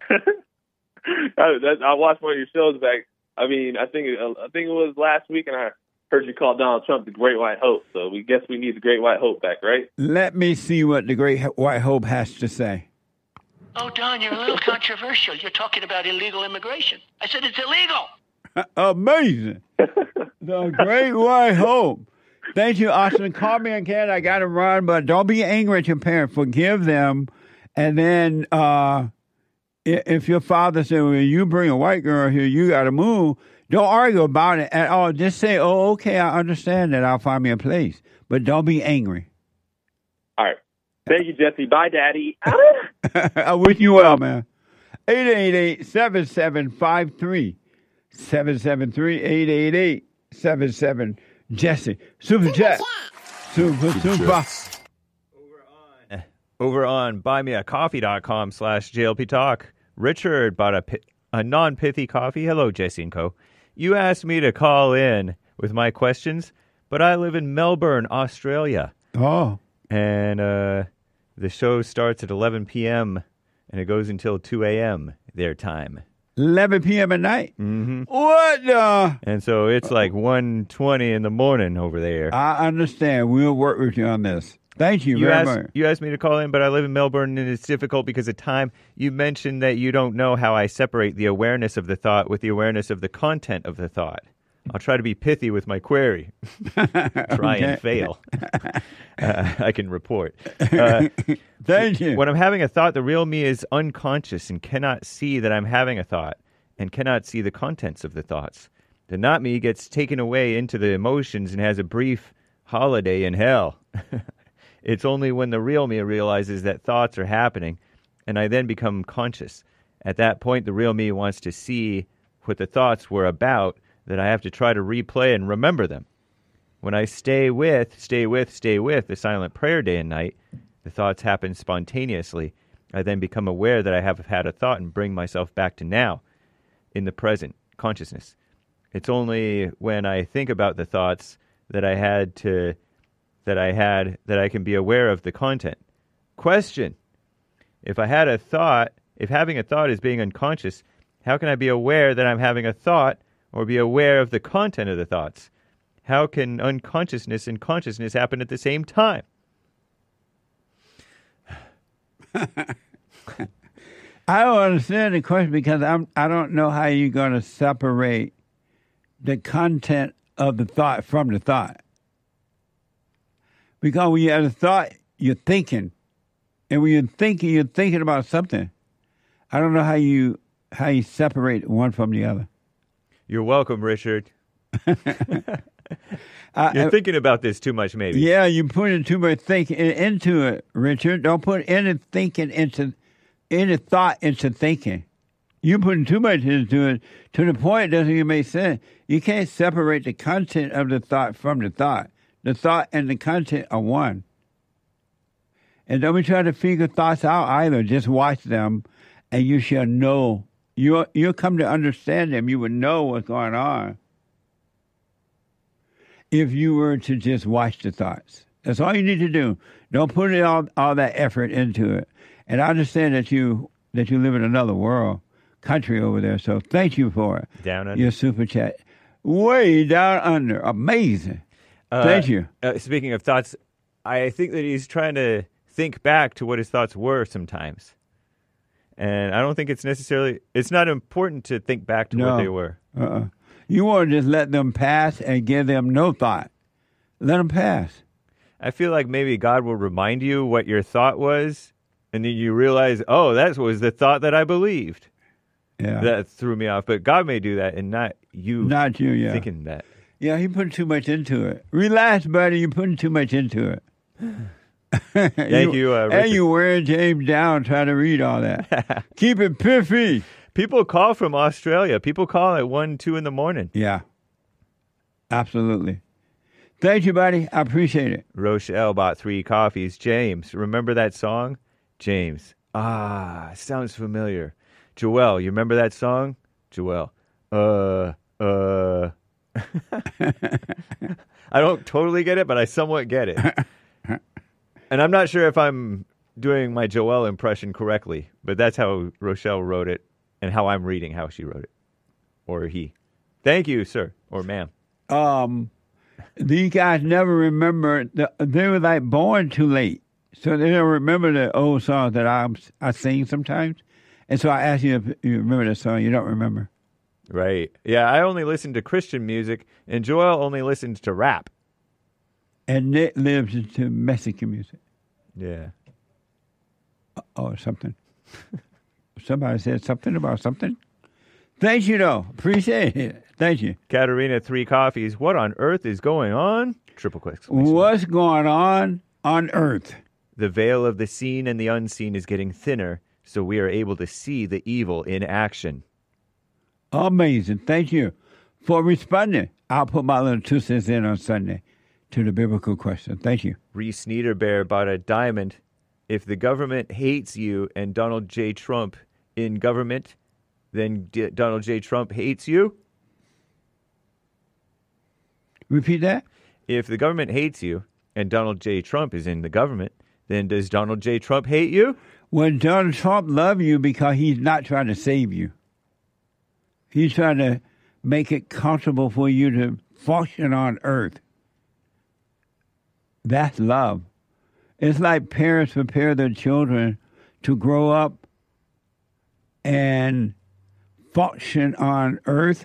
I, that, I watched one of your shows back. I mean, I think it, I think it was last week, and I heard you call Donald Trump the Great White Hope. So we guess we need the Great White Hope back, right? Let me see what the Great White Hope has to say. Oh, Don, you're a little controversial. You're talking about illegal immigration. I said it's illegal. Amazing. The Great White Hope. Thank you, Austin. Call me again. I got to run, but don't be angry at your parents. Forgive them. And then uh, i- if your father said, well, you bring a white girl here, you got to move, don't argue about it at all. Just say, oh, okay, I understand that. I'll find me a place. But don't be angry. All right. Thank you, Jesse. Bye, Daddy. I wish you well, man. eight eight eight, seven seven five three, seven seven three, eight eight eight, seven seven Jesse. Super Jet. Super, super. Over on buymeacoffee.com slash JLP Talk, Richard bought a, pi- a non-pithy coffee. Hello, Jesse and Co. You asked me to call in with my questions, but I live in Melbourne, Australia. Oh. And uh, the show starts at eleven p.m. and it goes until two a.m. their time. eleven p.m. at night? Mm-hmm. What the? And so it's like one twenty in the morning over there. I understand. We'll work with you on this. Thank you, You very asked, much. you asked me to call in, but I live in Melbourne, and it's difficult because of time. You mentioned that you don't know how I separate the awareness of the thought with the awareness of the content of the thought. I'll try to be pithy with my query. Try Okay. and fail. uh, I can report. Uh, Thank you. When I'm having a thought, the real me is unconscious and cannot see that I'm having a thought and cannot see the contents of the thoughts. The not me gets taken away into the emotions and has a brief holiday in hell. It's only when the real me realizes that thoughts are happening, and I then become conscious. At that point, the real me wants to see what the thoughts were about, that I have to try to replay and remember them. When I stay with, stay with, stay with the silent prayer day and night, the thoughts happen spontaneously, I then become aware that I have had a thought and bring myself back to now, in the present consciousness. It's only when I think about the thoughts that I had to, that I had, that I can be aware of the content. Question: if I had a thought, if having a thought is being unconscious, how can I be aware that I'm having a thought or be aware of the content of the thoughts? How can unconsciousness and consciousness happen at the same time? I don't understand the question because I'm, I don't know how you're going to separate the content of the thought from the thought. Because when you have a thought, you're thinking. And when you're thinking, you're thinking about something. I don't know how you how you separate one from the other. You're welcome, Richard. Uh, You're thinking about this too much, maybe. Yeah, you're putting too much thinking into it, Richard. Don't put any thinking into, any thought into thinking. You're putting too much into it to the point it doesn't even make sense. You can't separate the content of the thought from the thought. The thought and the content are one. And don't be trying to figure thoughts out either. Just watch them, and you shall know. You'll, you'll come to understand them. You will know what's going on if you were to just watch the thoughts. That's all you need to do. Don't put it all, all that effort into it. And I understand that you that you live in another world, country over there, so thank you for it. Down under. Your super chat. Way down under. Amazing. Uh, thank you. Uh, speaking of thoughts, I think that he's trying to think back to what his thoughts were sometimes. And I don't think it's necessarily, it's not important to think back to No. what they were. Uh-uh. You want to just let them pass and give them no thought. Let them pass. I feel like maybe God will remind you what your thought was, and then you realize, oh, that was the thought that I believed. Yeah. That threw me off. But God may do that, and not you Not you, yeah. thinking that. Yeah, he put too much into it. Relax, buddy. You're putting too much into it. Thank you, uh, Richard. And you wearing James down trying to read all that. Keep it piffy. People call from Australia. People call at one, two in the morning. Yeah. Absolutely. Thank you, buddy. I appreciate it. Rochelle bought three coffees. James, remember that song? James. Ah, sounds familiar. Joelle, you remember that song? Joelle. Uh, uh. I don't totally get it, but I somewhat get it. And I'm not sure if I'm doing my Joelle impression correctly, but that's how Rochelle wrote it and how I'm reading how she wrote it. Or he. Thank you, sir. Or ma'am. Um, these guys never remember. The, they were like born too late. So they don't remember the old songs that I, I sing sometimes. And so I asked you if you remember the song. You don't remember. Right. Yeah, I only listen to Christian music, and Joel only listens to rap. And Nick lives to Mexican music. Yeah. Or something. Somebody said something about something. Thank you, though. Appreciate it. Thank you. Katerina, three coffees. What on earth is going on? Triple clicks. What's going on on earth? The veil of the seen and the unseen is getting thinner, so we are able to see the evil in action. Amazing. Thank you for responding. I'll put my little two cents in on Sunday to the biblical question. Thank you. Reese Niederbear bought a diamond. If the government hates you and Donald J. Trump in government, then D- Donald J. Trump hates you? Repeat that? If the government hates you and Donald J. Trump is in the government, then does Donald J. Trump hate you? Well, Donald Trump loves you because he's not trying to save you. He's trying to make it comfortable for you to function on earth. That's love. It's like parents prepare their children to grow up and function on earth,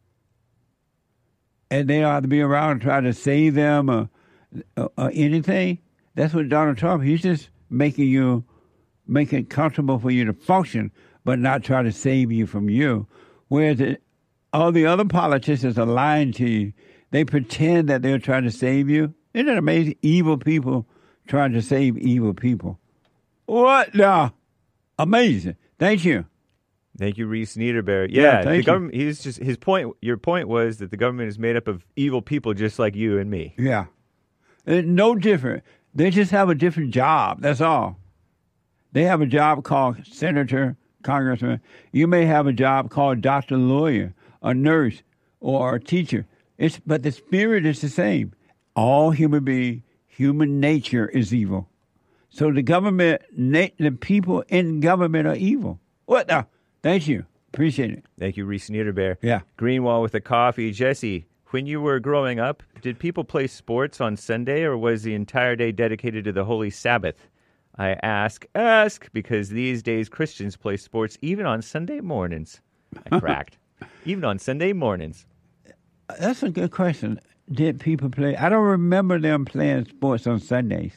and they ought to be around and try to save them or, or, or anything. That's what Donald Trump, he's just making you, making it comfortable for you to function, but not try to save you from you. Whereas the, all the other politicians are lying to you. They pretend that they're trying to save you. Isn't it amazing? Evil people trying to save evil people. What now? Amazing. Thank you. Thank you, Reese Niederbear. Yeah, Yeah, thank the you. government. He's just his point. Your point was that the government is made up of evil people, just like you and me. Yeah. It's no different. They just have a different job. That's all. They have a job called senator, congressman. You may have a job called doctor, lawyer, a nurse, or a teacher. It's but the spirit is the same. All human beings, human nature is evil. So the government, na- the people in government are evil. What the? Thank you. Appreciate it. Thank you, Reese Niederbear. Yeah. Greenwall with a coffee. Jesse, when you were growing up, did people play sports on Sunday, or was the entire day dedicated to the Holy Sabbath? I ask, ask, because these days Christians play sports even on Sunday mornings. I cracked. Even on Sunday mornings. That's a good question. Did people play? I don't remember them playing sports on Sundays.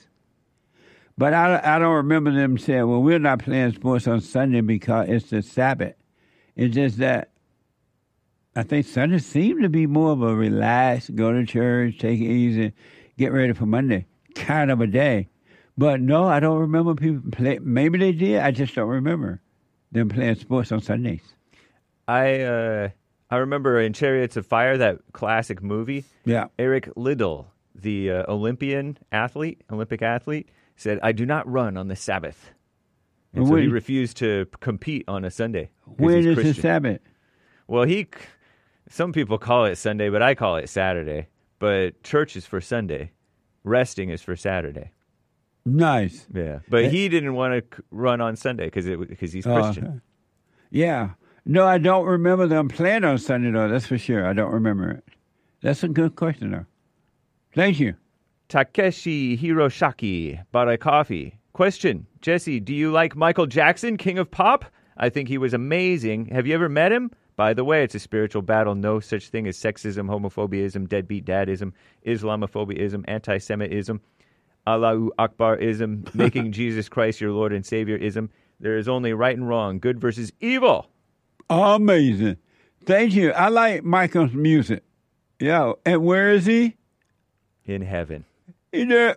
But I, I don't remember them saying, well, we're not playing sports on Sunday because it's the Sabbath. It's just that I think Sunday seemed to be more of a relaxed, go to church, take it easy, get ready for Monday kind of a day. But no, I don't remember people play. Maybe they did. I just don't remember them playing sports on Sundays. I uh, I remember in Chariots of Fire, that classic movie. Yeah. Eric Liddell, the uh, Olympian athlete, Olympic athlete, said, I do not run on the Sabbath. And so when, he refused to compete on a Sunday. When he's is Christian. the Sabbath? Well, he, some people call it Sunday, but I call it Saturday. But church is for Sunday. Resting is for Saturday. Nice. Yeah. But he didn't want to run on Sunday because because he's Christian. Uh, yeah. No, I don't remember them playing on Sunday, though. That's for sure. I don't remember it. That's a good question, though. Thank you. Takeshi Hiroshaki bought a coffee. Question, Jesse, do you like Michael Jackson, King of Pop? I think he was amazing. Have you ever met him? By the way, it's a spiritual battle. No such thing as sexism, homophobiaism, deadbeat dadism, Islamophobiaism, anti-Semitism, Allahu Akbarism, making Jesus Christ your Lord and Savior-ism. There is only right and wrong, good versus evil. Amazing. Thank you. I like Michael's music. Yeah. And where is he? In heaven. Yeah.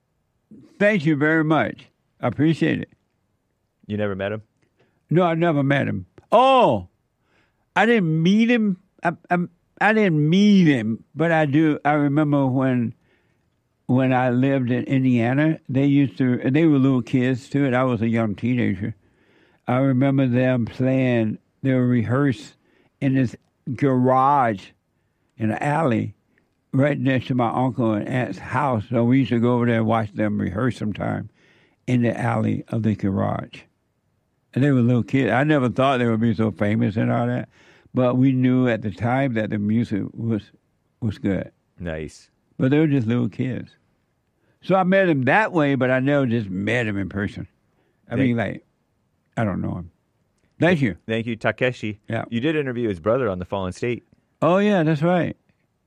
Thank you very much. I appreciate it. You never met him? No, I never met him. Oh, I didn't meet him. I, I, I didn't meet him, but I do. I remember when when I lived in Indiana, they used to, and they were little kids too, and I was a young teenager. I remember them playing, they would rehearse in this garage in an alley right next to my uncle and aunt's house. So we used to go over there and watch them rehearse sometime in the alley of the garage. And they were little kids. I never thought they would be so famous and all that. But we knew at the time that the music was was good. Nice. But they were just little kids. So I met him that way, but I never just met him in person. I Thank- mean, like, I don't know him. Thank you. Thank you, Takeshi. Yeah. You did interview his brother on The Fallen State. Oh, yeah, that's right.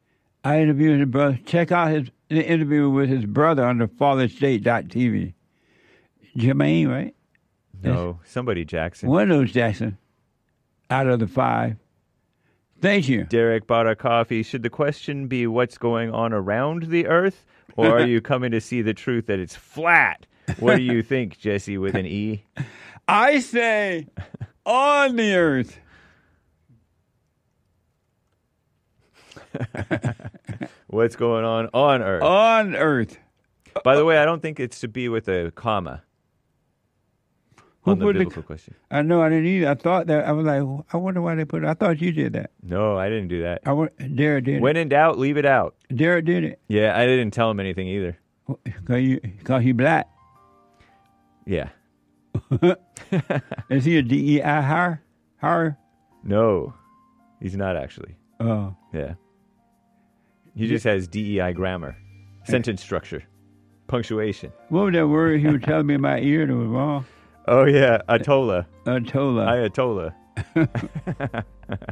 I interviewed his brother. Check out his the interview with his brother on the fallen state dot t v. Jermaine, right? No, somebody Jackson. One of those Jackson out of the five. Thank you. Derek bought a coffee. Should the question be what's going on around the earth, or are you coming to see the truth that it's flat? What do you think, Jesse, with an E? I say on the earth. What's going on on earth? On earth. By the way, I don't think it's to be with a comma. Who On the put the- biblical question. I know I didn't either. I thought that, I was like, I wonder why they put it. I thought you did that. No, I didn't do that. I want, Derek did When it. in doubt, leave it out. Derek did it. Yeah, I didn't tell him anything either. Because you, cause he black. Yeah. Is he a D E I hire? Hire? No, he's not actually. Oh. Yeah. He just has D E I grammar, sentence structure, punctuation. What was that word he was telling me in my ear that was wrong? Oh, yeah, Atola. Atola. Ayatollah.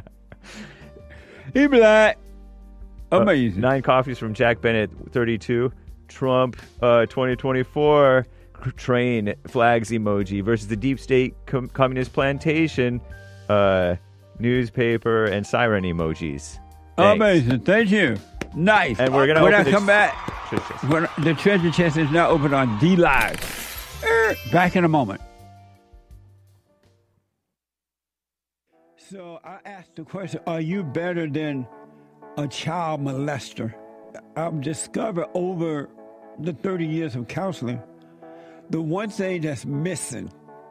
He black. Amazing. Uh, nine coffees from Jack Bennett, thirty-two. Trump, uh, twenty twenty-four. Train flags emoji versus the deep state com- communist plantation uh, newspaper and siren emojis. Thanks. Amazing. Thank you. Nice. And we're gonna when I open the come tr- back. treasure chest. When the treasure chest is now open on D Live. Er, Back in a moment. So I asked the question: are you better than a child molester? I've discovered over the thirty years of counseling, the one thing that's missing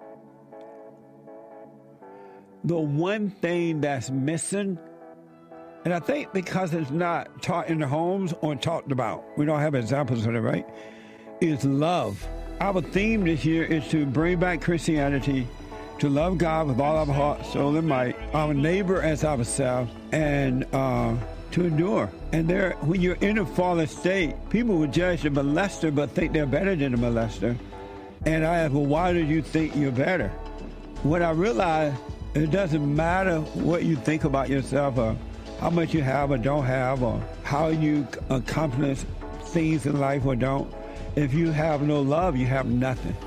the one thing that's missing, and I think because it's not taught in the homes or talked about, we don't have examples of it, right, is love. Our theme this year is to bring back Christianity, to love God with all our heart, soul, and might, our neighbor as ourselves, and uh, to endure. And there, when you're in a fallen state, people will judge the molester but think they're better than the molester. And I ask, well, why do you think you're better? When I realized it doesn't matter what you think about yourself or how much you have or don't have or how you accomplish things in life or don't. If you have no love, you have nothing.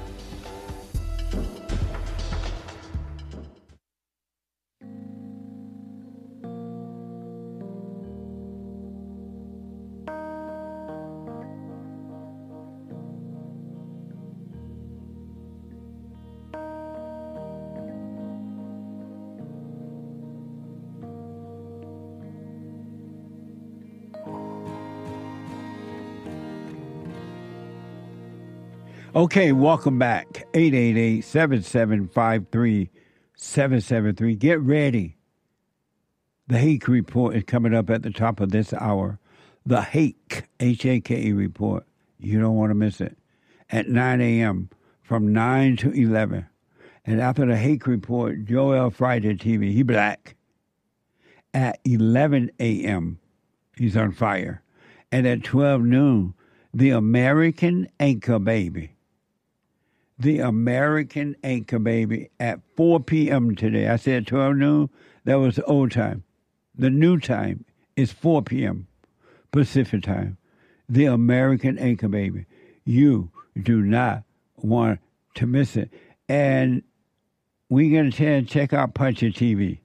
Okay, welcome back. eight eight eight, seven seven five, three seven seven three. Get ready. The Hake Report is coming up at the top of this hour. The Hake, H A K E Report. You don't want to miss it. At nine a.m. from nine to eleven. And after the Hake Report, Joel Friday T V. He black. At eleven a.m. he's on fire. And at twelve noon, the American Anchor Baby. The American Anchor Baby at four p.m. today. I said twelve noon. That was the old time. The new time is four p.m. Pacific time. The American Anchor Baby. You do not want to miss it. And we got to check out Puncher T V.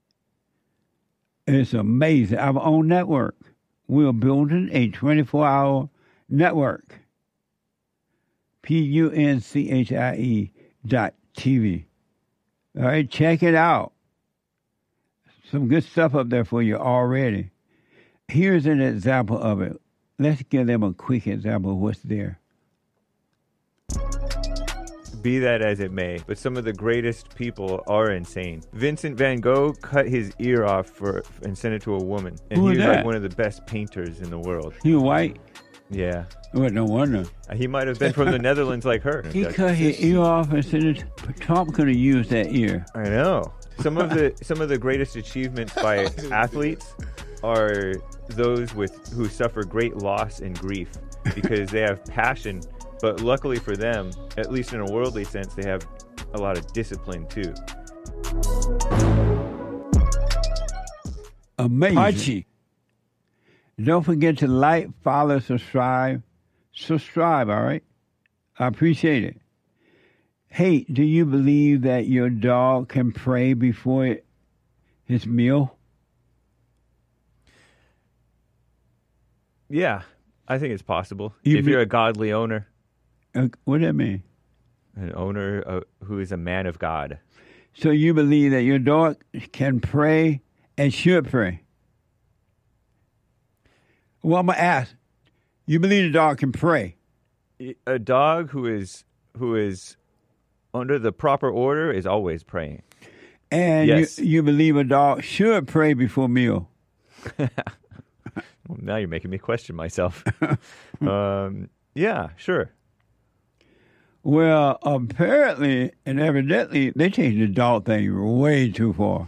It's amazing. Our own network. We're building a twenty-four hour network. P U N C H I E dot T V. All right, check it out. Some good stuff up there for you already. Here's an example of it. Let's give them a quick example of what's there. Be that as it may, but some of the greatest people are insane. Vincent van Gogh cut his ear off for and sent it to a woman. And Who he is was that? like one of the best painters in the world. He was white? Yeah. Well, no wonder. Uh, He might have been from the Netherlands like her. He cut his ear off and sent it. Tom could have used that ear. I know. Some of the some of the greatest achievements by athletes are those with who suffer great loss and grief because they have passion, but luckily for them, at least in a worldly sense, they have a lot of discipline too. Amazing. Archie. Don't forget to like, follow, subscribe. Subscribe, all right? I appreciate it. Hey, do you believe that your dog can pray before it, his meal? Yeah, I think it's possible. You if be- you're a godly owner. Uh, what does that mean? An owner uh, who is a man of God. So you believe that your dog can pray and should pray? Well, I'm going to ask. You believe the dog can pray? A dog who is who is under the proper order is always praying. And yes. you, you believe a dog should pray before meal? Well, now you're making me question myself. um, yeah, sure. Well, apparently and evidently, they changed the dog thing way too far.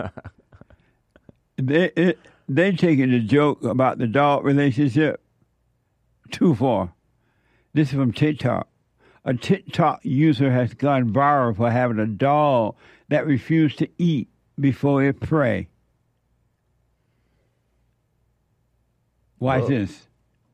they it, they taking the joke about the dog relationship too far. This is from TikTok. A TikTok user has gone viral for having a dog that refused to eat before it pray. Watch Whoa. this.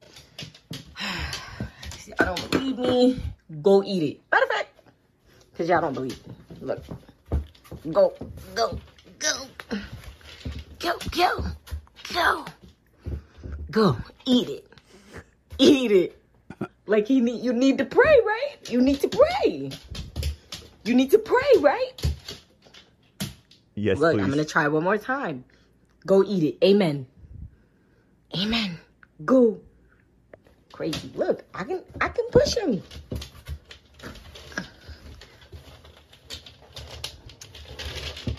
I don't believe me. Go eat it. Matter of fact, because y'all don't believe me. Look. Go, go, go. Go, go, go. Go, eat it. Eat it. Like he need, you need to pray, right? You need to pray. You need to pray, right? Yes, Look, please. I'm going to try one more time. Go eat it. Amen. Amen. Go. Crazy. Look, I can I can push him.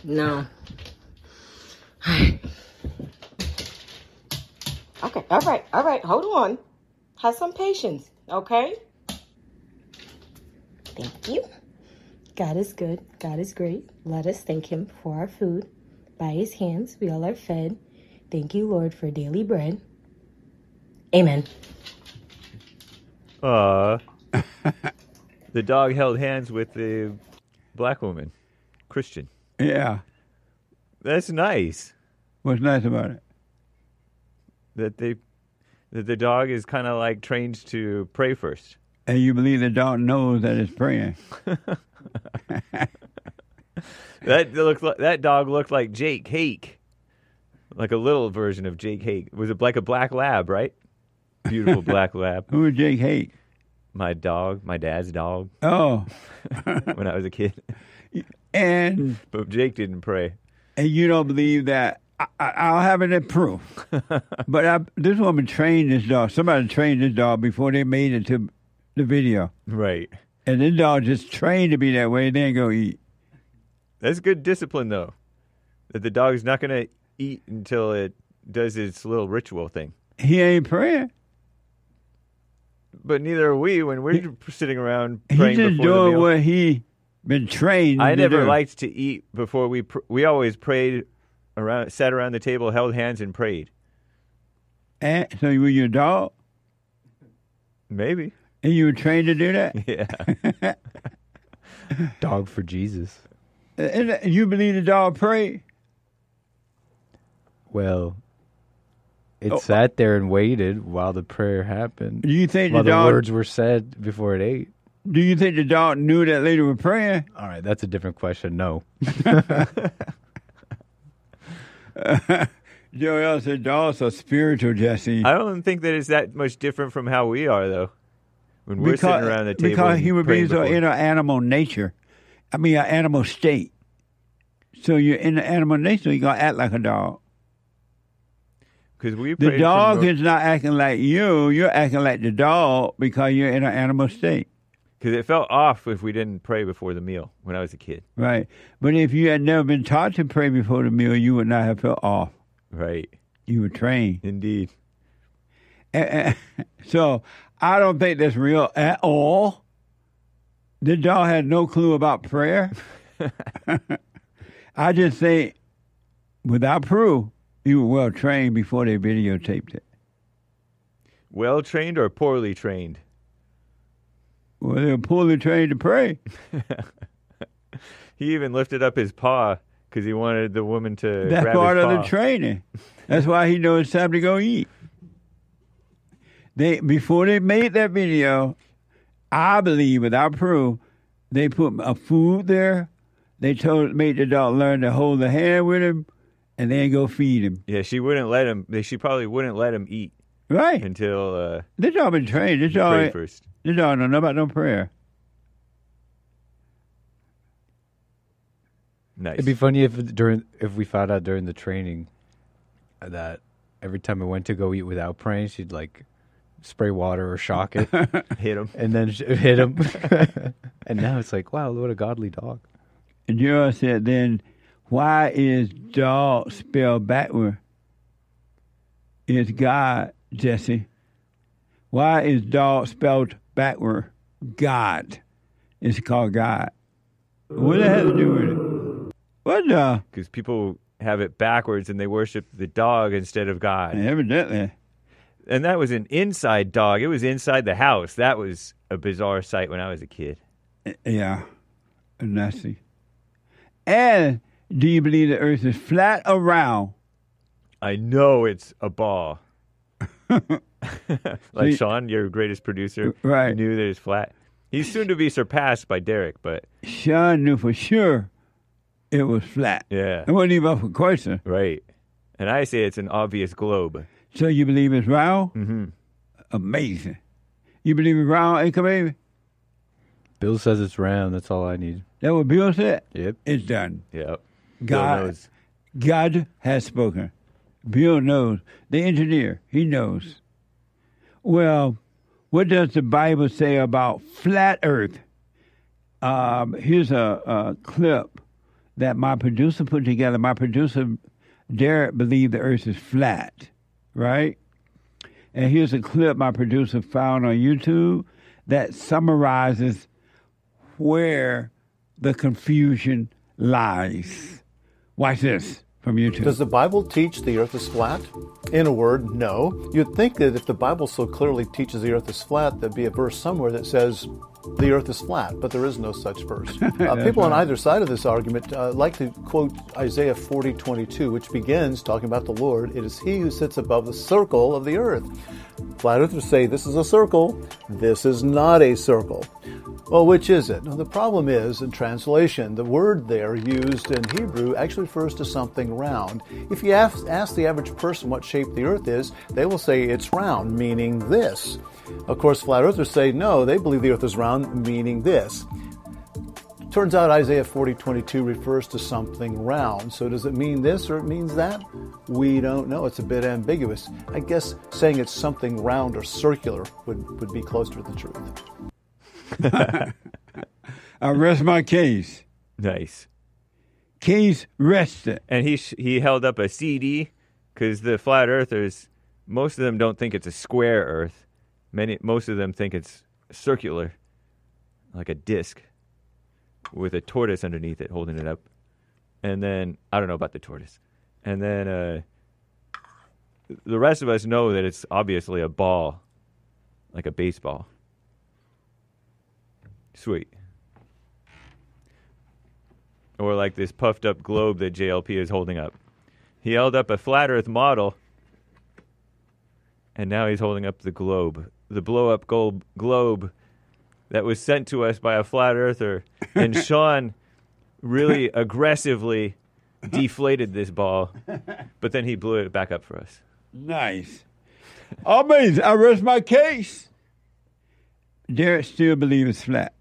No. Okay, all right, all right, hold on. Have some patience, okay? Thank you. God is good. God is great. Let us thank him for our food. By his hands, we all are fed. Thank you, Lord, for daily bread. Amen. Uh, the dog held hands with the black woman, Christian. Yeah. That's nice. What's nice about it? That they, that the dog is kind of like trained to pray first. And you believe the dog knows that it's praying. That looked like, that dog looked like Jake Hake, like a little version of Jake Hake. Was it like a black lab, right? Beautiful black lab. Who is Jake Hake? My dog, my dad's dog. Oh, when I was a kid. And but Jake didn't pray. And you don't believe that? I, I, I'll have it in proof. But I, this woman trained this dog. Somebody trained this dog before they made it to the video. Right. And this dog just trained to be that way. Then go eat. That's good discipline, though. That the dog's not going to eat until it does its little ritual thing. He ain't praying. But neither are we when we're he, sitting around He's praying just before doing the meal. what he been trained I to never do. liked to eat before we. Pr- we always prayed around, sat around the table, held hands, and prayed. And so you were your dog? Maybe. And you were trained to do that? Yeah. Dog for Jesus. And you believe the dog prayed? Well, it Oh. sat there and waited while the prayer happened. Do you think while the the, dog- words were said before it ate? Do you think the dog knew that lady was praying? All right, that's a different question. No. Joel said dogs are spiritual, Jesse. I don't think that it's that much different from how we are, though. When we're sitting around the table, because and human praying beings are before. in an animal nature. I mean, an animal state. So you're in the animal nature, you're going to act like a dog. Because we The prayed dog from- is not acting like you. You're acting like the dog because you're in an animal state. Because it felt off if we didn't pray before the meal when I was a kid. Right. But if you had never been taught to pray before the meal, you would not have felt off. Right. You were trained. Indeed. And- and- so I don't think that's real at all. The dog had no clue about prayer. I just say, without proof, you were well trained before they videotaped it. Well trained or poorly trained? Well, they were poorly trained to pray. He even lifted up his paw because he wanted the woman to That's grab part his of paw. the training. That's why he knows it's time to go eat. They before they made that video, I believe, without proof, they put a food there. They told made the dog learn to hold the hand with him, and then go feed him. Yeah, she wouldn't let him. She probably wouldn't let him eat. Right. Until uh, This dog been trained. This dog, pray ain't- first. This dog don't know about no prayer. Nice. It'd be funny if during if we found out during the training that every time I went to go eat without praying, she'd like spray water or shock it, hit him, and then sh- hit him. And now it's like, wow, what a godly dog. And Joel said, then why is dog spelled backward? It's God, Jesse. Why is dog spelled backward? God. It's called God. What does that have to do with it? What the? Because people have it backwards and they worship the dog instead of God. Evidently. And that was an inside dog. It was inside the house. That was a bizarre sight when I was a kid. Yeah. Nasty. And do you believe the earth is flat or round? I know it's a ball. Like See- Sean, your greatest producer, Right. knew that it's flat. He's soon to be surpassed by Derek, but Sean knew for sure it was flat. yeah. It wasn't even up for question. Right. And I say it's an obvious globe. So you believe it's round? Mm-hmm. Amazing. You believe it's round, Anchor Baby? Bill says it's round. That's all I need. That what Bill said? Yep. It's done. Yep. God, Bill knows. God has spoken. Bill knows. The engineer, he knows. Well, what does the Bible say about flat earth? Um, here's a, a clip that my producer put together. My producer, Derek, believed the earth is flat, right? And here's a clip my producer found on YouTube that summarizes where the confusion lies. Watch this from YouTube. Does the Bible teach the earth is flat? In a word, no. You'd think that if the Bible so clearly teaches the earth is flat, there'd be a verse somewhere that says the earth is flat, but there is no such verse. Uh, people on either side of this argument uh, like to quote Isaiah forty twenty-two, which begins talking about the Lord. It is he who sits above the circle of the earth. Flat earthers say this is a circle, this is not a circle. Well, which is it? Now, the problem is, in translation, the word there used in Hebrew actually refers to something round. If you ask, ask the average person what shape the earth is, they will say it's round, meaning this. Of course, flat earthers say no, they believe the earth is round, meaning this. Turns out Isaiah forty twenty-two refers to something round. So does it mean this or it means that? We don't know. It's a bit ambiguous. I guess saying it's something round or circular would, would be closer to the truth. I rest my case. Nice. Case rested. And he sh- he held up a C D because the flat earthers, most of them don't think it's a square earth. Many, most of them think it's circular, like a disc with a tortoise underneath it holding it up. And then, I don't know about the tortoise. And then uh, the rest of us know that it's obviously a ball, like a baseball. Sweet. Or like this puffed up globe that J L P is holding up. He held up a flat earth model, and now he's holding up the globe. The blow up gold globe that was sent to us by a flat earther. And Sean really aggressively deflated this ball, but then he blew it back up for us. Nice. Amazing. I rest my case. Derek still believes it's flat.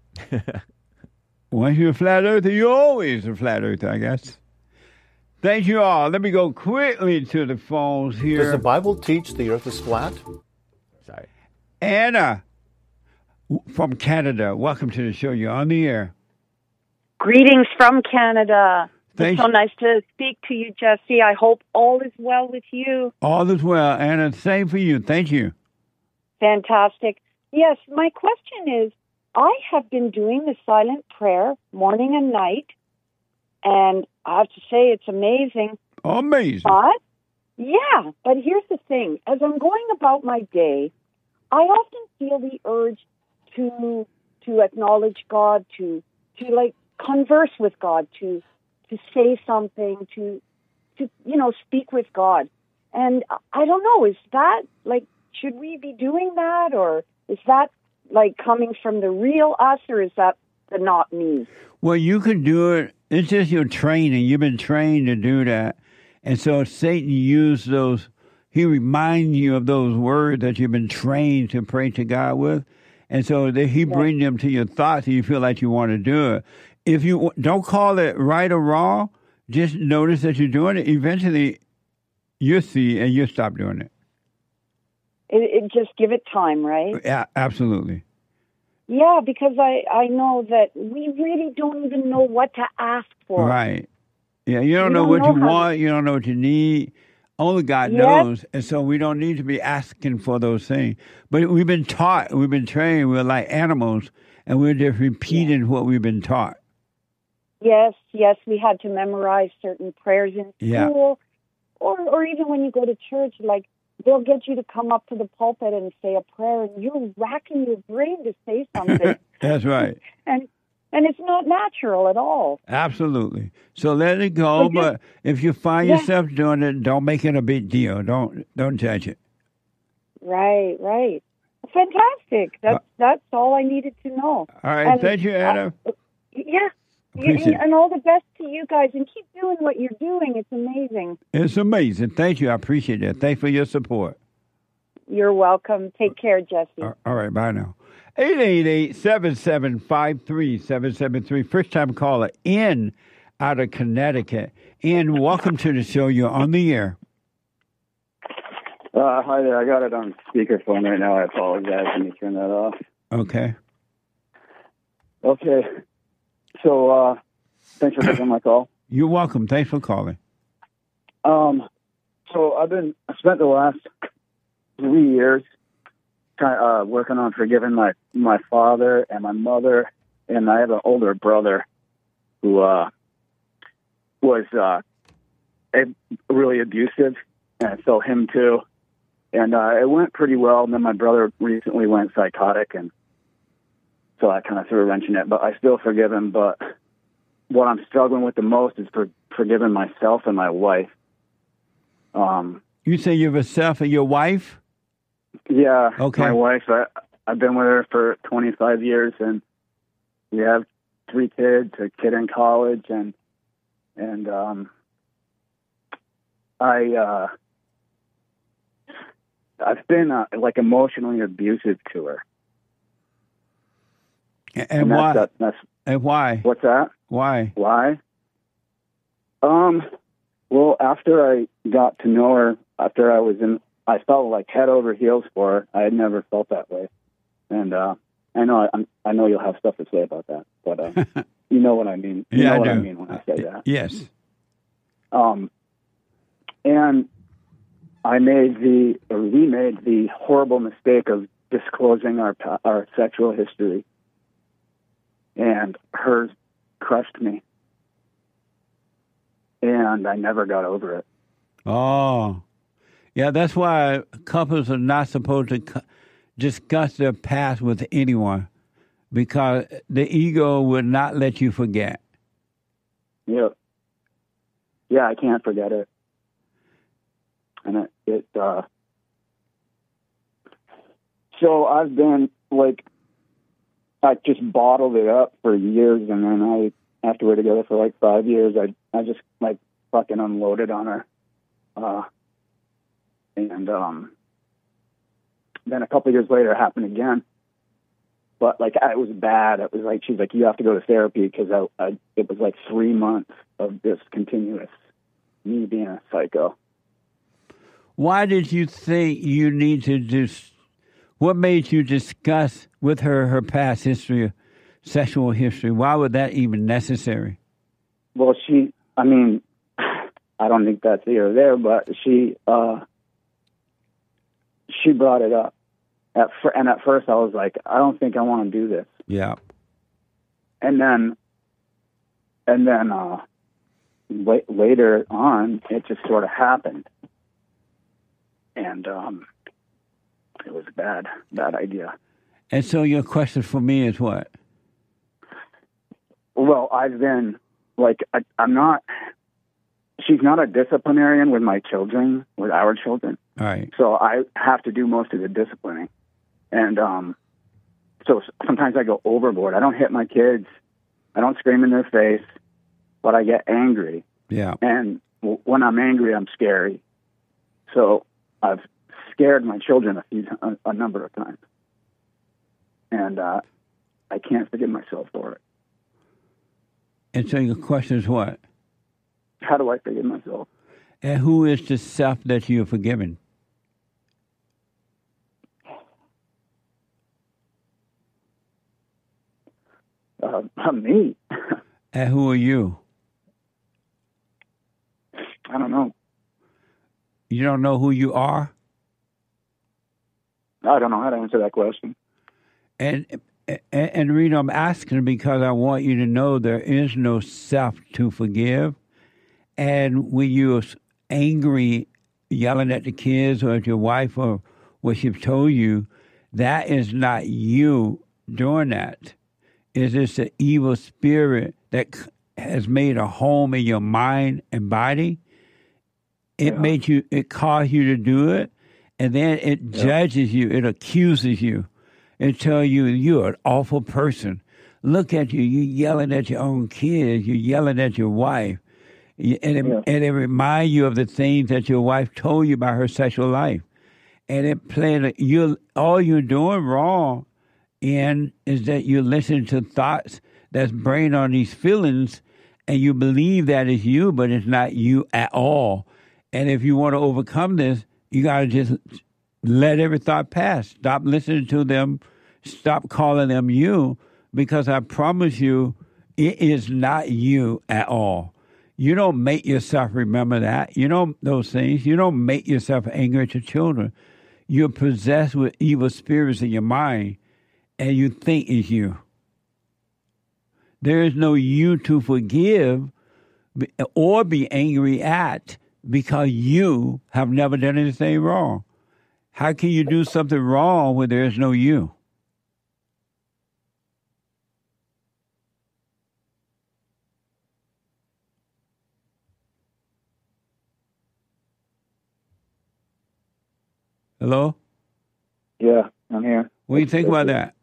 Once you're a flat earther, you're always a flat earther, I guess. Thank you all. Let me go quickly to the phones here. Does the Bible teach the earth is flat? Sorry. Anna from Canada, welcome to the show. You're on the air. Greetings from Canada. Thank it's so nice to speak to you, Jesse. I hope all is well with you. All is well, Anna. Same for you. Thank you. Fantastic. Yes, my question is, I have been doing the silent prayer morning and night, and I have to say it's amazing. Amazing. But, yeah, but here's the thing. As I'm going about my day, I often feel the urge to to acknowledge God, to to like converse with God, to to say something, to to you know speak with God. And I don't know, is that like, should we be doing that, or is that like coming from the real us, or is that the not me? Well, you can do it. It's just your training. You've been trained to do that. And so Satan used those, he reminds you of those words that you've been trained to pray to God with. And so that he brings them to your thoughts and you feel like you want to do it. If you don't call it right or wrong, just notice that you're doing it. Eventually, you'll see and you'll stop doing it. It, it just give it time, right? Yeah, absolutely. Yeah, because I, I know that we really don't even know what to ask for. Right. Yeah, you don't We know don't what know you how want. You don't know what you need. Only God Yes. knows. And so we don't need to be asking for those things. But we've been taught, we've been trained, we're like animals, and we're just repeating what we've been taught. Yes, yes, we had to memorize certain prayers in Yeah. school, or or even when you go to church, like they'll get you to come up to the pulpit and say a prayer, and you're racking your brain to say something, That's right. and and it's not natural at all. Absolutely. So let it go. But you- But if you find Yeah. yourself doing it, don't make it a big deal. Don't don't judge it. Right, right. Fantastic. That's that's all I needed to know. All right. And, Thank you, Anna. uh, yeah. Appreciate And, it. and all the best to you guys, and keep doing what you're doing. It's amazing. It's amazing. Thank you. I appreciate it. Thanks for your support. You're welcome. Take care, Jesse. All right. Bye now. eight eight eight, seven seven five, three seven seven three. First time caller in out of Connecticut. And welcome to the show. You're on the air. Uh, hi there. I got it on speakerphone right now. I apologize. Let me turn that off. Okay. Okay. So, uh, thanks for taking my call. You're welcome. Thanks for calling. Um, so I've been I spent the last three years kind of, uh, working on forgiving my my father and my mother, and I have an older brother who uh, was uh, a, really abusive, and so him too. And uh, it went pretty well. And then my brother recently went psychotic, and so I kind of threw a wrench in it. But I still forgive him. But what I'm struggling with the most is for forgiving myself and my wife. Um, you say you have a self and your wife? Yeah. Okay. My wife. I, I've been with her for twenty-five years, and we have three kids, a kid in college, and and um, I. Uh, I've been uh, like emotionally abusive to her. And, and why? That's, that's, and why? What's that? Why? Why? Um. Well, after I got to know her, after I was in, I felt like head over heels for her. I had never felt that way, and uh, I know I'm, I know you'll have stuff to say about that, but uh, you know what I mean. You yeah, know I what do. I mean when I say that. Yes. Um. And I made the, or we made the horrible mistake of disclosing our our sexual history, and hers crushed me, and I never got over it. Oh, yeah, that's why couples are not supposed to cu- discuss their past with anyone, because the ego will not let you forget. Yep. Yeah, I can't forget it. And it, it uh, so I've been like, I just bottled it up for years, and then I, after we were together for like five years, I, I just like fucking unloaded on her, uh, and um, then a couple of years later, it happened again. But like, it was bad. It was like she's like, you have to go to therapy, because I, I, it was like three months of this continuous me being a psycho. Why did you think you need to do? What made you discuss with her her past history, sexual history? Why was that even necessary? Well, she, I mean, I don't think that's here or there, but she, uh, she brought it up. At fir- and at first I was like, I don't think I want to do this. Yeah. And then, and then, uh, la- later on, it just sort of happened. And um, it was a bad, bad idea. And so your question for me is what? Well, I've been, like, I, I'm not, she's not a disciplinarian with my children, with our children. All right. So I have to do most of the disciplining. And um, so sometimes I go overboard. I don't hit my kids. I don't scream in their face, but I get angry. Yeah. And w- when I'm angry, I'm scary. So I've scared my children a few, a, a number of times, and uh, I can't forgive myself for it. And so your question is what? How do I forgive myself? And who is the self that you're forgiving? Uh, me. And who are you? I don't know. You don't know who you are? I don't know how to answer that question. And and, and the reason I'm asking because I want you to know there is no self to forgive. And when you're angry, yelling at the kids or at your wife or what she's told you, that is not you doing that. It's just an evil spirit that has made a home in your mind and body. It yeah. made you, it caused you to do it, and then it yeah. judges you, it accuses you, and tells you you're an awful person. Look at you, you're yelling at your own kids, you're yelling at your wife, and it, yeah. and it reminds you of the things that your wife told you about her sexual life. And it played, you all you're doing wrong in is that you're listening to thoughts that's bringing on these feelings, and you believe that is you, but it's not you at all. And if you want to overcome this, you got to just let every thought pass. Stop listening to them. Stop calling them you, because I promise you, it is not you at all. You don't make yourself remember that. You don't those things. You don't make yourself angry at your children. You're possessed with evil spirits in your mind, and you think it's you. There is no you to forgive or be angry at because you have never done anything wrong. How can you do something wrong when there is no you? Hello? Yeah, I'm here. What do you think about that?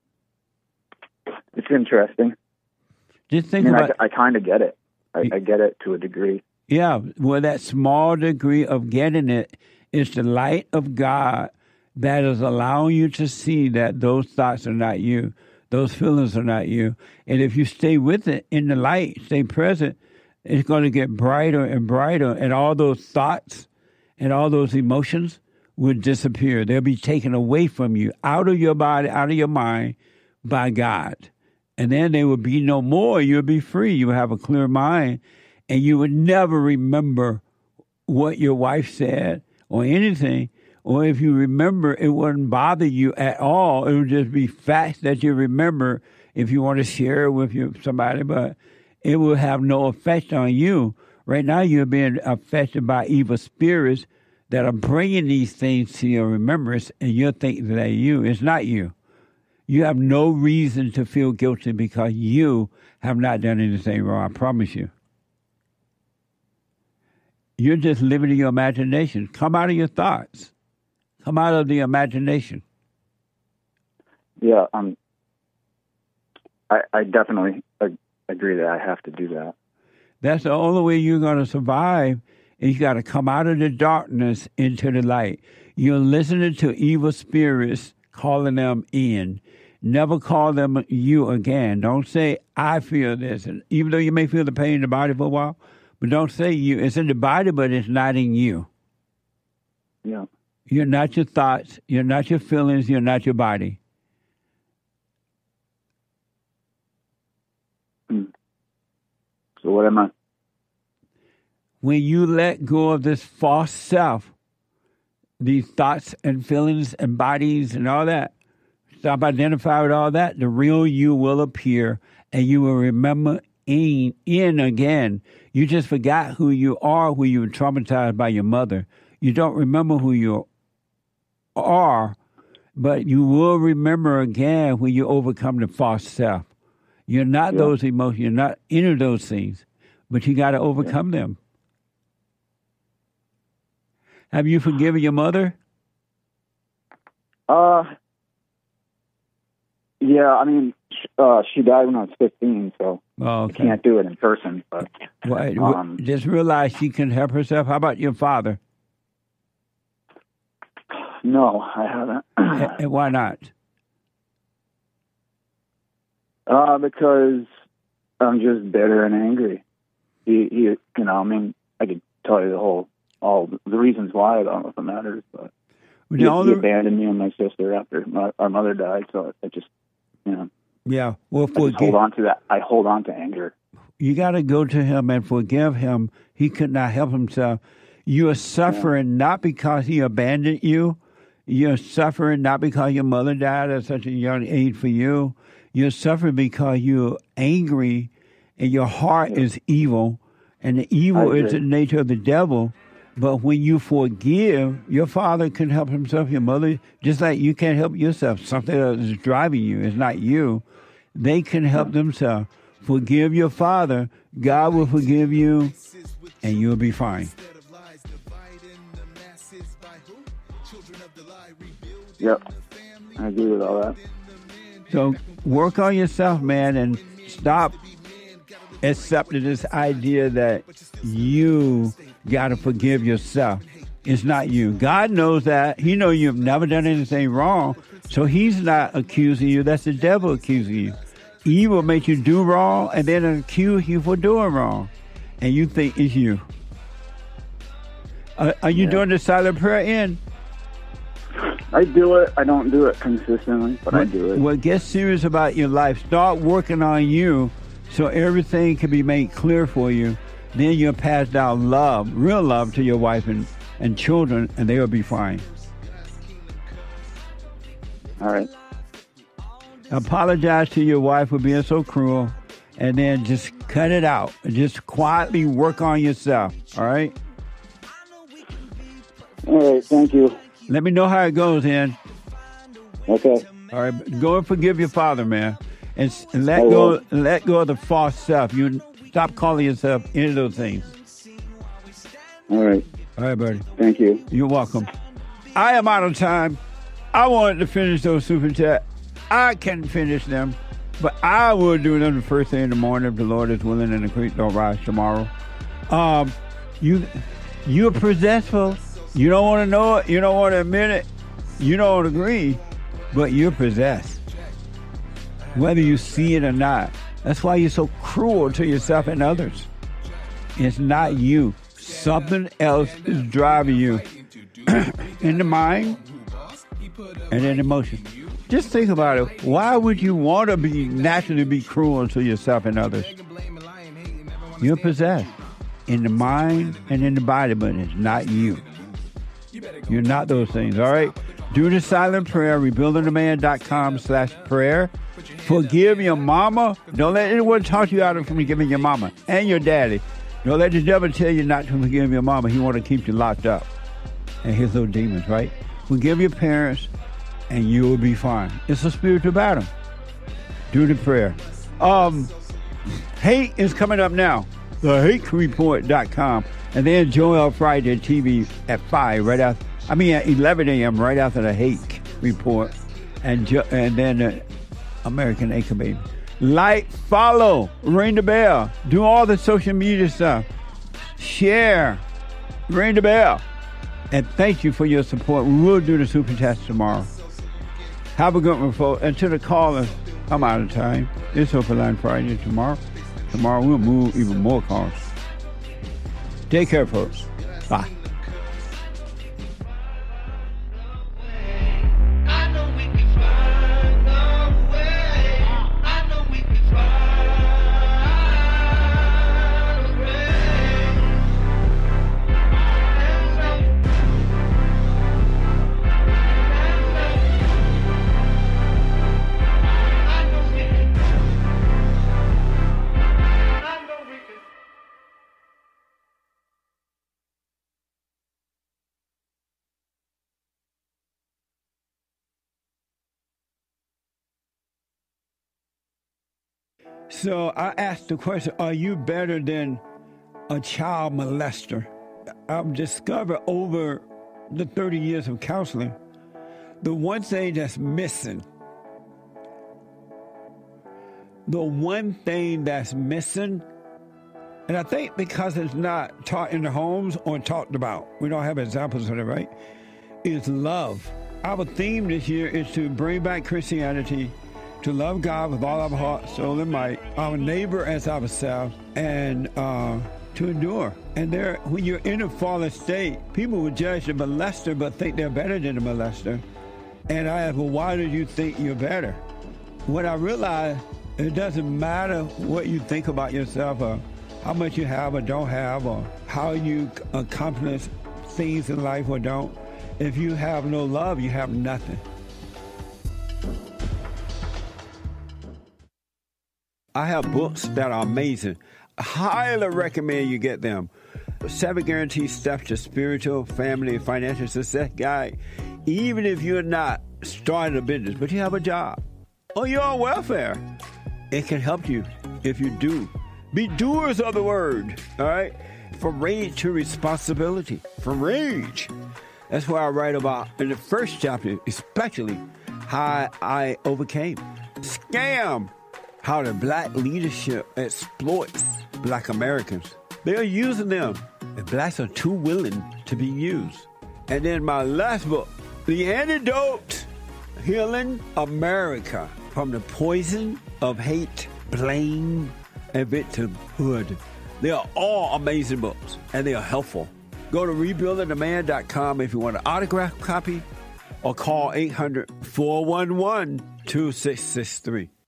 It's interesting. Just think I mean, about I, I kind of get it. I, I get it to a degree. Yeah, well, that small degree of getting it is the light of God that is allowing you to see that those thoughts are not you, those feelings are not you. And if you stay with it in the light, stay present, it's going to get brighter and brighter, and all those thoughts and all those emotions will disappear. They'll be taken away from you, out of your body, out of your mind, by God. And then they will be no more. You'll be free. You will have a clear mind, and you would never remember what your wife said or anything. Or if you remember, it wouldn't bother you at all. It would just be facts that you remember if you want to share it with you, somebody, but it will have no effect on you. Right now, you're being affected by evil spirits that are bringing these things to your remembrance, and you're thinking that you. It's not you. You have no reason to feel guilty because you have not done anything wrong, I promise you. You're just living in your imagination. Come out of your thoughts. Come out of the imagination. Yeah, um, I, I definitely ag- agree that I have to do that. That's the only way you're going to survive. You got to come out of the darkness into the light. You're listening to evil spirits, calling them in. Never call them you again. Don't say, I feel this. And even though you may feel the pain in the body for a while, but don't say you. It's in the body, but it's not in you. Yeah. You're not your thoughts. You're not your feelings. You're not your body. Hmm. So what am I? When you let go of this false self, these thoughts and feelings and bodies and all that, stop identifying with all that, the real you will appear, and you will remember in, in again. You just forgot who you are, who you were traumatized by your mother. You don't remember who you are, but you will remember again when you overcome the false self. You're not yeah. those emotions. You're not any of those things, but you got to overcome yeah. them. Have you forgiven your mother? Uh, yeah, I mean, uh, she died when I was fifteen, so oh, okay. I can't do it in person. But well, um, just realize she can help herself. How about your father? No, I haven't. and, and why not? Uh, because I'm just bitter and angry. He, he, you know, I mean, I could tell you the whole, all the reasons why. I don't know if it matters, but he, he abandoned me and my sister after my, our mother died. So I just, you know, yeah. Well, I just hold on to that. I hold on to anger. You got to go to him and forgive him. He could not help himself. You are suffering yeah. not because he abandoned you. You're suffering not because your mother died at such a young age for you. You're suffering because you're angry and your heart yeah. is evil, and the evil is the nature of the devil. But when you forgive, your father can help himself, your mother, just like you can't help yourself. Something that is driving you. It's not you. They can help yeah. themselves. Forgive your father. God will forgive you, and you'll be fine. Yep, I agree with all that. So work on yourself, man, and stop accepting this idea that you got to forgive yourself. It's not you. God knows that. He knows you've never done anything wrong, so he's not accusing you. That's the devil accusing you. Evil makes you do wrong and then accuse you for doing wrong, and you think it's you. Uh, are you yeah. doing the silent prayer in? I do it. I don't do it consistently, but well, I do it. Well, get serious about your life. Start working on you so everything can be made clear for you. Then you'll pass down love, real love, to your wife and, and children, and they'll be fine. All right. Apologize to your wife for being so cruel, and then just cut it out. Just quietly work on yourself, all right? All right, thank you. Let me know how it goes, Ian. Okay. All right, go and forgive your father, man, and, s- and let I go. will. Let go of the false self. You stop calling yourself any of those things. All right. All right, buddy. Thank you. You're welcome. I am out of time. I wanted to finish those super chat. I can finish them, but I will do them the first thing in the morning if the Lord is willing and the creek don't rise tomorrow. Um, you, you're possessful. You don't want to know it. You don't want to admit it. You don't agree, but you're possessed. Whether you see it or not. That's why you're so cruel to yourself and others. It's not you. Something else is driving you in the mind and in emotion. Just think about it. Why would you want to be naturally be cruel to yourself and others? You're possessed in the mind and in the body, but it's not you. You're not those things, all right? Do the silent prayer, rebuilding the man dot com slash prayer. Forgive your mama. Don't let anyone talk you out of forgiving your mama and your daddy. Don't let the devil tell you not to forgive your mama. He want to keep you locked up. And his little demons, right? Forgive your parents, and you will be fine. It's a spiritual battle. Do the prayer. Um, hate is coming up now. the hate report dot com. And then Joel Friday T V at five, right after, I mean at eleven a.m., right after the Hate Report. And jo- and then uh, American Acre Baby. Like, follow, ring the bell, do all the social media stuff. Share, ring the bell. And thank you for your support. We will do the Super Test tomorrow. Have a good one, folks. And to the callers, I'm out of time. It's Open Line Friday tomorrow. Tomorrow we'll move even more calls. Take care, folks. Bye. So I asked the question, are you better than a child molester? I've discovered over the thirty years of counseling, the one thing that's missing, the one thing that's missing, and I think because it's not taught in the homes or talked about, we don't have examples of it, right, is love. Our theme this year is to bring back Christianity, to love God with all our heart, soul, and might, our neighbor as ourselves, and uh, to endure. And there, when you're in a fallen state, people will judge the molester but think they're better than the molester. And I ask, well, why do you think you're better? When I realized it doesn't matter what you think about yourself or how much you have or don't have or how you accomplish things in life or don't. If you have no love, you have nothing. I have books that are amazing. I highly recommend you get them. Seven Guaranteed Steps to Spiritual, Family, and Financial Success Guide. Even if you're not starting a business, but you have a job, or you're on welfare, it can help you if you do. Be doers of the word, all right? From rage to responsibility. From rage. That's what I write about in the first chapter, especially how I overcame. Scam. How the black leadership exploits black Americans. They're using them, and blacks are too willing to be used. And then my last book, The Antidote, Healing America from the Poison of Hate, Blame, and Victimhood. They are all amazing books, and they are helpful. Go to rebuilding the man dot com if you want an autographed copy, or call eight hundred, four one one, two six six three.